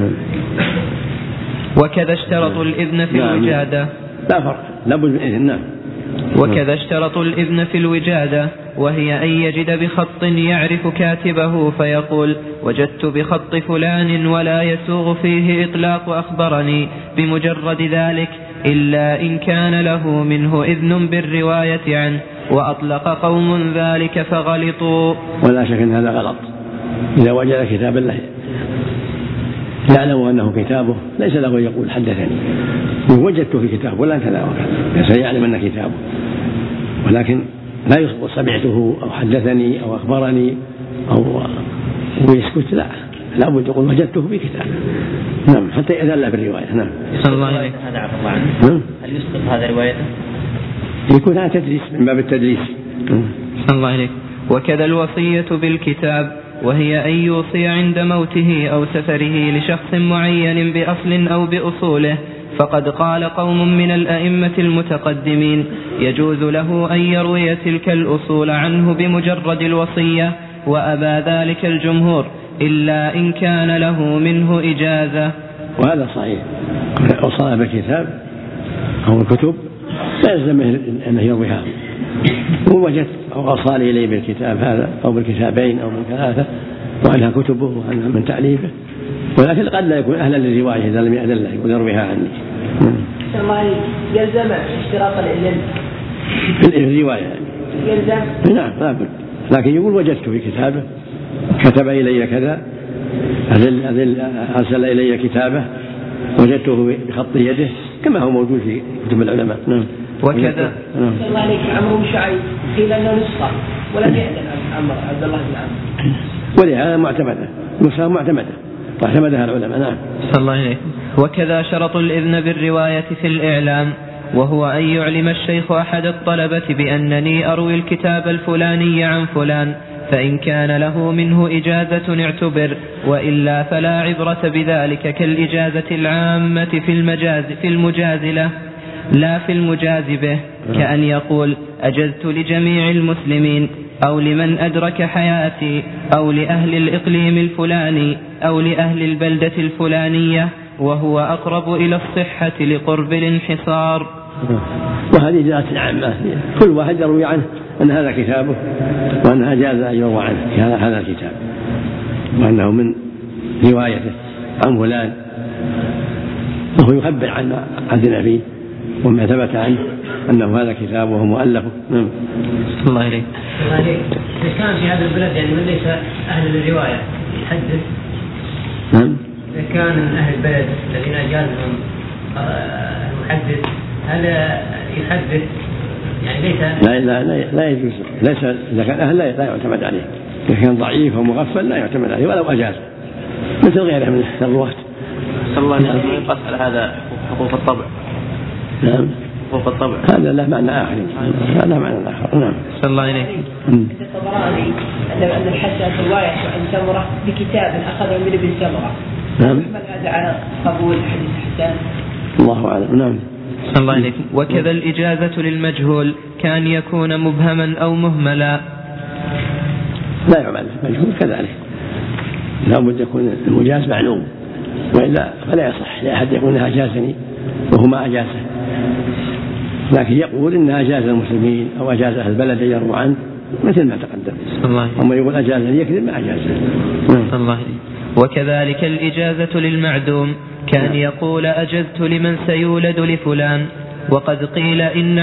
وكذا اشترطوا الإذن في الوجادة. لا فرق لابد من إذن. وكذا اشترطوا الإذن في الوجادة وهي أن يجد بخط يعرف كاتبه فيقول وجدت بخط فلان ولا يسوغ فيه إطلاق أخبرني بمجرد ذلك إلا إن كان له منه إذن بالرواية عنه وأطلق قوم ذلك فغلطوا. ولا شك أن هذا غلط. إذا وجد كتابا له يعلم أنه كتابه ليس له يقول حدثني وجدته في كتاب ولا كذا وكذا سيعلم أنه كتابه ولكن لا يخبر سمعته أو حدثني أو أخبرني أو ويسكت لا بد يقول وجدته في كتاب. نعم حتى يأذن له بالرواية. نعم. هذا عفوا عنه هل يسقط هذا روايته؟ يكون هذا تدليس من باب التدليس. الله عليك. وكذا الوصية بالكتاب وهي أن يوصي عند موته أو سفره لشخص معين بأصل أو بأصوله فقد قال قوم من الأئمة المتقدمين يجوز له أن يروي تلك الأصول عنه بمجرد الوصية وأبى ذلك الجمهور إلا إن كان له منه إجازة. وهذا صحيح. وصى بالكتاب أو الكتب لا يلزم أن يرويها ووجدت أو أصال إليه بالكتاب هذا أو بالكتابين أو من ثلاثة وعنها كتبه وعنها من تأليفه ولكن قد لا يكون أهلا للرواية إذا لم يأذن له يقول يرويها عني. يلزم اشتراط الإذن في الرواية يلزم؟ نعم لا بد، لكن يقول وجدته في كتابه كتب إلي كذا، أرسل إلي كتابه وجدته بخط يده كما هو موجود في كتب العلماء. نعم. وكذا الله عليك عمرو بن شعيب قيل أنه نسخة ولم يعلن عمرو عبد الله بن عمرو، ولهذا معتمدة نسخة معتمدة واعتمدها العلماء. نعم. صلى الله عليه. وكذا شرط الإذن بالرواية في الإعلام، وهو أن يعلم الشيخ أحد الطلبة بأنني أروي الكتاب الفلاني عن فلان، فإن كان له منه إجازة اعتبر، وإلا فلا عبرة بذلك كالإجازة العامة في المجاز له لا في المجاز به، كأن يقول أجزت لجميع المسلمين أو لمن أدرك حياتي أو لأهل الإقليم الفلاني أو لأهل البلدة الفلانية، وهو أقرب إلى الصحة لقرب الانحصار. وهذه إجازة عامة، كل واحد يروي عنه أن هذا كتابه وأنها جاز أن يروى عنه هذا الكتاب، وأنه من روايته عن فلان، وهو يخبر عن ما عدنا فيه وما ثبت عنه أنه هذا كتاب وهو مؤلفه. نعم. الله عليك. إذا كان في هذا البلد يعني من ليس أهل الرواية يحدث. نعم. إذا كان من أهل البلد الذين أجازهم المحدث هل يحدث يعني ليس؟ لا يجوز، ليس إذا كان أهل لا يعتمد عليه، إذا كان ضعيف ومغفل لا يعتمد عليه ولو أجاز، مثل غيره من الرواة. صلى الله عليه وسلم يقص على هذا حقوق الطبع. نعم. حقوق الطبع هذا له معنى آخر. هذا معنى آخر. نعم. صلى الله عليه. الطبراني أن الحسن الرواية عن سمرة بكتاب أخذه من ابن سمرة. نعم. هذا على قبول حديث حسان. الله أعلم. نعم. صلى الله عليه. وكذا الإجازة للمجهول كان يكون مبهما أو مهملا. لا يعمل مجهول كذلك، لا بد يكون المجاز معلوم، وإلا فلا يصح لأحد يقول إنها أجازني وهو ما أجازه، لكن يقول إنها أجاز المسلمين أو أجاز أهل البلد يروى عنه مثل ما تقدم. أما يقول أجازني يكذب ما أجازه. صلى الله عليه. وكذلك الإجازة للمعدوم كان يقول أجزت لمن سيولد لفلان، وقد قيل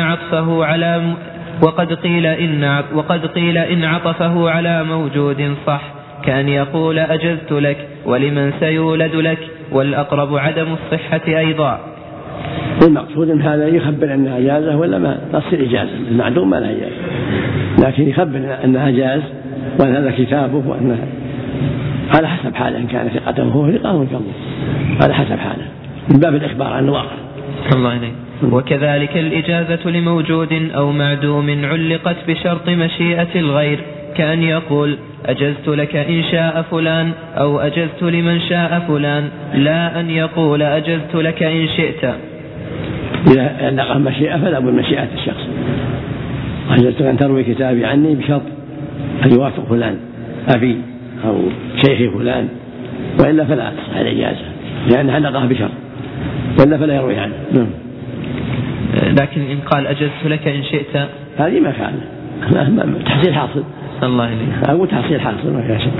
إن عطفه على موجود صح، كان يقول أجزت لك ولمن سيولد لك، والأقرب عدم الصحة أيضا. المقصود من هذا يخبر أنها إجازة ولا ما تصير إجازة، المعدوم ما لها إجازة، لكن يخبر أنها جاز وأن هذا كتابه وأنها على حسب حاله، إن كان ثقته هو ثقه كمه على حسب حاله من باب الإخبار عن الواقع. الله عليه. وكذلك الإجازة لموجود أو معدوم علقت بشرط مشيئة الغير، كان يقول أجزت لك إن شاء فلان أو أجزت لمن شاء فلان، لا أن يقول أجزت لك إن شئت. إذا لقى مشيئة فلا بد مشيئة الشخص. أجزت أن تروي كتابي عني بشرط أن يوافق فلان أبي أو شيخي فلان، وإلا فلا تصح الإجازة لأن علقها بشرط، وإلا فلا يروي عنه. لكن إن قال أجزت لك إن شئت هذه ما كان تحصيل حاصل. الله عليه. أو تحصيل حاصل ما كان.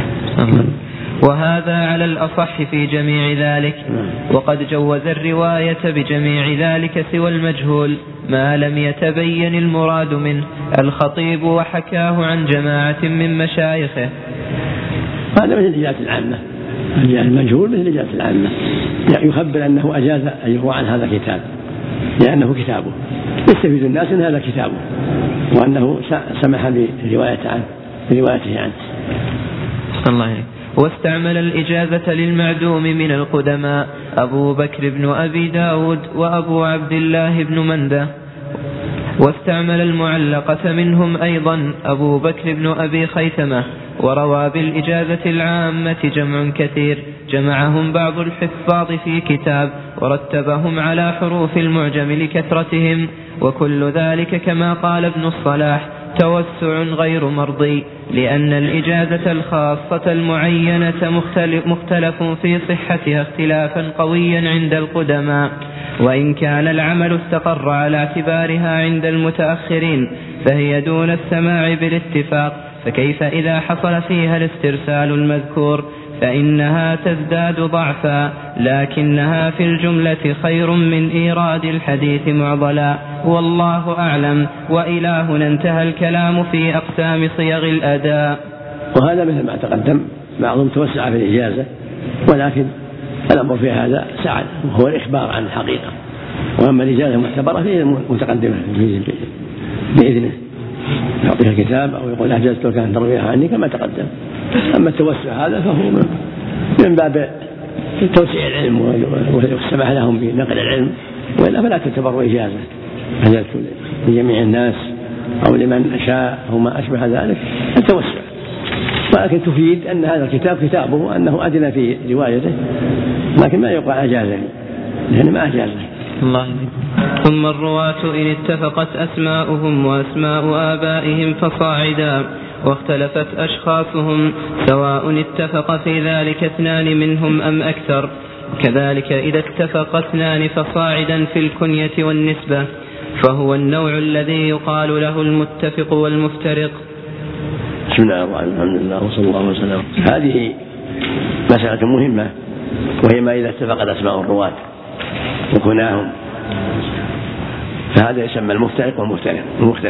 وهذا على الأصح في جميع ذلك. وقد جوز الرواية بجميع ذلك سوى المجهول ما لم يتبين المراد منه الخطيب وحكاه عن جماعة من مشايخه. هذا مثل الإجازة العامة، المجهول مثل الإجازة العامة، يخبر أنه أجاز أن يروى عن هذا كتاب لأنه كتابه، يستفيد الناس أن هذا كتابه وأنه سمح بروايته عنه. الله عليه. واستعمل الإجازة للمعدوم من القدماء أبو بكر بن أبي داود وأبو عبد الله بن مندة، واستعمل المعلقة منهم أيضا أبو بكر بن أبي خيثمة. وروى بالإجازة العامة جمع كثير جمعهم بعض الحفاظ في كتاب ورتبهم على حروف المعجم لكثرتهم، وكل ذلك كما قال ابن الصلاح توسع غير مرضي، لأن الإجازة الخاصة المعينة مختلف في صحتها اختلافا قويا عند القدماء، وإن كان العمل استقر على اعتبارها عند المتأخرين فهي دون السماع بالاتفاق، فكيف إذا حصل فيها الاسترسال المذكور فإنها تزداد ضعفا، لكنها في الجملة خير من إيراد الحديث معضلا، والله أعلم. وإلهنا انتهى الكلام في أقسام صيغ الأداء. وهذا مثل ما تقدم، بعضهم توسع في الإجازة، ولكن الأمر في هذا سعد، وهو الإخبار عن الحقيقة. وأما الإجازة المعتبرة فهي متقدمة بإذنه، يعطيها الكتاب أو يقول أجزت لك أن ترويها عني كما تقدم. أما التوسع هذا فهو من باب توسيع العلم والسماح لهم بنقل العلم، وإلا فلا تعتبر إجازة أجزت لجميع الناس أو لمن شاء أو ما أشبه ذلك التوسع، ولكن تفيد أن هذا الكتاب كتابه أنه أدنى في روايته، لكن ما يقال أجازني لأنه ما أجازني. الله. ثم الرواة إن اتفقت أسماؤهم وأسماء آبائهم فصاعدا، واختلفت أشخاصهم سواء اتفق في ذلك 2 منهم أم أكثر. كذلك إذا اتفق 2 فصاعدا في الكنية والنسبة، فهو النوع الذي يقال له المتفق والمفترق. بسم الله الرحمن الرحيم، الحمد لله وصلى الله وسلم. هذه مسألة مهمة، وهي ما إذا اتفقت أسماء الرواة وكناهم، فهذا يسمى المفترق والمختلف.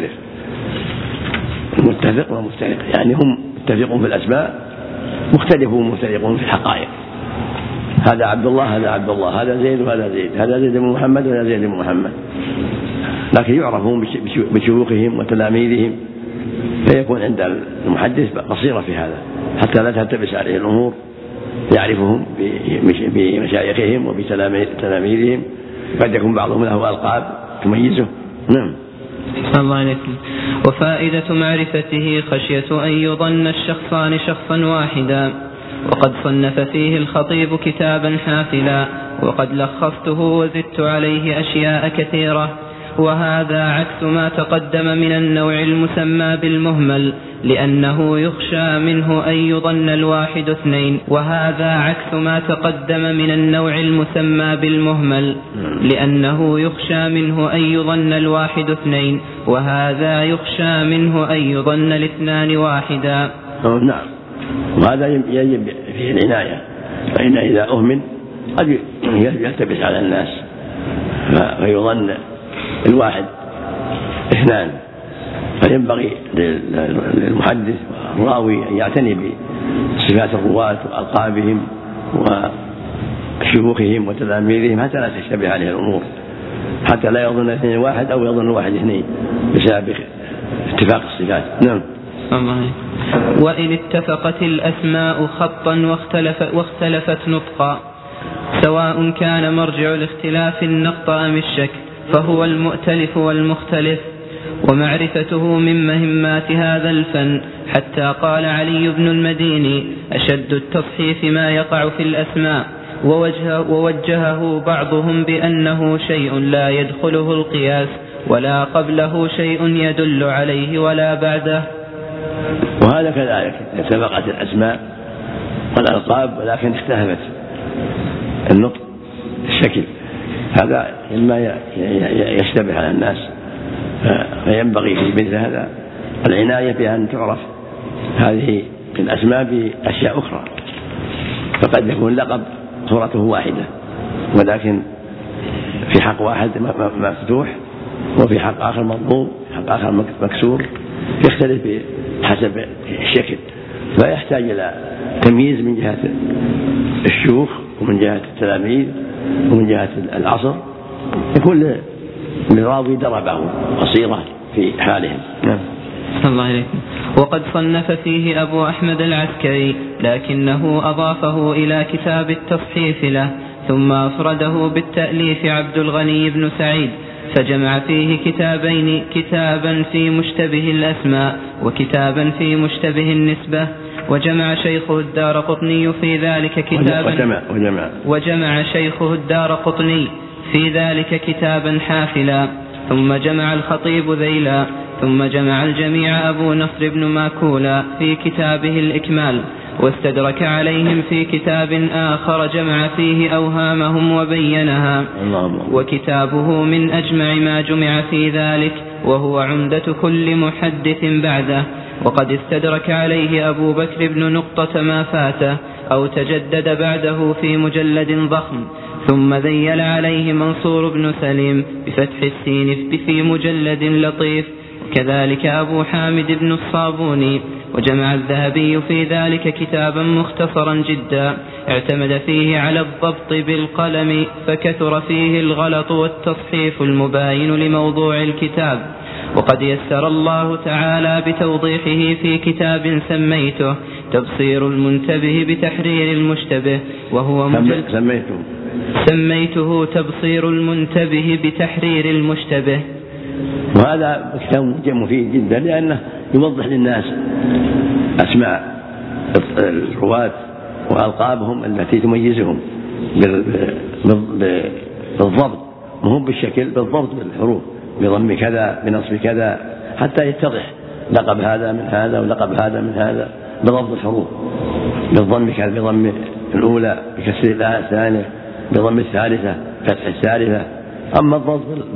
المتفق والمفترق يعني هم متفقون في الأسماء، مختلفون مفترقون في الحقائق. هذا عبد الله، هذا عبد الله، هذا زيد وهذا زيد، هذا زيد بن محمد وهذا زيد بن محمد، لكن يعرفون بشيوخهم وتلاميذهم، فيكون عند المحدث بصيرة في هذا حتى لا تلتبس عليه الأمور، يعرفهم بمشايخهم وبتلاميذهم، قد يكون بعضهم له ألقاب تميزه. نعم. الله عليكم. وفائدة معرفته خشية أن يظن الشخصان شخصا واحدا. وقد صنف فيه الخطيب كتابا حافلا، وقد لخصته وزدت عليه أشياء كثيرة، وهذا عكس ما تقدم من النوع المسمى بالمهمل، لأنه يخشى منه أن يظن الواحد 2. وهذا عكس ما تقدم من النوع المسمى بالمهمل، لأنه يخشى منه أن يظن الواحد 2، وهذا يخشى منه أن يظن 2 واحدا. نعم، وهذا يجب فيه العناية، فإن إذا أهمل قد يلتبس على الناس فيظن الواحد 2، فينبغي للمحدث والراوي أن يعتني بصفات الرواة وألقابهم وشيوخهم وتلاميذهم حتى لا تشتبه عليه الأمور، حتى لا يظن 2 واحد أو يظن 1 2 بسبب اتفاق الصفات. نعم. وإن اتفقت الأسماء خطا واختلفت نطقا، سواء كان مرجع الاختلاف النقط أم الشك، فهو المؤتلف والمختلف. ومعرفته من مهمات هذا الفن، حتى قال علي بن المديني: أشد التصحيف ما يقع في الأسماء. ووجهه بعضهم بأنه شيء لا يدخله القياس، ولا قبله شيء يدل عليه ولا بعده. وهذا كذلك، اتفقت الأسماء والألقاب ولكن اختلفت النطق الشكل، هذا مما يشتبه على الناس، فينبغي في مثل هذا العناية بأن تعرف هذه الأسماء بأشياء أخرى، فقد يكون لقب صورته واحدة ولكن في حق واحد مفتوح وفي حق آخر مضموم، حق آخر مكسور، يختلف حسب الشكل، فيحتاج إلى تمييز من جهة الشيوخ ومن جهة التلاميذ ومن جهة العصر، يكون للراوي دربه بصيرة في حالهم. نعم. الله عليكم. وقد صنف فيه أبو أحمد العسكري، لكنه أضافه إلى كتاب التصحيف له، ثم أفرده بالتأليف عبد الغني بن سعيد، فجمع فيه كتابين: كتابا في مشتبه الأسماء وكتابا في مشتبه النسبة. وجمع شيخه الدارقطني في ذلك كتابا وجمع شيخه الدارقطني في ذلك كتابا حافلا. ثم جمع الخطيب ذيلا، ثم جمع الجميع أبو نصر بن ماكولا في كتابه الإكمال، واستدرك عليهم في كتاب آخر جمع فيه أوهامهم وبينها، وكتابه من أجمع ما جمع في ذلك، وهو عمدة كل محدث بعده. وقد استدرك عليه أبو بكر بن نقطة ما فاته، أو تجدد بعده في مجلد ضخم. ثم ذيل عليه منصور بن سليم بفتح السين في مجلد لطيف، وكذلك أبو حامد بن الصابوني. وجمع الذهبي في ذلك كتابا مختصرا جدا اعتمد فيه على الضبط بالقلم، فكثر فيه الغلط والتصحيف المباين لموضوع الكتاب. وقد يسر الله تعالى بتوضيحه في كتاب سميته تبصير المنتبه بتحرير المشتبه، وهو سميته تبصير المنتبه بتحرير المشتبه. وهذا كتاب مفيد جدا، لأنه يوضح للناس أسماء الرواة وألقابهم التي تميزهم بالضبط، مهم بالشكل، بالضبط بالحروف، بضم كذا بنصب كذا، حتى يتضح لقب هذا من هذا ولقب هذا من هذا بضبط الحروف، بالضم كذا، بضم الأولى، بكسر الثانية، بضم الثالثة، فتح الثالثة. أما الضبط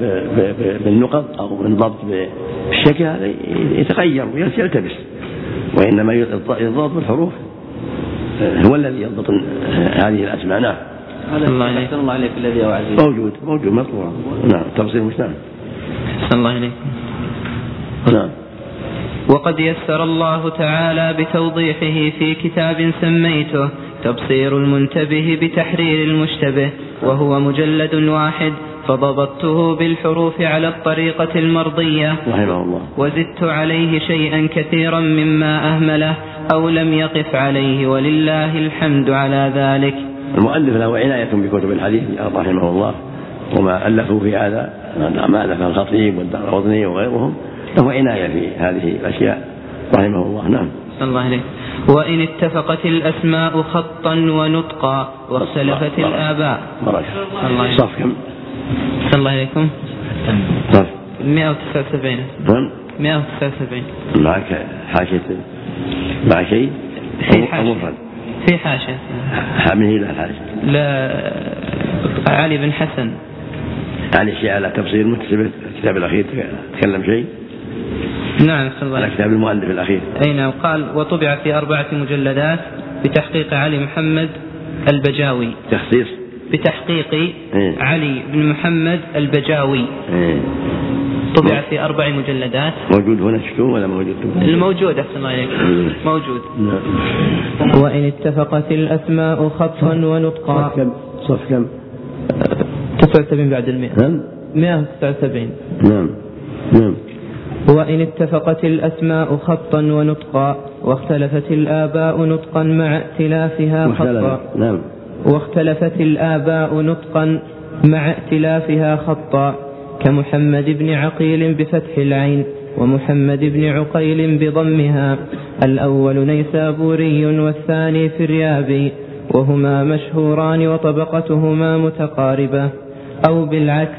بالنقط أو بالضبط بالشكل هذا يتغير ويلتبس، وإنما الضبط بالحروف هو الذي يضبط هذه الأسماء. نعم. الله عليك الذي هو عزيز موجود مطبوع. نعم. تفصيل مسلم. الله عليك. نعم. وقد يسر الله تعالى بتوضيحه في كتاب سميته تبصير المنتبه بتحرير المشتبه، وهو مجلد واحد، فضبطته بالحروف على الطريقة المرضية رحمه الله، وزدت عليه شيئا كثيرا مما أهمله أو لم يقف عليه، ولله الحمد على ذلك. المؤلف له عناية بكتب الحديث رحمه الله، وما ألفوا في هذا ما ألف الخطيب والدارقطني وغيرهم، له عناية في هذه الأشياء رحمه الله. نعم. الله عليه. وإن اتفقت الأسماء خطا ونطقا واختلفت الآباء. صف كم؟ الله عليكم. صف 179. 179. معك حاشية؟ مع شيء؟ في حاشية. حامله لا حاشية؟ لا، علي بن حسن. يعني شيء على تفصيل المكتسب الكتاب الأخير تكلم شيء؟ نعم. على كتاب المؤلف الأخير. أي نعم. قال وطبع في 4 مجلدات بتحقيق علي محمد البجاوي. تخصيص بتحقيق علي بن محمد البجاوي. طبع في 4 مجلدات. موجود هنا شكوه ولا موجود؟ الموجود أحسن الله عليك. موجود. وإن اتفقت الأسماء خطا ونطقا. صف كم؟ 79 بعد 100. 179. نعم. وإن اتفقت الأسماء خطا ونطقا واختلفت الآباء نطقا مع ائتلافها خطا. نعم. واختلفت الآباء نطقا مع ائتلافها خطا، كمحمد بن عقيل بفتح العين، ومحمد بن عقيل بضمها، الأول نيسابوري والثاني فريابي، وهما مشهوران وطبقتهما متقاربة، أو بالعكس.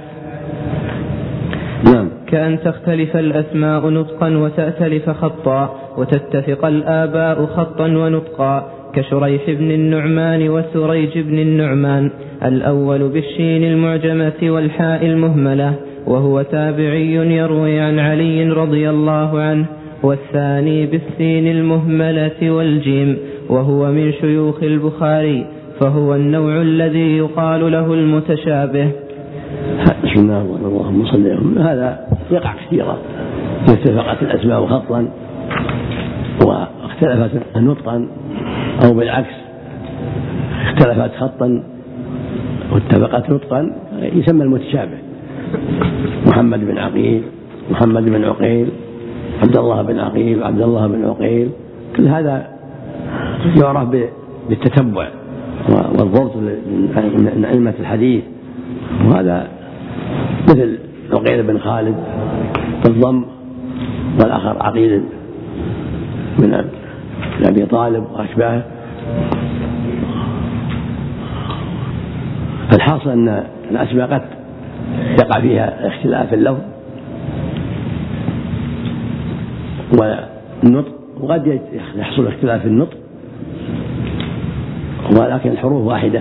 نعم. كأن تختلف الأسماء نطقا وتأتلف خطا، وتتفق الآباء خطا ونطقا، كشريح بن النعمان وسريج بن النعمان، الأول بالشين المعجمة والحاء المهملة، وهو تابعي يروي عن علي رضي الله عنه، والثاني بالسين المهملة والجيم، وهو من شيوخ البخاري، فهو النوع الذي يقال له المتشابه. بسم الله اللهم صل على. هذا يقع كثيرا، اتفقت الأسماء خطا واختلفت نطقا، أو بالعكس اختلفت خطا واتفقت نطقا، يسمى المتشابه. محمد بن عقيل، محمد بن عقيل، عبد الله بن عقيل، عبد الله بن عقيل، كل هذا يعرف بالتتبع والضبط من أئمة الحديث. وهذا مثل عقيل بن خالد بالضم، والآخر عقيل من أبي طالب وأشباهه. الحاصل أن الأسماء قد يقع فيها اختلاف اللفظ والنطق، وقد يحصل اختلاف النطق، ولكن الحروف واحدة،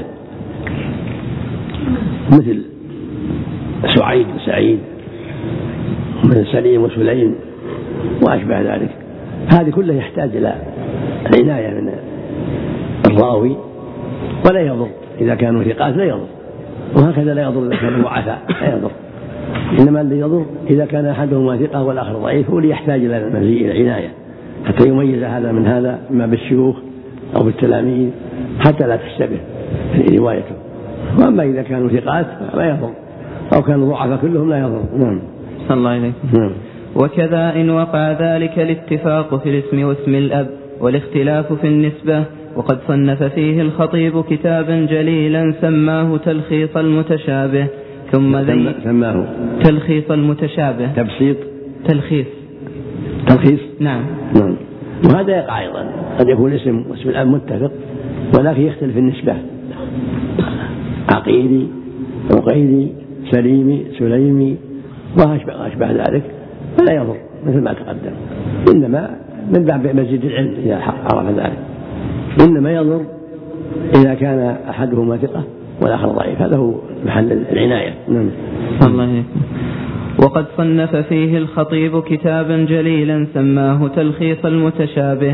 مثل سعيد وسعيد، مثل سليم وسليم وأشبه ذلك. هذه كلها يحتاج إلى عناية من الراوي، ولا يضر إذا كانوا ثقات لا يضر، وهكذا لا يضر إذا كانوا ضعفاء لا يضر، إنما الذي يضر إذا كان أحدهما ثقة والآخر ضعيف هو اللي يحتاج إلى مزيد العناية حتى يميز هذا من هذا، إما بالشيوخ أو بالتلاميذ، حتى لا تشتبه روايته. وأما إذا كانوا ثقات لا يضر، أو كانوا ضعفاء كلهم لا يضر. نعم. صلى الله عليه وسلم. وكذا إن وقع ذلك الاتفاق في الاسم واسم الأب والاختلاف في النسبة. وقد صنف فيه الخطيب كتابا جليلا سماه تلخيص المتشابه، ثم سماه تلخيص المتشابه، تبسيط تلخيص. نعم. وهذا يقع أيضا، قد يكون الاسم واسم الأب متفق ولكن يختلف النسبة، عقيلي، عقيلي، سليمي، سليمي، وأشبه ذلك، فلا يضر مثل ما تقدم، إنما من باب مزيد العلم إذا عرف ذلك، إنما يضر إذا كان أحدهما ثقة والآخر ضعيف، هذا هو محل العناية. الله. وقد صنف فيه الخطيب كتابا جليلا سماه تلخيص المتشابه،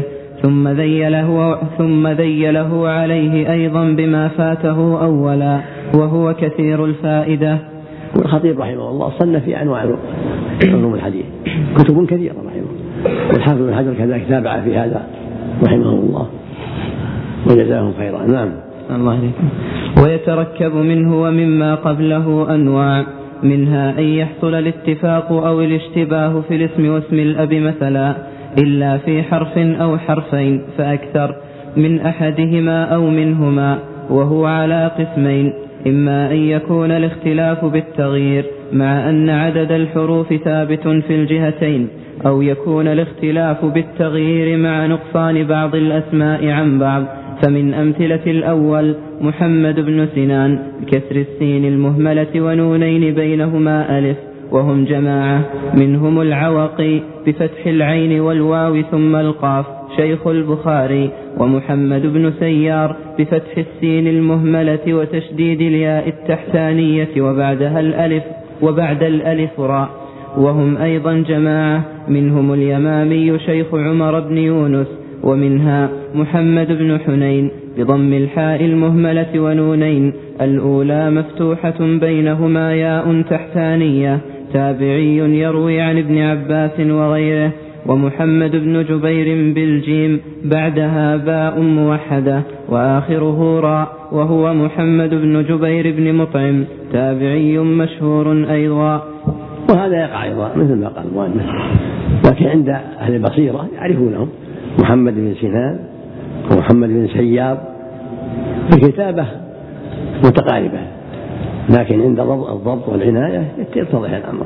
ثم ذيله عليه أيضا بما فاته أولا، وهو كثير الفائدة. والخطيب رحمه الله صنف في أنواع علوم الحديث كتب كثيرة رحمه الله، والحافظ بن حجر كذلك تابع في هذا رحمه الله وجزاهم خيرا. نعم. الله عليكم. ويتركب منه ومما قبله أنواع، منها أن يحصل الاتفاق أو الاشتباه في الاسم واسم الأب مثلا، إلا في حرف أو حرفين فأكثر من أحدهما أو منهما، وهو على قسمين: إما أن يكون الاختلاف بالتغيير مع أن عدد الحروف ثابت في الجهتين، أو يكون الاختلاف بالتغيير مع نقصان بعض الأسماء عن بعض. فمن أمثلة الأول محمد بن سنان بكسر السين المهملة ونونين بينهما ألف، وهم جماعة، منهم العوقي بفتح العين والواو ثم القاف شيخ البخاري، ومحمد بن سيار بفتح السين المهملة وتشديد الياء التحتانية وبعدها الألف وبعد الألف راء، وهم أيضا جماعة، منهم اليمامي شيخ عمر بن يونس، ومنها محمد بن حنين بضم الحاء المهملة ونونين الأولى مفتوحة بينهما ياء تحتانية، تابعي يروي عن ابن عباس وغيره. ومحمد بن جبير بالجيم بعدها باء موحدة وآخره راء، وهو محمد بن جبير بن مطعم تابعي مشهور أيضا. وهذا يقع أيضا مثل ما قال المؤلف، لكن عند أهل البصيرة يعرفونهم، محمد بن سنان ومحمد بن سيار الكتابة متقاربة، لكن عند الضبط والعناية يتضح الأمر،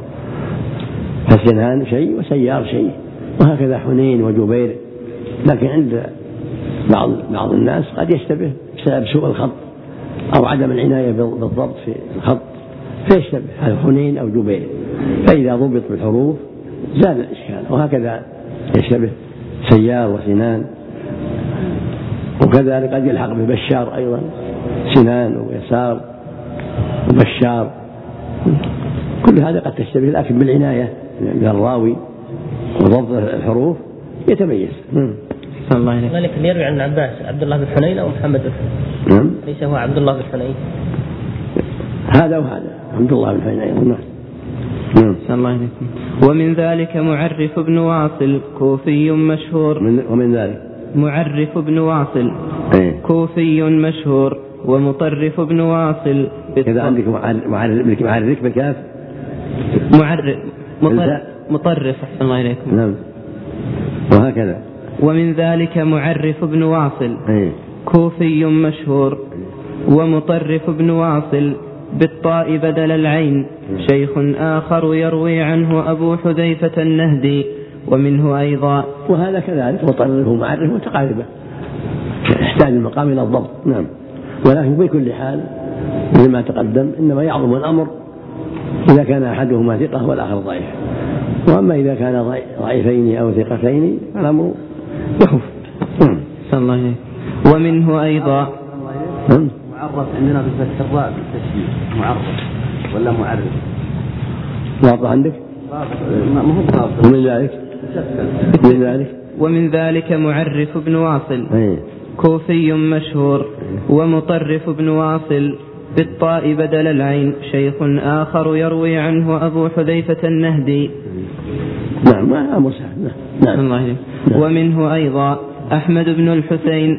فسنان شيء وسيار شيء، وهكذا حنين وجبير، لكن عند بعض الناس قد يشتبه بسبب سوء الخط أو عدم العناية بالضبط في الخط فيشتبه هذا حنين أو جبير، فإذا ضبط بالحروف زال الإشكال. وهكذا يشتبه سيار وسنان، وكذلك قد يلحق ببشار أيضا، سنان ويسار وبشار، كل هذا قد تشتبه، لكن بالعناية من الراوي وضبط الحروف يتميز. ذلك اللي يروي عن عباس عبد الله بن حنين أو محمد بن حنين، ليس هو عبد الله بن حنين، هذا وهذا عبد الله بن حنين أيضا. الله عليكم. ومن ذلك معرف بن واصل كوفي مشهور، ومن ذلك معرف بن واصل كوفي مشهور، ومطرف بن واصل. إذا عندك معرف بالكاف، مطرف أحسن الله إليكم. نعم. وهكذا. ومن ذلك معرف بن واصل كوفي مشهور، ومطرف بن واصل بالطاء بدل العين شيخ آخر يروي عنه أبو حذيفة النهدي، ومنه أيضا. وهذا كذلك مطرف ومعرف متقاربة، يحتاج المقام إلى الضبط. نعم. ولكن بكل حال مثل ما تقدم، إنما يعظم الأمر إذا كان أحدهما ثقة والآخر ضعيف، وأما إذا كان ضعيفين أو ثقتين فالأمر يخف. صلى الله عليه. ومنه أيضا معرف عندنا بالفتح الراء بالتشديد، معرف ولا معرف؟ واضح عندك؟ ومن ذلك معرف بن واصل كوفي مشهور. ومطرف بن واصل بالطاء بدل العين شيخ آخر يروي عنه أبو حذيفة النهدي. نعم أمر سهل. نعم. ومنه أيضا أحمد بن الحسين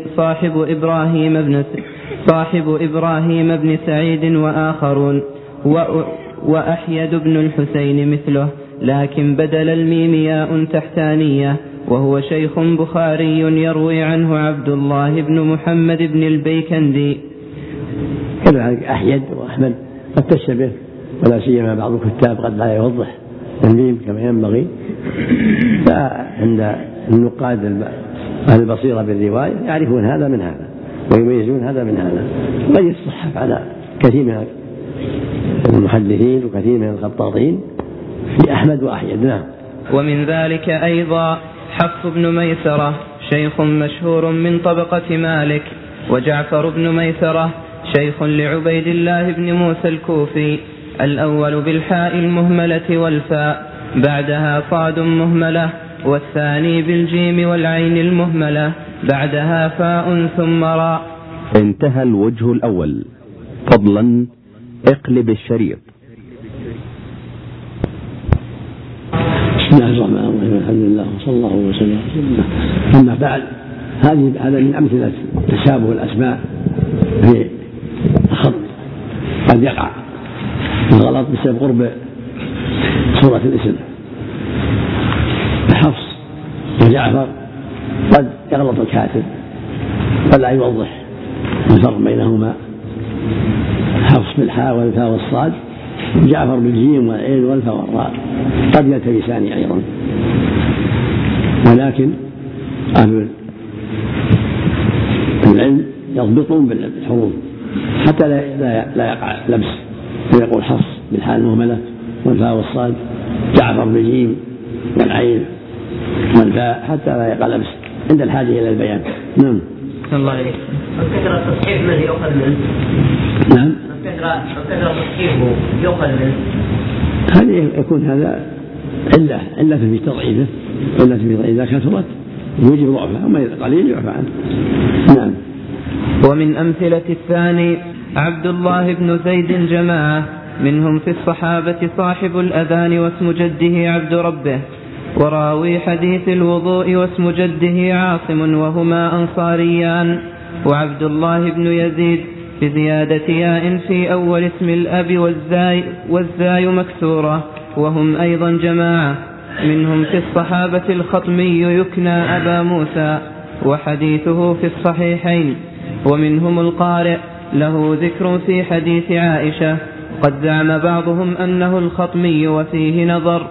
صاحب إبراهيم بن سعيد وآخرون، وأحيد بن الحسين مثله، لكن بدل الميم ياء تحتانية، وهو شيخ بخاري يروي عنه عبد الله بن محمد بن البيكندي. كذلك أحيد وأحمد قد تشبه، ولا سيما بعض الكتاب قد لا يوضح الميم كما ينبغي، فعند النقاد البصيرة بالرواية يعرفون هذا من هذا ويميزون هذا من هذا. قد يصحف على كثير من المحدثين وكثير من الخطاطين في أحمد وأحيد. نعم. ومن ذلك أيضا حفص بن ميسرة شيخ مشهور من طبقة مالك، وجعفر بن ميسرة شيخ لعبيد الله بن موسى الكوفي، الأول بالحاء المهملة والفاء بعدها صاد مهملة، والثاني بالجيم والعين المهملة بعدها فاء ثم راء. انتهى الوجه الأول. فضلا اقلب الشريط. بسم الله الرحمن الرحيم، الحمد لله وصلى الله وسلم. أما بعد، هذا من أمثلة تشابه الأسماء في الخط. قد يقع الغلط بسبب قرب صورة الاسم. حفص وجعفر قد يغلط الكاتب ولا يوضح الفرق بينهما، حفص بالحاء والفاء والصاد، جعفر بالجيم والعين والفاء والراء قد يلتبسان أيضا. ولكن أهل العلم يضبطون بالحروف حتى لا يقع لبس، فيقول حفص بالحاء المهملة والفاء والصاد، جعفر بالجيم والعين والفاء، حتى لا يقع لبس عند الحاجة إلى البيان. نعم. الله عليك. الكثرة التصحيح الذي يؤخذ منه. نعم. الكثرة تصحيحه يؤخذ منه. هذا يكون هذا علة في تضعيفه، إذا كثرت يوجب ضعفها، أما إذا قليل يعفى عنه. نعم. ومن أمثلة الثاني عبد الله بن زيد جماعة، منهم في الصحابة صاحب الأذان واسم جده عبد ربه، وراوي حديث الوضوء واسم جده عاصم، وهما أنصاريان. وعبد الله بن يزيد بزيادة ياء في أول اسم الأب والزاي مكسورة، وهم أيضا جماعة. منهم في الصحابة الخطمي يكنى أبا موسى، وحديثه في الصحيحين. ومنهم القارئ له ذكر في حديث عائشة، قد زعم بعضهم أنه الخطمي وفيه نظر.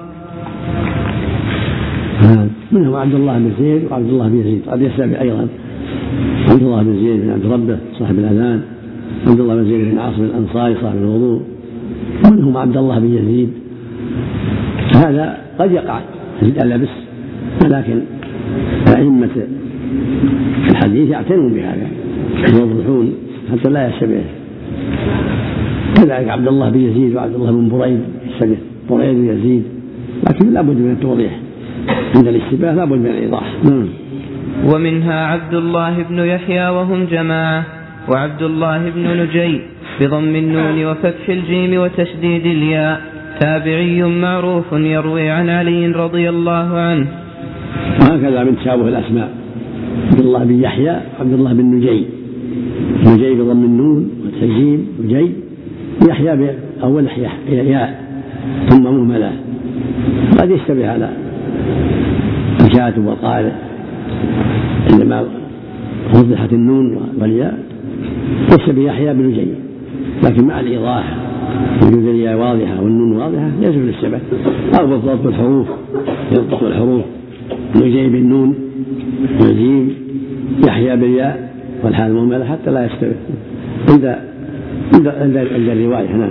منهم عبد الله بن زيد وعبد الله بن يزيد، قد يشتبه أيضا عبد الله بن زيد بن عبد ربه صاحب الأذان، عبد الله بن زيد بن عاصم الأنصاري صاحب الوضوء، ومنهم عبد الله بن يزيد. هذا قد يقع اللبس، ولكن أئمة الحديث يعتنون بهذا يوضحون حتى لا يشتبه. كذلك عبد الله بن يزيد وعبد الله بن بريد يشتبه، بريد ويزيد، لكن لا بد من التوضيح عند الاشتباه، لا بد من الإيضاح. ومنها عبد الله بن يحيى وهم جماعة، وعبد الله بن نجي بضم النون وفتح الجيم وتشديد الياء، تابعي معروف يروي عن علي رضي الله عنه. وهكذا من تشابه الأسماء عبد الله بن يحيى وعبد الله بن نجي، نجي بضم النون وفتح الجيم نجي، يحيى بأول ياء ثم مهملة، قد يشتبه على الكاتب والقارئ عندما وضحت النون والياء، يشتبه يحيى بن نجي، لكن مع الإيضاح وجود الياء واضحة والنون واضحة يجب الاشتباه، أو بالضبط الحروف يضبط الحروف، نجي بالنون والجيم، يحيى بالياء والحاء المهملة، حتى لا يشتبه عند الرواية. نعم.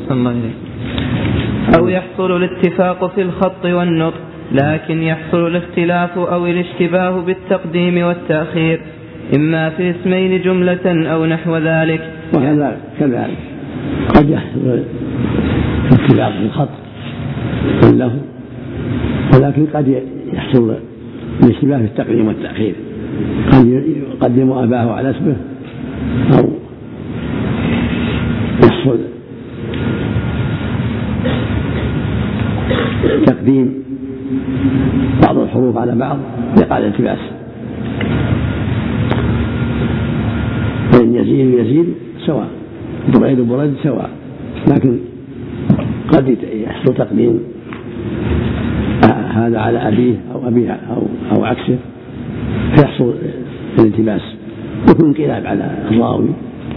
أو يحصل الاتفاق في الخط والنطق، لكن يحصل الاختلاف أو الاشتباه بالتقديم والتأخير، إما في اسمين جملة أو نحو ذلك. كذلك قد يحصل الاتفاق في الخط واللفظ، ولكن قد يحصل الاشتباه في التقديم والتأخير، قد يقدم أباه على اسمه أو يحصل تقديم بعض الحروف على بعض يقع الالتباس. فإن يزيد سواء، بريد سواء، لكن قد يحصل تقديم هذا على أبيه أو أبيه أو عكسه فيحصل الالتباس، يكون انقلاب على الراوي.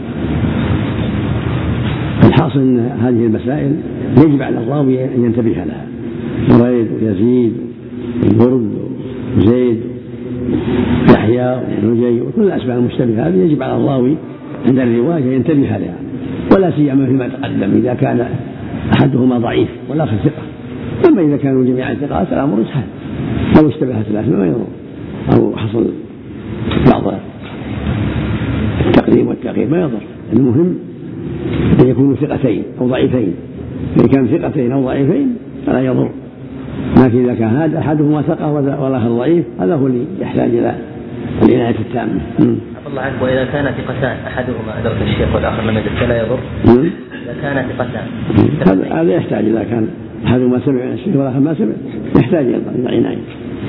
الحاصل أن هذه المسائل يجب على الراوي أن ينتبه لها، بريد ويزيد وبرد وزيد يحيى ونجي وكل الأسماء المشتبهة هذه يجب على الراوي عند الرواية ينتبه لها، ولا سيما فيما تقدم إذا كان أحدهما ضعيف والآخر ثقة. أما إذا كانوا جميعا ثقات الأمر سهل، لو اشتبهت الأسماء ما يضر، أو حصل بعض التقديم والتأخير ما يضر. المهم أن يكونوا ثقتين أو ضعيفين، إذا كان ثقتين أو ضعيفين فلا يضر، لكن إذا كان هذا أحدهما ثقة والآخر ضعيف هذا هو اللي يحتاج إلى العناية التامة. الله عنك. وإذا كان ثقتان أحدهما أدرك الشيخ والآخر لم يدرك فلا يضر؟ إذا كان ثقتان هذا يحتاج، إذا كان أحدهما سمع الشيخ والآخر ما سمع يحتاج إلى العناية.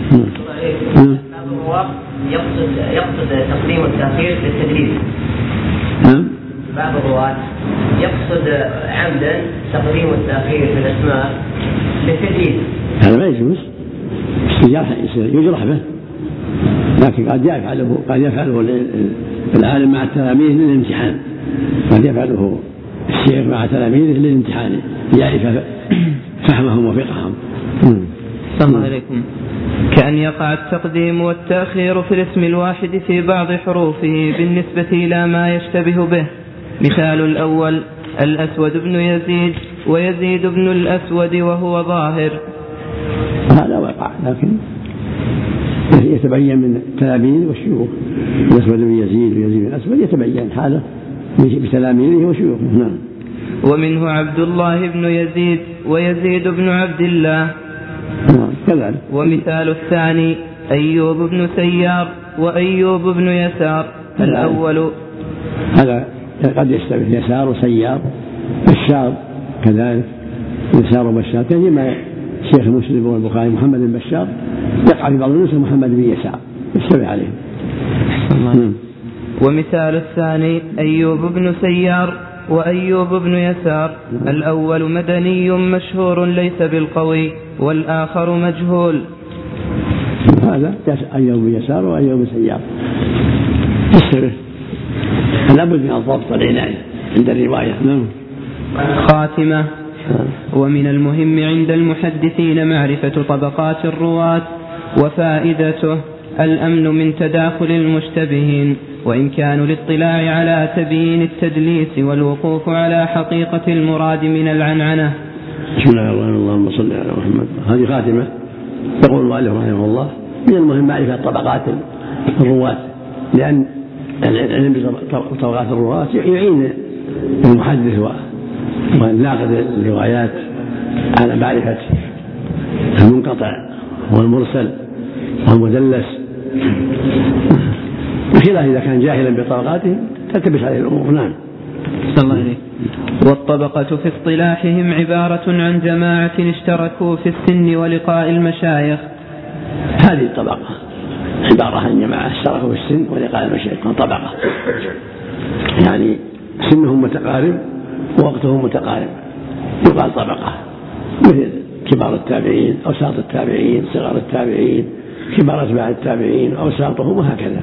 يقصد تقديم التأخير للتدريس. بعض الرواة يقصد عمدا تقديم التأخير في الأسماء للتدريس. هذا ما يجوز، يجرح به، لكن قد يفعله العالم مع التلاميذ للامتحان، قد يفعله الشيخ مع تلاميذه للامتحان ليعرف فهمهم وفقههم. السلام عليكم. كأن يقع التقديم والتأخير في الاسم الواحد في بعض حروفه بالنسبة إلى ما يشتبه به. مثال الأول الأسود بن يزيد ويزيد بن الأسود وهو ظاهر. هذا وقع، لكن يتبين من التلاميذ والشيوخ. الأسود بن يزيد ويزيد بن الأسود يتبين حاله بتلاميذه وشيوخه. نعم. ومنه عبد الله بن يزيد ويزيد بن عبد الله. كذلك. ومثال الثاني أيوب بن سيار وأيوب بن يسار. الأول هذا قد يشتبه يسار وسيار، بشار كذلك، يسار وبشار كما شيخ مسلم والبخاري محمد بن بشار، يقع في بعض النسخ محمد بن يسار يشتبه عليه. ومثال الثاني أيوب بن سيار وأيوب بن يسار. الأول مدني مشهور ليس بالقوي، والآخر مجهول. هذا أيوب بن يسار وأيوب بن سيار يشتبه، لابد من الضبط والعناية عند الرواية. خاتمة. ومن المهم عند المحدثين معرفة طبقات الرواة، وفائدته الأمن من تداخل المشتبهين، وإن كانوا للاطلاع على تبيين التدليس والوقوف على حقيقة المراد من العنعنة. بسم الله الرحمن الرحيم. اللهم صل على محمد. هذه خاتمة. يقول المؤلف رحمه الله من المهم معرفة طبقات الرواة، لأن العلم بطبقات الرواة يعين المحدث والناقد الروايات على معرفة المنقطع والمرسل والمدلس، بخلاف إذا كان جاهلا بطبقاته تلتبس عليه الأمور. نعم. الله عليه. والطبقة في اصطلاحهم عبارة عن جماعة اشتركوا في السن ولقاء المشايخ. هذه الطبقة عبارة عن جماعة اشتركوا في السن ولقاء المشايخ، طبقة يعني سنهم متقارب ووقتهم متقارب يقال طبقة، مثل كبار التابعين أوساط التابعين صغار التابعين كبار أتباع التابعين أوساطهم وهكذا.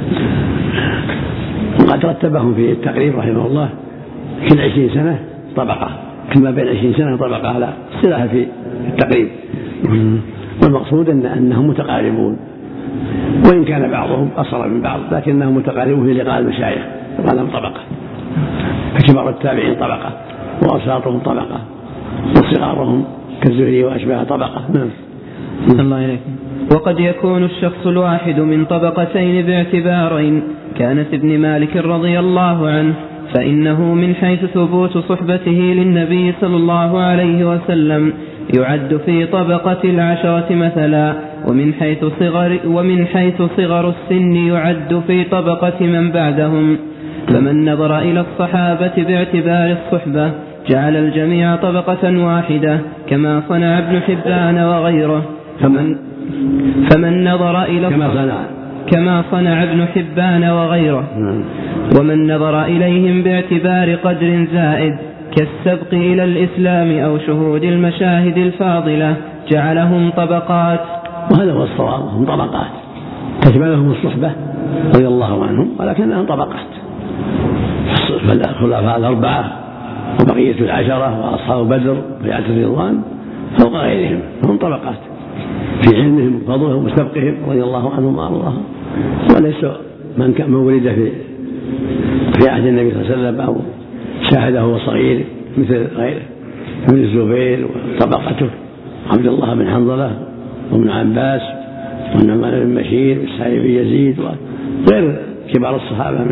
وقد رتبهم في التقريب رحمه الله كل 20 سنة طبقة، كما بين 20 سنة طبقة على اصطلاح في التقريب. والمقصود أنهم متقاربون، وإن كان بعضهم أصغر من بعض لكنهم متقاربون في لقاء المشايخ، فهذا طبقة. كبار التابعين طبقة، وأوساطهم طبقة، وصغارهم كالزهري وأشباه طبقة. الله عليكم. وقد يكون الشخص الواحد من طبقتين باعتبارين كأنس بن مالك رضي الله عنه، فإنه من حيث ثبوت صحبته للنبي صلى الله عليه وسلم يعد في طبقة 10 مثلا، ومن حيث صغر السن يعد في طبقة من بعدهم. فمن نظر إلى الصحابة باعتبار الصحبة جعل الجميع طبقة واحدة كما صنع ابن حبان وغيره. فمن نظر إلى كما صنع ابن حبان وغيره. ومن نظر إليهم باعتبار قدر زائد كالسبق إلى الإسلام أو شهود المشاهد الفاضلة جعلهم طبقات. وهذا هو الصواب، هم طبقات تشملهم الصحبة رضي الله عنهم، ولكنهم طبقات. الخلفاء الأربعة وبقية العشرة وأصحاب بدر وبيعة الرضوان فوق غيرهم، هم طبقات في علمهم وفضلهم وسبقهم رضي الله عنهم وأرضاهم، وليس من ولد في عهد النبي صلى الله عليه وسلم أو شاهده وهو صغير مثل غيره، ابن الزبير وطبقته عبد الله بن حنظلة وابن عباس والنعمان بن بشير والسعيد بن يزيد وغير كبار الصحابة من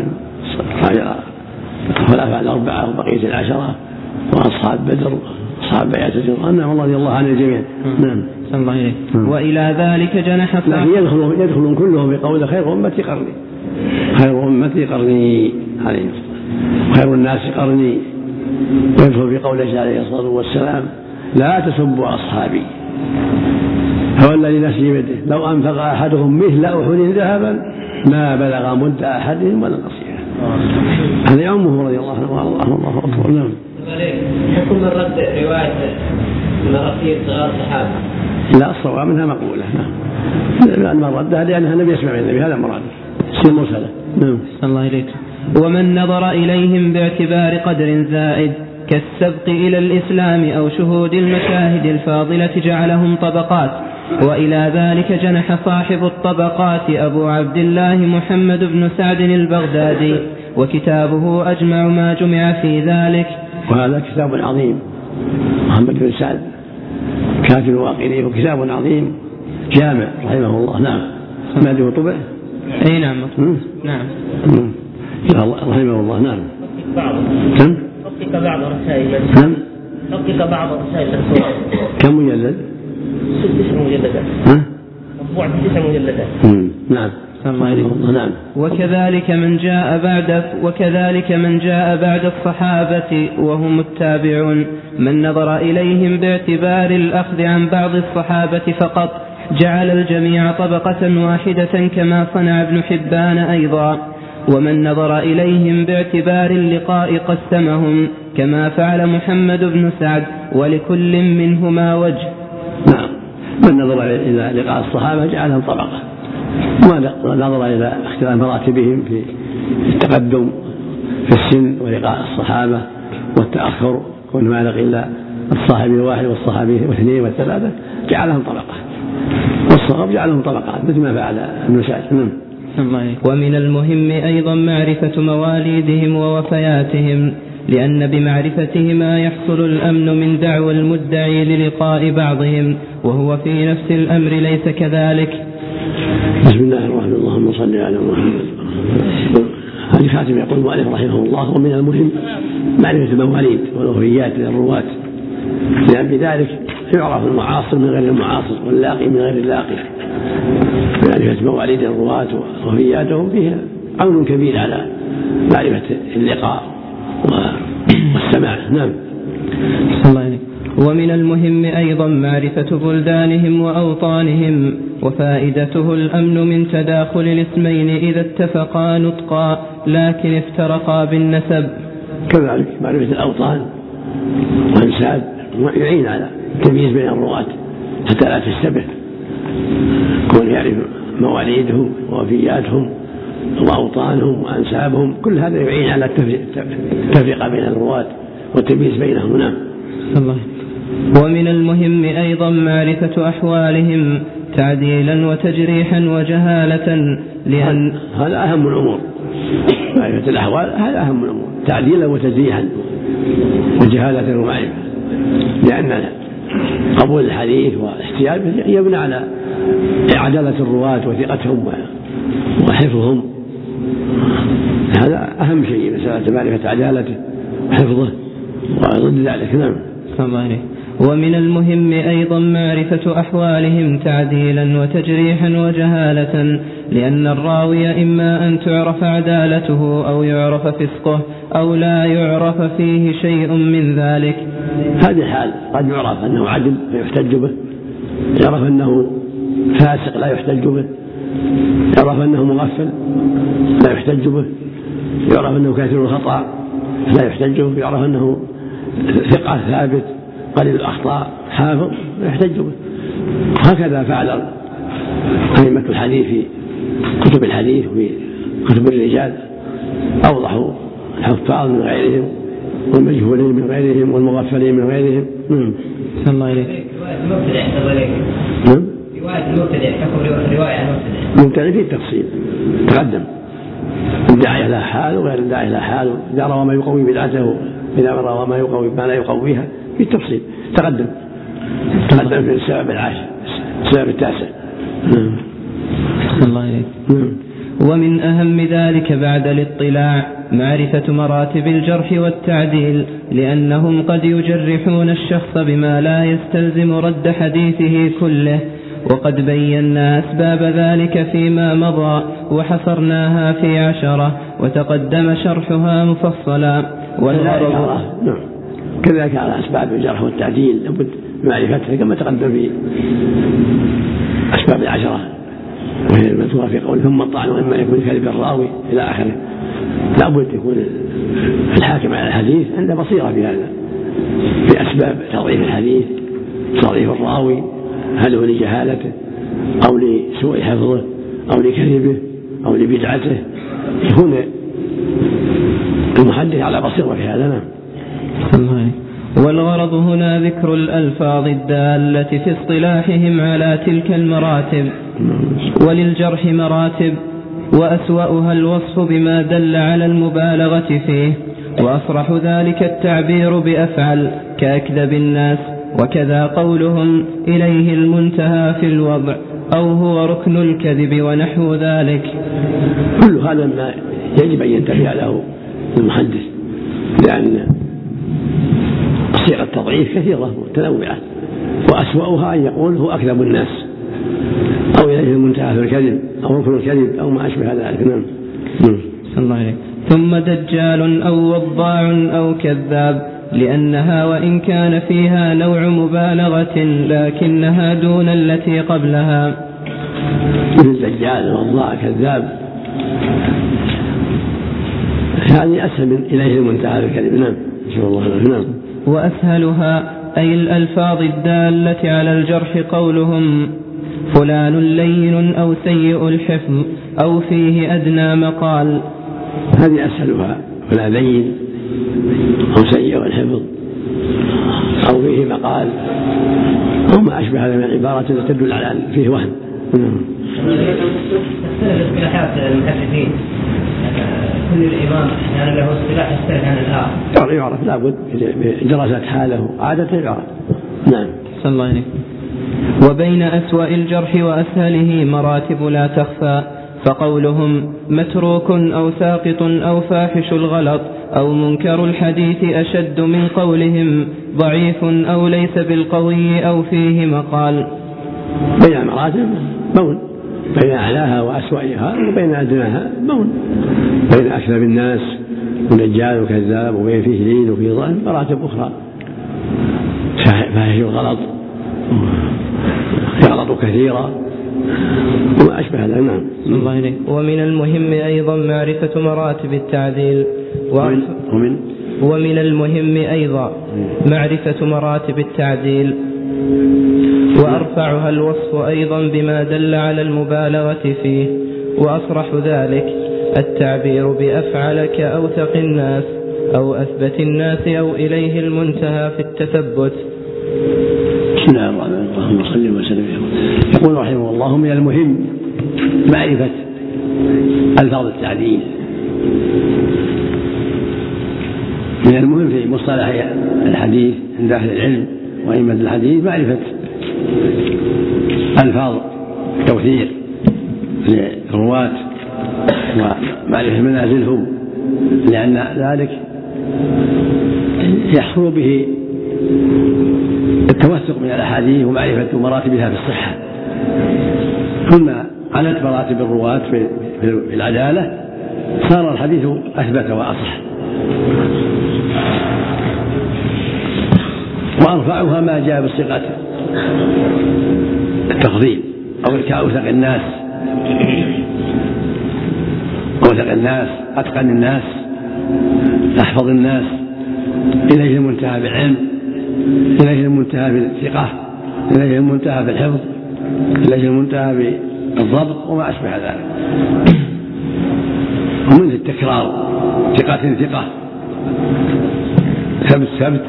الخلفاء الأربعة وبقية العشرة وأصحاب بدر وأصحاب بيعة الرضوان رضي الله عن الجميع. نعم. وإلى ذلك جنح لكن يدخلون كلهم بقول خير أمتي قرني، خير أمتي قرني عليه، خير الناس قرني. ويدخل بقوله عليه الصلاة والسلام لا تسبوا أصحابي فوالذي نفسي بيده لو أنفق أحدهم مثل أحد ذهبا ما بلغ مد أحدهم ولا نصيبه. هذا يعمه رضي الله عنه وارضاه. الله أكبر. نعم. حكم من رد رواية مرتين صغار الصحابة؟ لا، الصواب منها مقولة. نعم. من ردها لأنها لم يسمع من النبي، هذا مراد سير مرسلة. نعم. الله إليك. ومن نظر إليهم باعتبار قدر زائد كالسبق إلى الإسلام أو شهود المشاهد الفاضلة جعلهم طبقات. وإلى ذلك جنح صاحب الطبقات أبو عبد الله محمد بن سعد البغدادي، وكتابه أجمع ما جمع في ذلك. وهذا كتاب عظيم، محمد بن سعد كاتب الواقدي، وكتاب عظيم جامع رحمه الله. نعم. ما له طبع؟ أي نعم. نعم. رحمه الله. نعم. حقق بعض رسائل. نعم. حقق بعض رسائل. كم مجلد؟ 9 مجلدات. مطبوع في 9 مجلدات. نعم. نعم. وكذلك من جاء بعد الصحابة وهم التابعون من نظر إليهم باعتبار الأخذ عن بعض الصحابة فقط جعل الجميع طبقة واحدة كما صنع ابن حبان أيضا. ومن نظر إليهم باعتبار اللقاء قسمهم كما فعل محمد بن سعد، ولكل منهما وجه. نعم. من نظر إلى لقاء الصحابة جعلهم طبقة، وما نظر إلى اختلاف مراتبهم في التقدم في السن ولقاء الصحابة والتأخر، كل ما لقي إلا الصحابي الواحد والصحابي واثنين والثلاثة جعلهم طبقات، والصحابة جعلهم طبقات مثل ما فعل ابن سعد. ومن المهم أيضا معرفة مواليدهم ووفياتهم، لأن بمعرفتهما يحصل الأمن من دعوى المدعي للقاء بعضهم، وهو في نفس الأمر ليس كذلك. بسم الله الرحمن الرحيم. اللهم صل على محمد. هذه خاتم يقول المؤلف رحمه الله: ومن المهم معرفة المواليد والوفيات للرواة، لأن بذلك يعرف المعاصر من غير المعاصر واللاقي من غير اللاقي. معرفة مواليد الرواة ووفياتهم فيها عون كبير على معرفة اللقاء والسماع. نعم. ومن المهم أيضا معرفة بلدانهم وأوطانهم، وفائدته الأمن من تداخل الاسمين إذا اتفقا نطقا لكن افترقا بالنسب. كذلك معرفة الأوطان والأنساب يعين على التمييز بين الرواة حتى لا تشتبه، كون يعرف مواليدهم ووفياتهم وأوطانهم وأنسابهم، كل هذا يعين على التفرقة بين الرواة والتمييز بينهم. نعم. ومن المهم أيضا معرفة أحوالهم تعديلا وتجريحا وجهالة، لأن هذا أهم الأمور. معرفة الأحوال هذا أهم الأمور، تعديلا وتجريحا وجهالة ومعرفة، لأن قبول الحديث والاحتياج يبنى على عدالة الرواة وثقتهم وحفظهم. هذا أهم شيء، مسألة معرفة عدالته وحفظه وضد ذلك. نعم. ومن المهم أيضا معرفة أحوالهم تعديلا وتجريحا وجهالة، لأن الراوي إما أن تعرف عدالته أو يعرف فسقه أو لا يعرف فيه شيء من ذلك. هذه حال، قد يعرف أنه عدل فيحتج به، يعرف أنه فاسق لا يحتج به، يعرف أنه مغفل لا يحتج به، يعرف أنه كثير الخطأ لا يحتج به، يعرف أنه ثقة ثابت قليل الأخطاء حافظ لا يحتج به. هكذا فعل أئمة الحديث في كتب الحديث وفي كتب الرجال، أوضحوا الحفاظ من غيرهم والمجهولين من غيرهم والمغفلين من غيرهم. صلى الله عليه. رواية المبتدع حكم رواية المبتدع فيه التفصيل تقدم، الداعي له حال وغير الداعي له حال، إذا روى ما يقوي بدعته إذا روى ما يقوي ما لا يقويها في التفصيل تقدم في السبب العاشر السبب التاسع. الله عليك. ومن أهم ذلك بعد الاطلاع معرفة مراتب الجرح والتعديل، لأنهم قد يجرحون الشخص بما لا يستلزم رد حديثه كله، وقد بينا أسباب ذلك فيما مضى وحصرناها في 10 وتقدم شرحها مفصلا. والغرض كذلك على أسباب الجرح والتعديل لابد معرفتها كما تقدم في أسباب 10 وهي المذكورة في قوله ثم الطعن وإما يكون كذب الراوي إلى آخره. لابد يكون الحاكم على الحديث عنده بصيرة في هذا، في أسباب تضعيف الحديث، تضعيف الراوي، هل هو لجهالته أو لسوء حفظه أو لكذبه أو لبدعته، يكون المحدث على بصيرة في هذا. والغرض هنا ذكر الألفاظ الدالة في اصطلاحهم على تلك المراتب. وللجرح مراتب، وأسوأها الوصف بما دل على المبالغة فيه، وأصرح ذلك التعبير بأفعل كأكذب الناس، وكذا قولهم إليه المنتهى في الوضع أو هو ركن الكذب ونحو ذلك. كل هذا ما يجب أن ينتبه له المحدث، لأن صيغ التضعيف كثيرة متنوعة، وأسوأها أن يقول هو أكذب الناس أو إليه المنتهى في الكذب أو ركن الكذب أو ما أشبه ذلك. صلى الله عليه. ثم دجال أو وضاع أو كذاب، لأنها وإن كان فيها نوع مبالغة لكنها دون التي قبلها. الدجال وضاع كذاب يعني أسهل من إليه المنتهى في الكذب. نعم إن شاء الله. وأسهلها أي الألفاظ الدالة على الجرح قولهم فلان لين أو سيء الحفظ أو فيه أدنى مقال. هذه أسهلها، فلان لين أو سيء الحفظ أو فيه مقال أو ما أشبه هذا من العبارات التي تدل على أن فيه وهم. اصطلاحات المحدثين كل الإمام يعني له اصطلاح يختلف عن الآخر. يعرف لابد دراسة حاله عادة يعرف. نعم. صلى الله عليه. وبين أسوأ الجرح وأسهله مراتب لا تخفى، فقولهم متروك أو ساقط أو فاحش الغلط أو منكر الحديث أشد من قولهم ضعيف أو ليس بالقوي أو فيه مقال. بين مراتب مون، بين أعلاها وأسوأها وبين أدناها مون، بين أكذب الناس ودجال وكذاب وبين فيه لين وفيه ضعف مراتب أخرى، فاحش الغلط يغلط كثيرا وما أشبه هذا. نعم. الله عليه. ومن المهم أيضا معرفة مراتب التعديل ومن المهم أيضا معرفة مراتب التعديل، وأرفعها الوصف أيضا بما دل على المبالغة فيه، وأصرح ذلك التعبير بأفعل كأوثق الناس أو أثبت الناس أو إليه المنتهى في التثبت. بسم الله الرحمن الرحيم. صلى وسلم. يقول رحمه الله من المهم معرفة ألفاظ التعديل. من المهم في مصطلح الحديث عند أهل العلم وأئمة الحديث معرفة ألفاظ التوثيق للرواة ومعرفة منازلهم، لأن ذلك يحصل به التوثق من الأحاديث ومعرفة مراتبها في الصحة. كلما علت مراتب الرواة في العدالة صار الحديث أثبت وأصح، وأرفعها ما جاء بصيغة التفضيل أو كأوثق الناس، أوثق الناس، أتقن الناس، أحفظ الناس، إليه المنتهى بالعلم، إليه المنتهى بالثقة، إليه المنتهى بالحفظ، إليه المنتهى بالضبط وما أشبه ذلك. ومنه التكرار، ثقة ثقة، ثبت ثبت،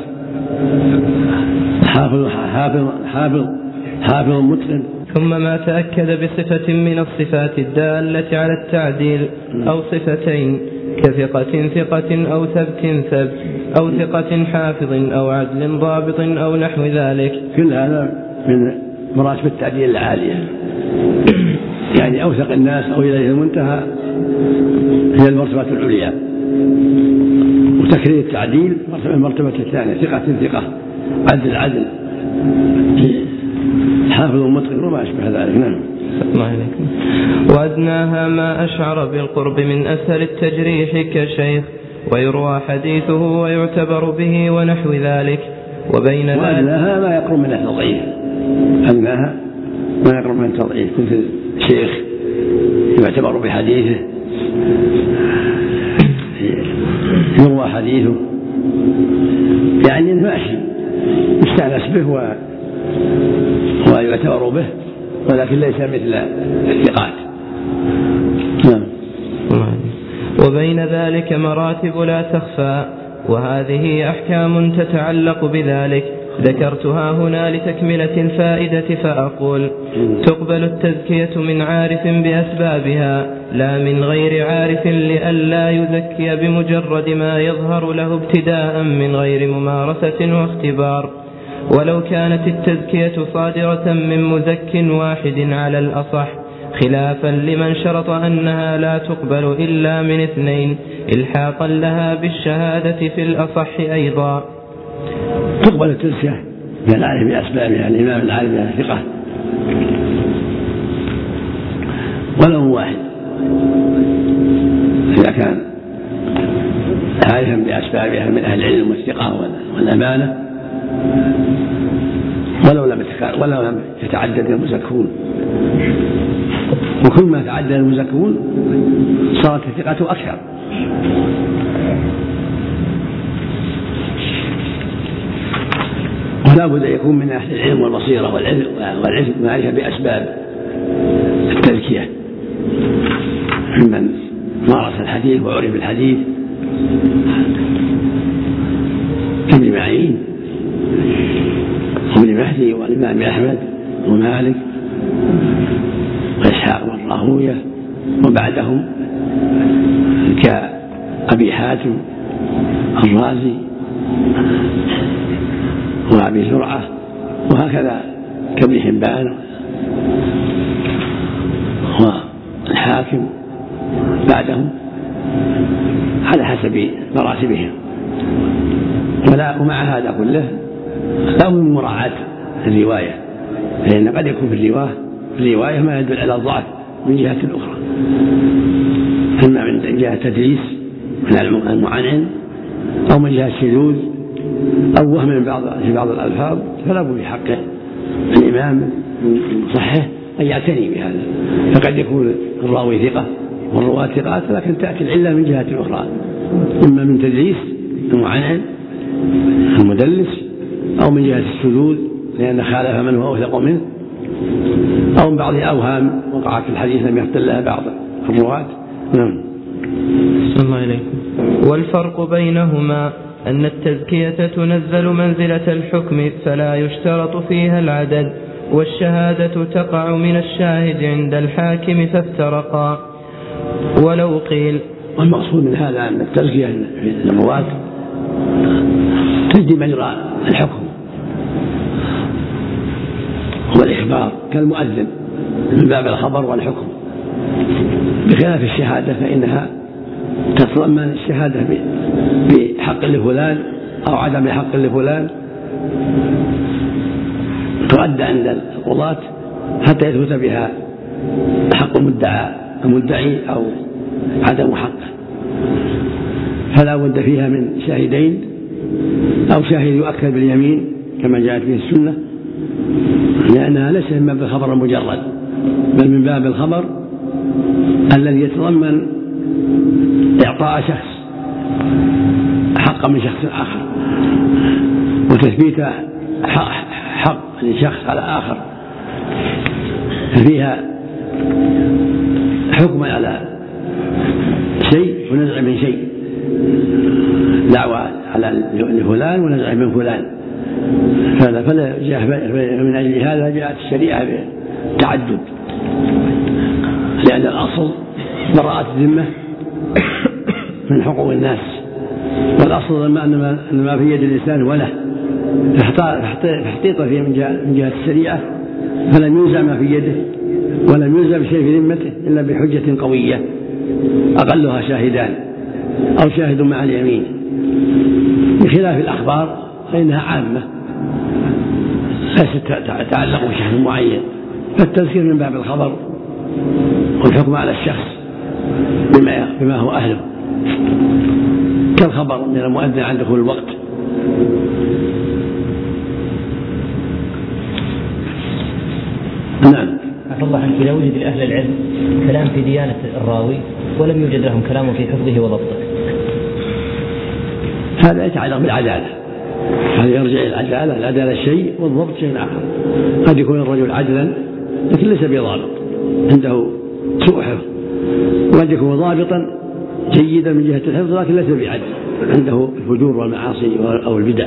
حافظ متقن. ثم ما تأكد بصفة من الصفات الدالة على التعديل أو صفتين كثقة ثقة أو ثبت ثبت أو ثقة حافظ أو عدل ضابط أو نحو ذلك. كل هذا من مراتب التعديل العالية، يعني أوثق الناس أو إليه المنتهى هي المرتبة العليا، وتكرير التعديل المرتبة الثانية، ثقة ثقة، عدل عدل، حافظ متقن وما أشبه ذلك. نعم. وأدناها ما أشعر بالقرب من أسهل التجريح كشيخ ويروى حديثه ويعتبر به ونحو ذلك. وأدناها ما يقرب من التضعيف، أدناها ما يقرب من التضعيف، مثل شيخ يعتبر بحديثه، يروى حديثه، يعني ماشي يستأنس به ويعتبر به، ولكن ليس مثل الثقات. نعم. وبين ذلك مراتب لا تخفى، وهذه أحكام تتعلق بذلك ذكرتها هنا لتكملة الفائدة، فأقول: تقبل التزكية من عارف بأسبابها لا من غير عارف، لئلا يزكي بمجرد ما يظهر له ابتداء من غير ممارسة واختبار. ولو كانت التزكية صادرة من مزك واحد على الأصح، خلافا لمن شرط أنها لا تقبل إلا من اثنين إلحاقا لها بالشهادة في الأصح أيضا. تقبل التزكية من العارف بأسبابها، الإمام العارف بها ثقة ولو واحد، إذا كان عارفا بأسبابها من أهل العلم والثقة والأمانة، ولو لم يتعدد المزكون. وكل ما تعدد المزكون صارت الثقة أكثر. ولا بد أن يكون من أهل العلم والبصيرة والعلم معرفة بأسباب التزكية، ممن مارس الحديث وعرف الحديث، كابن معين وابن مهدي والإمام أحمد ومالك وإسحاق والراهوية، وبعدهم كأبي حاتم الرازي وأبي زرعة، وهكذا كابن حبان والحاكم بعدهم على حسب مراتبهم. ومع هذا كله لا من مراعاة الرواية، لأن قد يكون في الرواية ما يدل على الضعف من جهة أخرى، إما من جهة تدليس من المعنعن، أو من جهة شذوذ، أو وهم في بعض الألفاظ، فلا بد في حق الإمام صحه أن يعتني بهذا. فقد يكون الراوي ثقة والرواة ثقات، لكن تأتي العلة من جهة أخرى، إما من تدليس المعنعن المدلس، أو من جهة الشذوذ لأن خالف من هو أوثق منه، أو من بعض أوهام وقعت في الحديث لم يختل لها بعض الرواة. نعم. الله إليكم. والفرق بينهما أن التزكية تنزل منزلة الحكم فلا يشترط فيها العدد، والشهادة تقع من الشاهد عند الحاكم، فافترقا. ولو قيل، والمقصود من هذا أن التزكية في الرواة تجدي مجرى الحكم والإخبار كالمؤذن من باب الخبر والحكم، بخلاف الشهادة فإنها تتضمن الشهادة بحق لفلان أو عدم حق لفلان، تؤدى عند القضاة حتى يثبت بها حق المدعي أو عدم حقه، فلا بد فيها من شاهدين أو شاهد يؤكد باليمين كما جاءت به السنة، لأنها ليس من باب الخبر المجرد، بل من باب الخبر الذي يتضمن إعطاء شخص حقا من شخص آخر وتثبيت حق لشخص على آخر، فيها حكم على شيء ونزع من شيء، دعوة على لفلان ونزع من فلان، فلا جاء من أجل هذا جاءت الشريعة بالتعدد، لأن الأصل براءة الذمة من حقوق الناس، والأصل أن ما في يد الإنسان وله، فاحتيط فيه من جهة الشريعة، فلم ينزع ما في يده ولم ينزع بشيء في ذمته إلا بحجة قوية أقلها شاهدان أو شاهد مع اليمين، بخلاف الأخبار فإنها عامة ليست تتعلق بشخص معين، فالتذكير من باب الخبر والحكم على الشخص بما هو أهله، كالخبر من المؤذن عند دخول الوقت. نعم. عفى الله عنك، إذا وجد لأهل العلم كلام في ديانة الراوي ولم يوجد لهم كلام في حفظه وضبطه، هذا يتعلق بالعدالة، هذا يرجع إلى العدالة شيء والضبط شيء آخر. قد يكون الرجل عدلا لكن ليس بضابط، عنده سوء حفظ، وقد يكون ضابطا جيدا من جهة الحفظ لكن ليس بعدل، عنده الفجور والمعاصي أو البدع.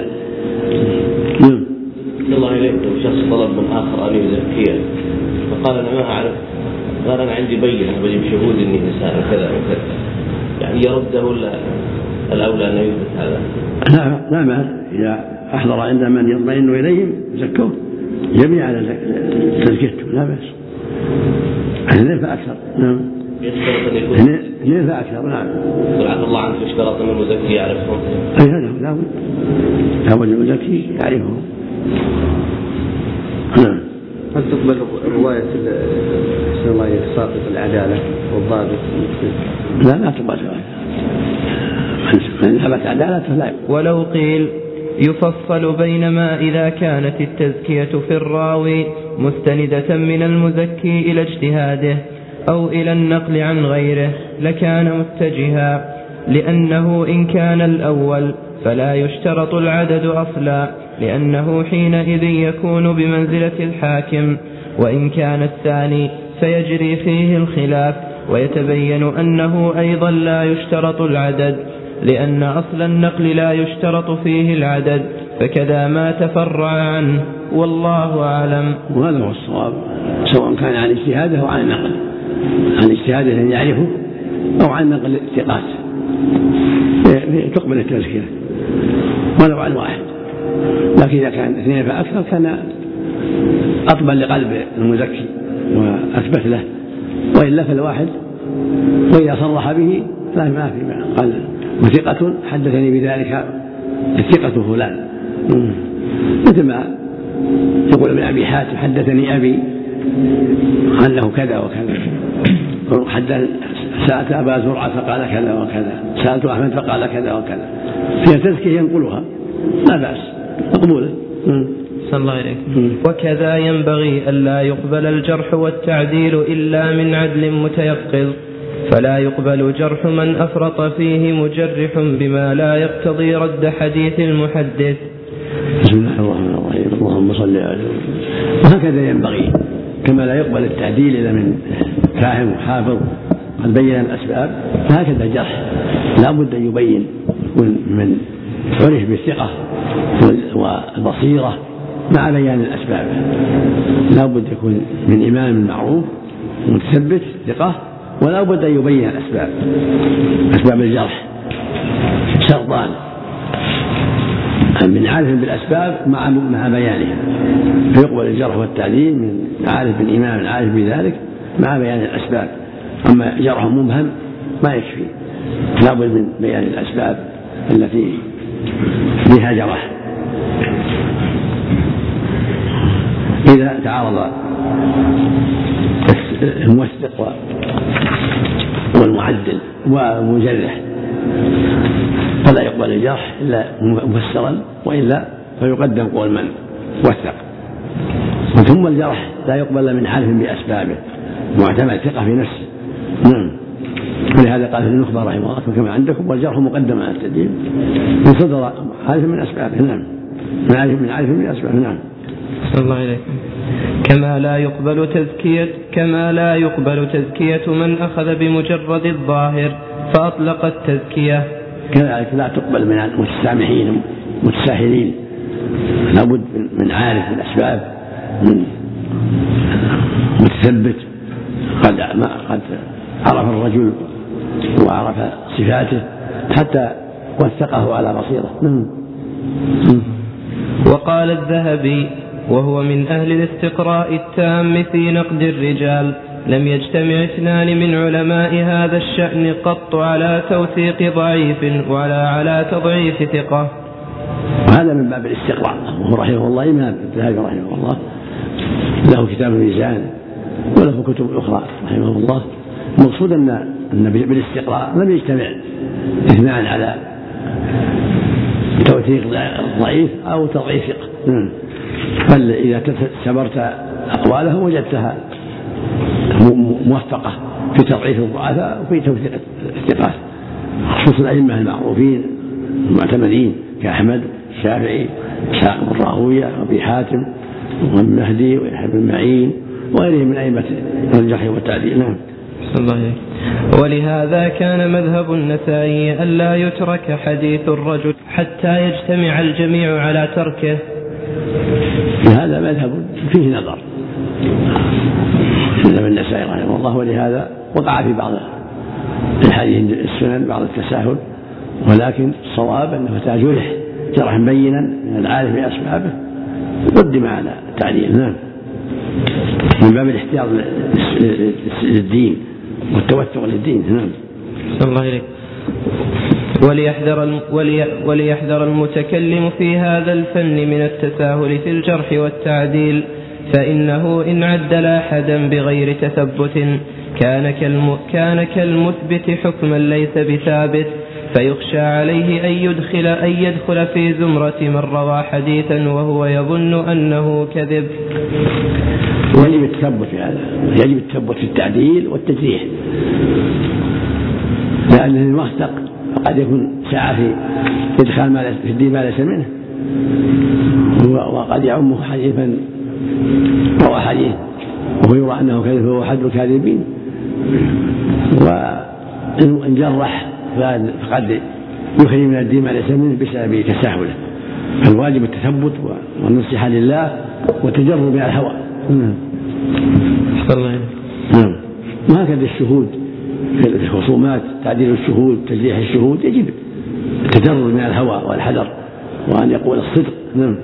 الله إليكم، شخص طلب من آخر أن يزكيه فقال أنا ما أعرف، قال أنا عندي بينة بجيب شهود إني إنسان كذا وكذا، يعني يرده الأولى أن يثبت هذا؟ لا ما إذا أحضر عند من يطمئن إليهم زكوه جميعا على تزكيته لا بأس، اثنين فأكثر. نعم. يشترط أن يكون اثنين فأكثر. نعم. سبحان الله عنك، اشترط أن المزكي يعرفهم؟ أي لا بد المزكي يعرفهم. نعم. هل تقبل رواية الله يساقط العدالة والضابط؟ لا تقبل من ثبت عدالته لا يقبل. ولو قيل يفصل بينما إذا كانت التزكية في الراوي مستندة من المزكي إلى اجتهاده أو إلى النقل عن غيره لكان متجها، لأنه إن كان الأول فلا يشترط العدد أصلا، لأنه حينئذ يكون بمنزلة الحاكم، وإن كان الثاني فيجري فيه الخلاف، ويتبين أنه أيضا لا يشترط العدد، لأن أصل النقل لا يشترط فيه العدد، فكذا ما تفرع عنه، والله أعلم. وهذا هو الصواب، سواء كان عن اجتهاده أو عن نقل، عن اجتهاده الذي يعرفه أو عن نقل الثقات تقبل التزكية ولو عن واحد، لكن إذا كان اثنين فأكثر كان أطبل لقلب المزكي وأثبت له، وإلا فالواحد وإذا صرح به لا ما في قال وثقة حدثني بذلك الثقة فلان، مثل ما يقول ابن أبي حاتم حدثني أبي أنه كذا وكذا، سألت أبا زرعة فقال كذا وكذا، سألت أحمد فقال كذا وكذا، فيها تزكية ينقلها لا بأس مقبولة. صلى الله عليه. وكذا ينبغي ألا يقبل الجرح والتعديل إلا من عدل متيقظ، فلا يقبل جرح من أفرط فيه مجرح بما لا يقتضي رد حديث المحدث. بسم الله الرحمن الرحيم، اللهم صل على سيدنا. وهكذا ينبغي، كما لا يقبل التعديل إلا من فاهم وحافظ قد بين الأسباب، فهكذا الجرح لا بد أن يبين من عرف بالثقة والبصيرة مع بيان الأسباب، لا بد يكون من إمام معروف متثبت ثقة، ولا بد أن يبين الأسباب، أسباب الجرح شرطان، من عارف بالأسباب مع بيانها، فيقبل الجرح والتعديل من عارف بالإمام العارف بذلك مع بيان الأسباب. أما جرح مبهم ما يكفي، لا بد من بيان الأسباب التي بها جرح. إذا تعارض الموثق والمعدل والمجرح فلا يقبل الجرح إلا مفسرا، وإلا فيقدم قول من وثق. ثم الجرح لا يقبل من حالف بأسبابه معتمد ثقة في نفسه. نعم. ولهذا قال في النخبة رحمه الله كما عندكم والجرح مقدم على التدين من صدر حالف من أسبابه. نعم. من عارف من أسبابه. نعم. صلى الله عليكم. كما لا يقبل تزكية من أخذ بمجرد الظاهر فأطلق التزكية، كذلك لا تقبل من المتسامحين المتساهلين، لابد من عارف بالأسباب، من متثبت قد عرف الرجل وعرف صفاته حتى وثقه على بصيرة. وقال الذهبي وهو من أهل الاستقراء التام في نقد الرجال: لم يجتمع اثنان من علماء هذا الشأن قط على توثيق ضعيف ولا على تضعيف ثقة. وهذا من باب الاستقراء. وهو رحمه الله إمام الذهبي رحمه الله له كتاب الميزان وله كتب أخرى رحمه الله. المقصود أن بالاستقراء لم يجتمع اثنان على توثيق ضعيف أو تضعيف ثقة، بل إذا تبرت أقواله وجدتها موفقة في تضعيف الضعفاء وفي توثيق الثقات، خصوصا الأئمة المعروفين المعتمدين كأحمد الشافعي إسحاق بن راهويه وأبي حاتم والمهدي ويحيى بن معين وغيرهم من أئمة الجرح والتعديل. نعم. ولهذا كان مذهب النسائي ألا يترك حديث الرجل حتى يجتمع الجميع على تركه. هذا مذهب فيه نظر مذهب النسائي رحمه الله، ولهذا وقع في بعض الحديث السنن بعض التساهل، ولكن الصواب أنه متى جرح جرحا بينا من العارف بأسبابه قدم على التعديل. نعم. من باب الاحتياط للدين والتوثق للدين. نعم. صلى الله عليه. وليحذر المتكلم في هذا الفن من التساهل في الجرح والتعديل، فإنه إن عدل أحدا بغير تثبت كان كالمثبت حكما ليس بثابت، فيخشى عليه أن يدخل في زمرة من روى حديثا وهو يظن أنه كذب. ويجب التثبت في هذا، يجب التثبت في التعديل والتجريح، لأن الموثق قد يكون سعى في إدخال في الدين ما ليس منه، وقد يعمه حديثا روى حديث وهو يرى أنه كذب فهو حد الكاذبين، وإن جرح فقد يخرج من الدين ما ليس منه بسبب تساهله. فالواجب التثبت والنصيحة لله والتجرد من الهوى. نعم. وهكذا الشهود في الخصومات، تعديل الشهود تجريح الشهود، يجب التجرد من الهوى والحذر وأن يقول الصدق. نعم.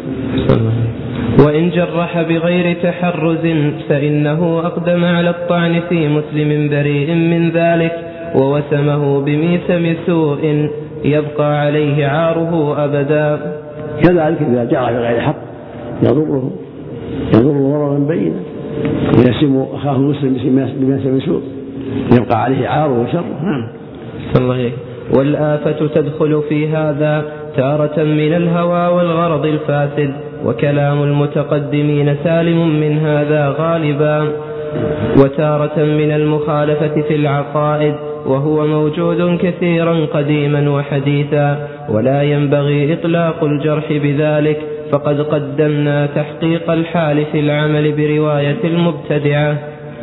وإن جرح بغير تحرز فإنه أقدم على الطعن في مسلم بريء من ذلك ووسمه بميثم سوء يبقى عليه عاره أبدا. كذلك إذا جرح بغير حق يضره ضررا بينا ويسم أخاه المسلم بميثم سوء يبقى عليه عاره وشره. نعم. والآفة تدخل في هذا تارة من الهوى والغرض الفاسد، وكلام المتقدمين سالم من هذا غالبا، وتارة من المخالفة في العقائد، وهو موجود كثيرا قديما وحديثا، ولا ينبغي إطلاق الجرح بذلك، فقد قدمنا تحقيق الحال في العمل برواية المبتدعة.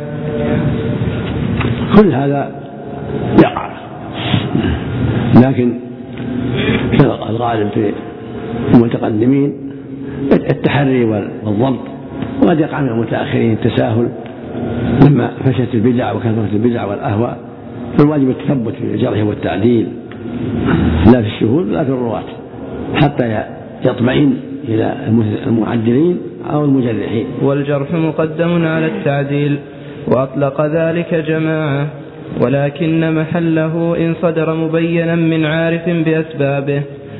كل هذا يقع، لكن الغالب في المتقدمين التحري والضبط، وقد يقع من المتأخرين التساهل لما فشت البدع وكثرت البدع والأهواء. فالواجب التثبت في الجرح والتعديل لا في الشهود لا في الرواة حتى يطمئن إلى المعدلين أو المجرحين. والجرح مقدم على التعديل، وأطلق ذلك جماعة، ولكن محله إن صدر مبينا من عارف بأسبابه،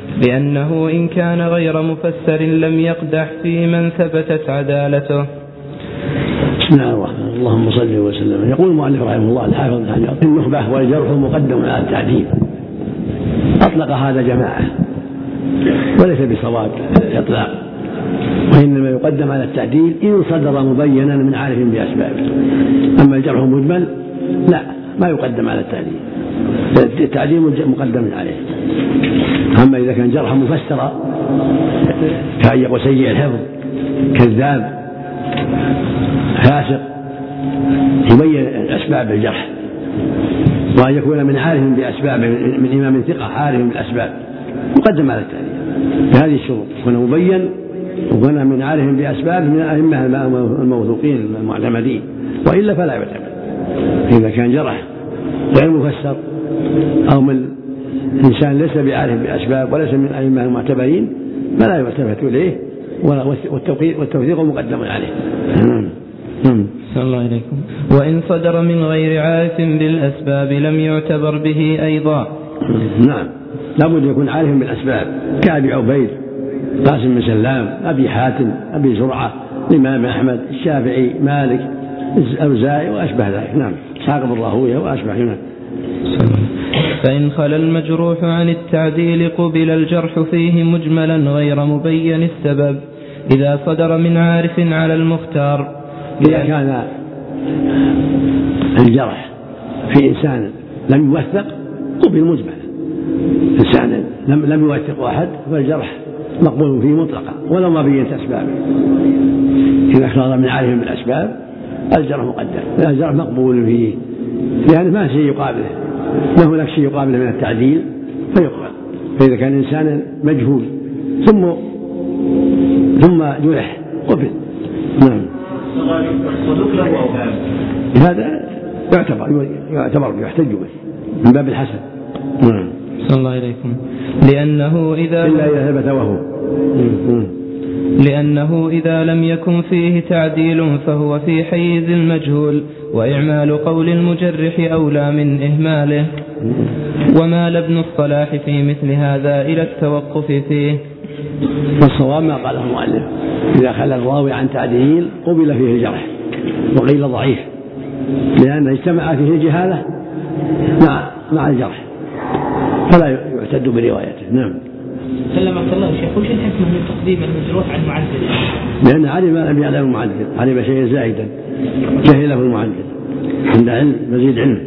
لأنه إن كان غير مفسر لم يقدح في من ثبتت عدالته. بسم الله الرحمن الرحيم. اللهم صل وسلم. يقول المؤلف رحمه الله الحافظ بن حجر: النخبة والجرح مقدم على التعديل. أطلق هذا جماعة وليس بصواب إطلاق، وإنما يقدم على التعديل إن صدر مبينا من عارف بأسبابه. أما الجرح مجمل لا، ما يقدم على التعديل، التعديل مقدم عليه. أما إذا كان جرح مفسرا كأن يقول سيء الحفظ، كذاب، فاسق، يبين أسباب الجرح، وأن يكون من عارف بأسباب، من إمام ثقة عارف بالأسباب، مقدم على التعديل بهذه الشروط: يكون مبين، وكان من عارف بأسباب من الأئمة الموثوقين المعتمدين، وإلا فلا يعتمد. إذا كان جرح غير مفسر أو من إنسان ليس بعارف بأسباب وليس من الأئمة المعتبرين فلا يعتمد إليه، والتوثيق مقدم عليه. صلى الله عليكم. وإن صدر من غير عارف بالأسباب لم يعتبر به أيضا. نعم، لابد يكون عارف بالأسباب، كأبي عبيد، قاسم بن سلام، أبي حاتم، أبي زرعة، الإمام أحمد، الشافعي، مالك، الأوزاعي وأشبه ذلك. نعم، إسحاق بن راهويه وأشبه. نعم. فإن خلا المجروح عن التعديل قبل الجرح فيه مجملا غير مبين السبب إذا صدر من عارف على المختار. إذا كان الجرح في إنسان لم يوثق قبل مجملا، إنسان لم يوثق واحد فالجرح مقبول فيه مطلقا ولو ما بينت أسبابه. إذا صدر من عارف بالأسباب الجرح مقدم، الجرح مقبول فيه، لأن ما شيء يقابله، ما هناك شيء يقابله من التعديل فيقبل. فإذا كان إنسان مجهول ثم جرح قبل. نعم. هذا يعتبر يحتج به من باب الحسن. نعم. صلى الله عليكم. لأنه إذا لم يكن فيه تعديل فهو في حيز المجهول، وإعمال قول المجرح أولى من إهماله. ومال ابن الصلاح في مثل هذا إلى التوقف فيه. والصواب ما قاله المؤلف: إذا خلى الراوي عن تعديل قبل فيه الجرح وقيل ضعيف، لأن اجتمع فيه الجهالة مع الجرح فلا يعتد بروايته. نعم. سلمك الله شيخ، وش الحكمة من تقديم المجروح عن المعدل؟ لأن علم لم يعلم المعدل، علم شيئا زائدا جهله المعدل عند علم مزيد علم.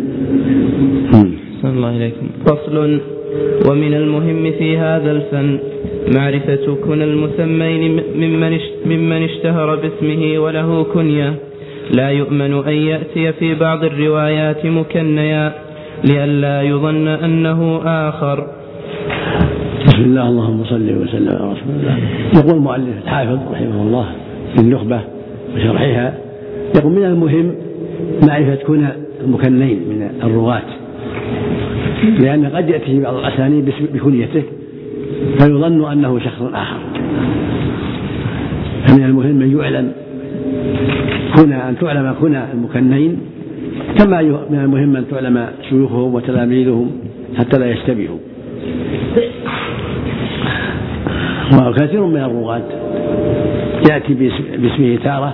صلى الله عليكم. فصل. ومن المهم في هذا الفن معرفة كنى المسمين ممن اشتهر باسمه وله كنية، لا يؤمن أن يأتي في بعض الروايات مكنيا لئلا يظن أنه آخر. بسم الله، اللهم صل وسلم على رسول الله. يقول المؤلف الحافظ رحمه الله في النخبة وشرحها: يقول من المهم معرفة كنى المكنين من الرواة، لأن قد يأتي بعض الأسانيد بكنيته فيظن أنه شخص آخر. فمن المهم أن يعلم أن تعلم كنى المكنين، كما من المهم أن تعلم شيوخهم وتلاميذهم حتى لا يشتبهوا. وكثير من الرواة يأتي باسمه تارة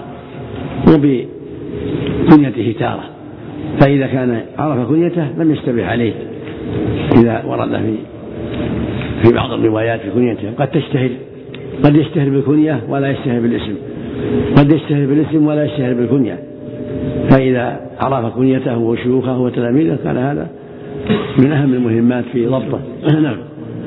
وبكنيته تارة، فإذا كان عرف كنيته لم يشتبه عليه إذا ورد في بعض الروايات في كنيته. قد يشتهر بالكنية ولا يشتهر بالاسم، قد يشتهر بالاسم ولا يشتهر بالكنية، فإذا عرف كنيته وشيوخه وتلاميذه كان هذا من أهم المهمات في ضبطه. نعم.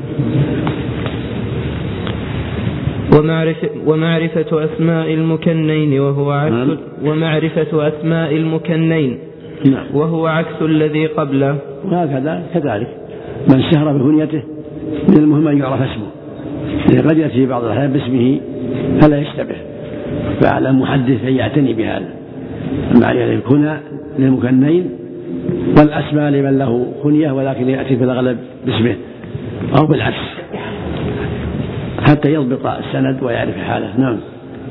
ومعرفة أسماء المكنين ومعرفة أسماء المكنين وهو عكس الذي قبله. وهكذا كذلك من اشتهر بكنيته من المهم أن يعرف اسمه، قد يأتي بعض الأحيان باسمه فلا يشتبه، فعلى المحدث أن يعتني بهذا، معرفة الكنى للمكنين والأسماء لمن له كنية ولكن يأتي في الأغلب باسمه أو بالعكس حتى يضبط السند ويعرف حاله. نعم.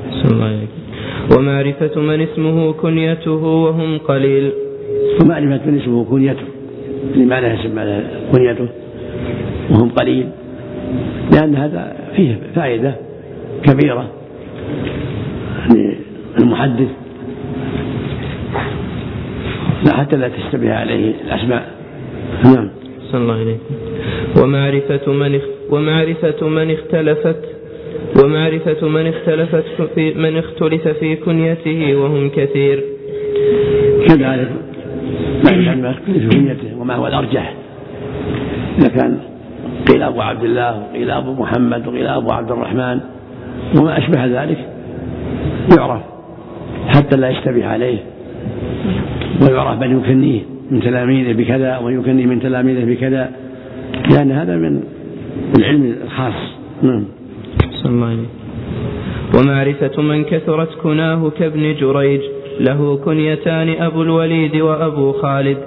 ومعرفة من اسمه كنيته وهم قليل. ومعرفة من اسمه كنيته لمعنى اسم كنيته وهم قليل، لأن هذا فيه فائدة كبيرة للمحدث حتى لا تشتبه عليه الأسماء. نعم. صلى الله عليه. ومعرفة من اختلف في كنيته وهم كثير. كذلك معرفة ما اختلف في كنيته وما هو الأرجح، إذا كان قيل أبو عبد الله وقيل أبو محمد وقيل أبو عبد الرحمن وما أشبه ذلك يعرف حتى لا يشتبه عليه، ويعرف من يكنيه من تلاميذه بكذا ومن يكنيه من تلاميذه بكذا، لأن هذا من العلم الخاص. نعم. صلى الله عليه. ومعرفة من كثرت كناه كابن جريج له كنيتان أبو الوليد وأبو خالد.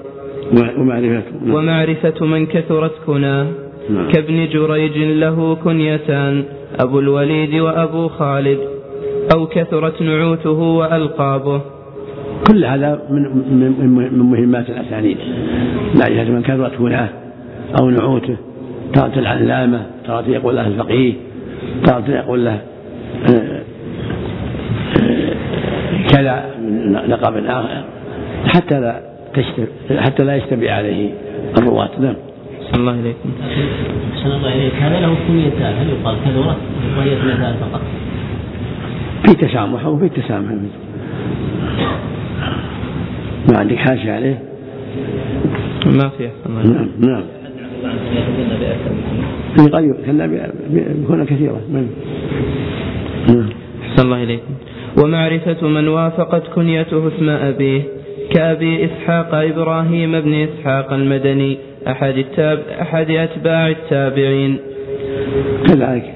ومعرفة من كثرت كناه كابن جريج له كنيتان أبو الوليد وأبو خالد، أو كثرت نعوته وألقابه. كل هذا من مهمات الأسانيد، معرفة من كثرت كناه أو نعوته، تارة العلامة، تارة يقول له الفقيه، تارة يقول له كذا لقب آخر، حتى لا يشتبه عليه الرواة. نعم. صلى الله عليكم. صلى الله عليك. هذا له كنيتان، هل يقال كثرة وهي كنيتان فقط؟ في تسامح وفي تسامح. ما عندك حاشة عليه؟ ما في. نعم. نعم. قد يكون كثيرا. نعم. صلى الله عليكم. ومعرفة من وافقت كنيته اسم أبيه كأبي إسحاق إبراهيم بن إسحاق المدني أحد أتباع التابعين. كذلك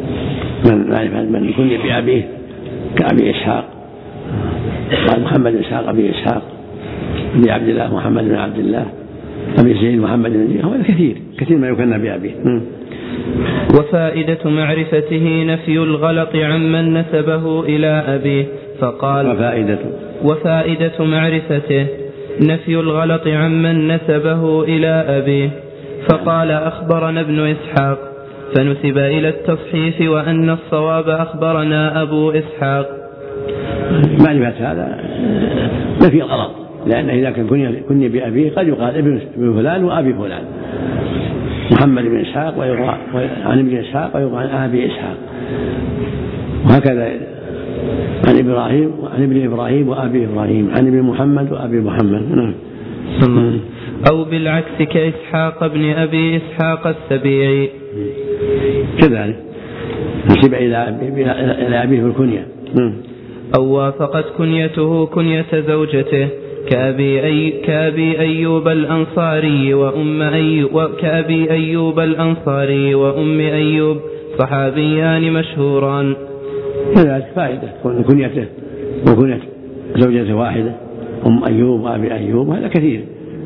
من يكون بأبيه كأبي إسحاق، قال محمد بن إسحاق أبي إسحاق، أبي عبد الله محمد بن عبد الله، أبي زيد محمد بن زيد، هو كثير ما يكون بأبيه. وفائدة معرفته نفي الغلط عمن نسبه إلى أبيه، فقال وفائدة معرفته نفي الغلط عمن نسبه إلى أبيه، فقال أخبرنا ابن إسحاق، فنسب إلى التصحيف وأن الصواب أخبرنا أبو إسحاق. معرفة هذا نفي الغلط، لأنه إذا كان كني بأبيه قد يقال ابن فلان وأبي فلان، محمد بن إسحاق عن ابن إسحاق ويقال عن أبي إسحاق، وهكذا عن ابن إبراهيم وأبي إبراهيم، عن ابن محمد وأبي محمد. نعم. أو بالعكس كإسحاق بن أبي إسحاق السبيعي، كذلك نسب إلى أبيه الكنية. أو وافقت كنيته كنية زوجته كأبي أيوب الأنصاري كأبي أيوب الأنصاري وأم أيوب، صحابيان مشهوران. كذلك فائدة كنيته وكنية زوجته واحدة، أم أيوب وأبي أيوب، هذا كثير.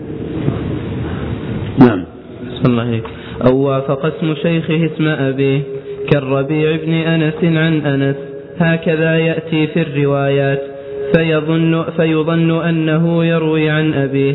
نعم. صلى الله عليه. أو وافق اسم شيخه اسم أبيه كالربيع بن أنس عن أنس، هكذا يأتي في الروايات، فيظن أنه يروي عن أبيه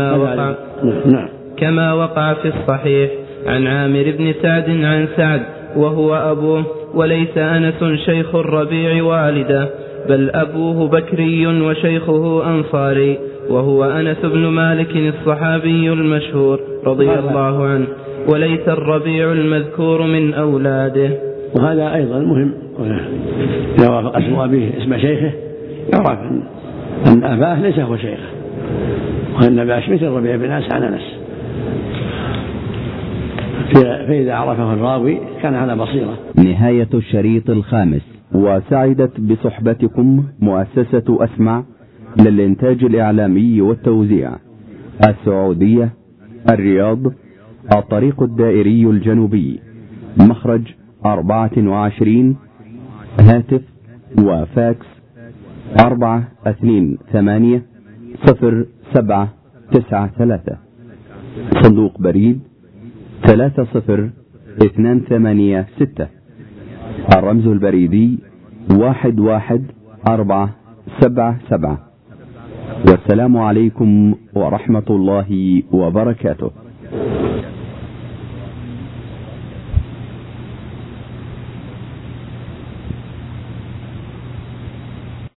كما وقع في الصحيح عن عامر بن سعد عن سعد وهو أبوه، وليس أنس شيخ الربيع والده، بل أبوه بكري وشيخه أنصاري، وهو أنس بن مالك الصحابي المشهور رضي الله عنه، وليس الربيع المذكور من أولاده. وهذا أيضا مهم، إذا وافق اسم أبيه اسم شيخه يعرف أن أباه ليس هو شيخه، وأن أباه مثل الربيع بن أنس عن أنس، فإذا عرفه الراوي كان على بصيرة. نهاية الشريط الخامس. وسعدت بصحبتكم مؤسسة أسمع للإنتاج الإعلامي والتوزيع، السعودية، الرياض، الطريق الدائري الجنوبي، مخرج 24، هاتف وفاكس 428-0793، صندوق بريد 30286، الرمز البريدي 11477. والسلام عليكم ورحمة الله وبركاته.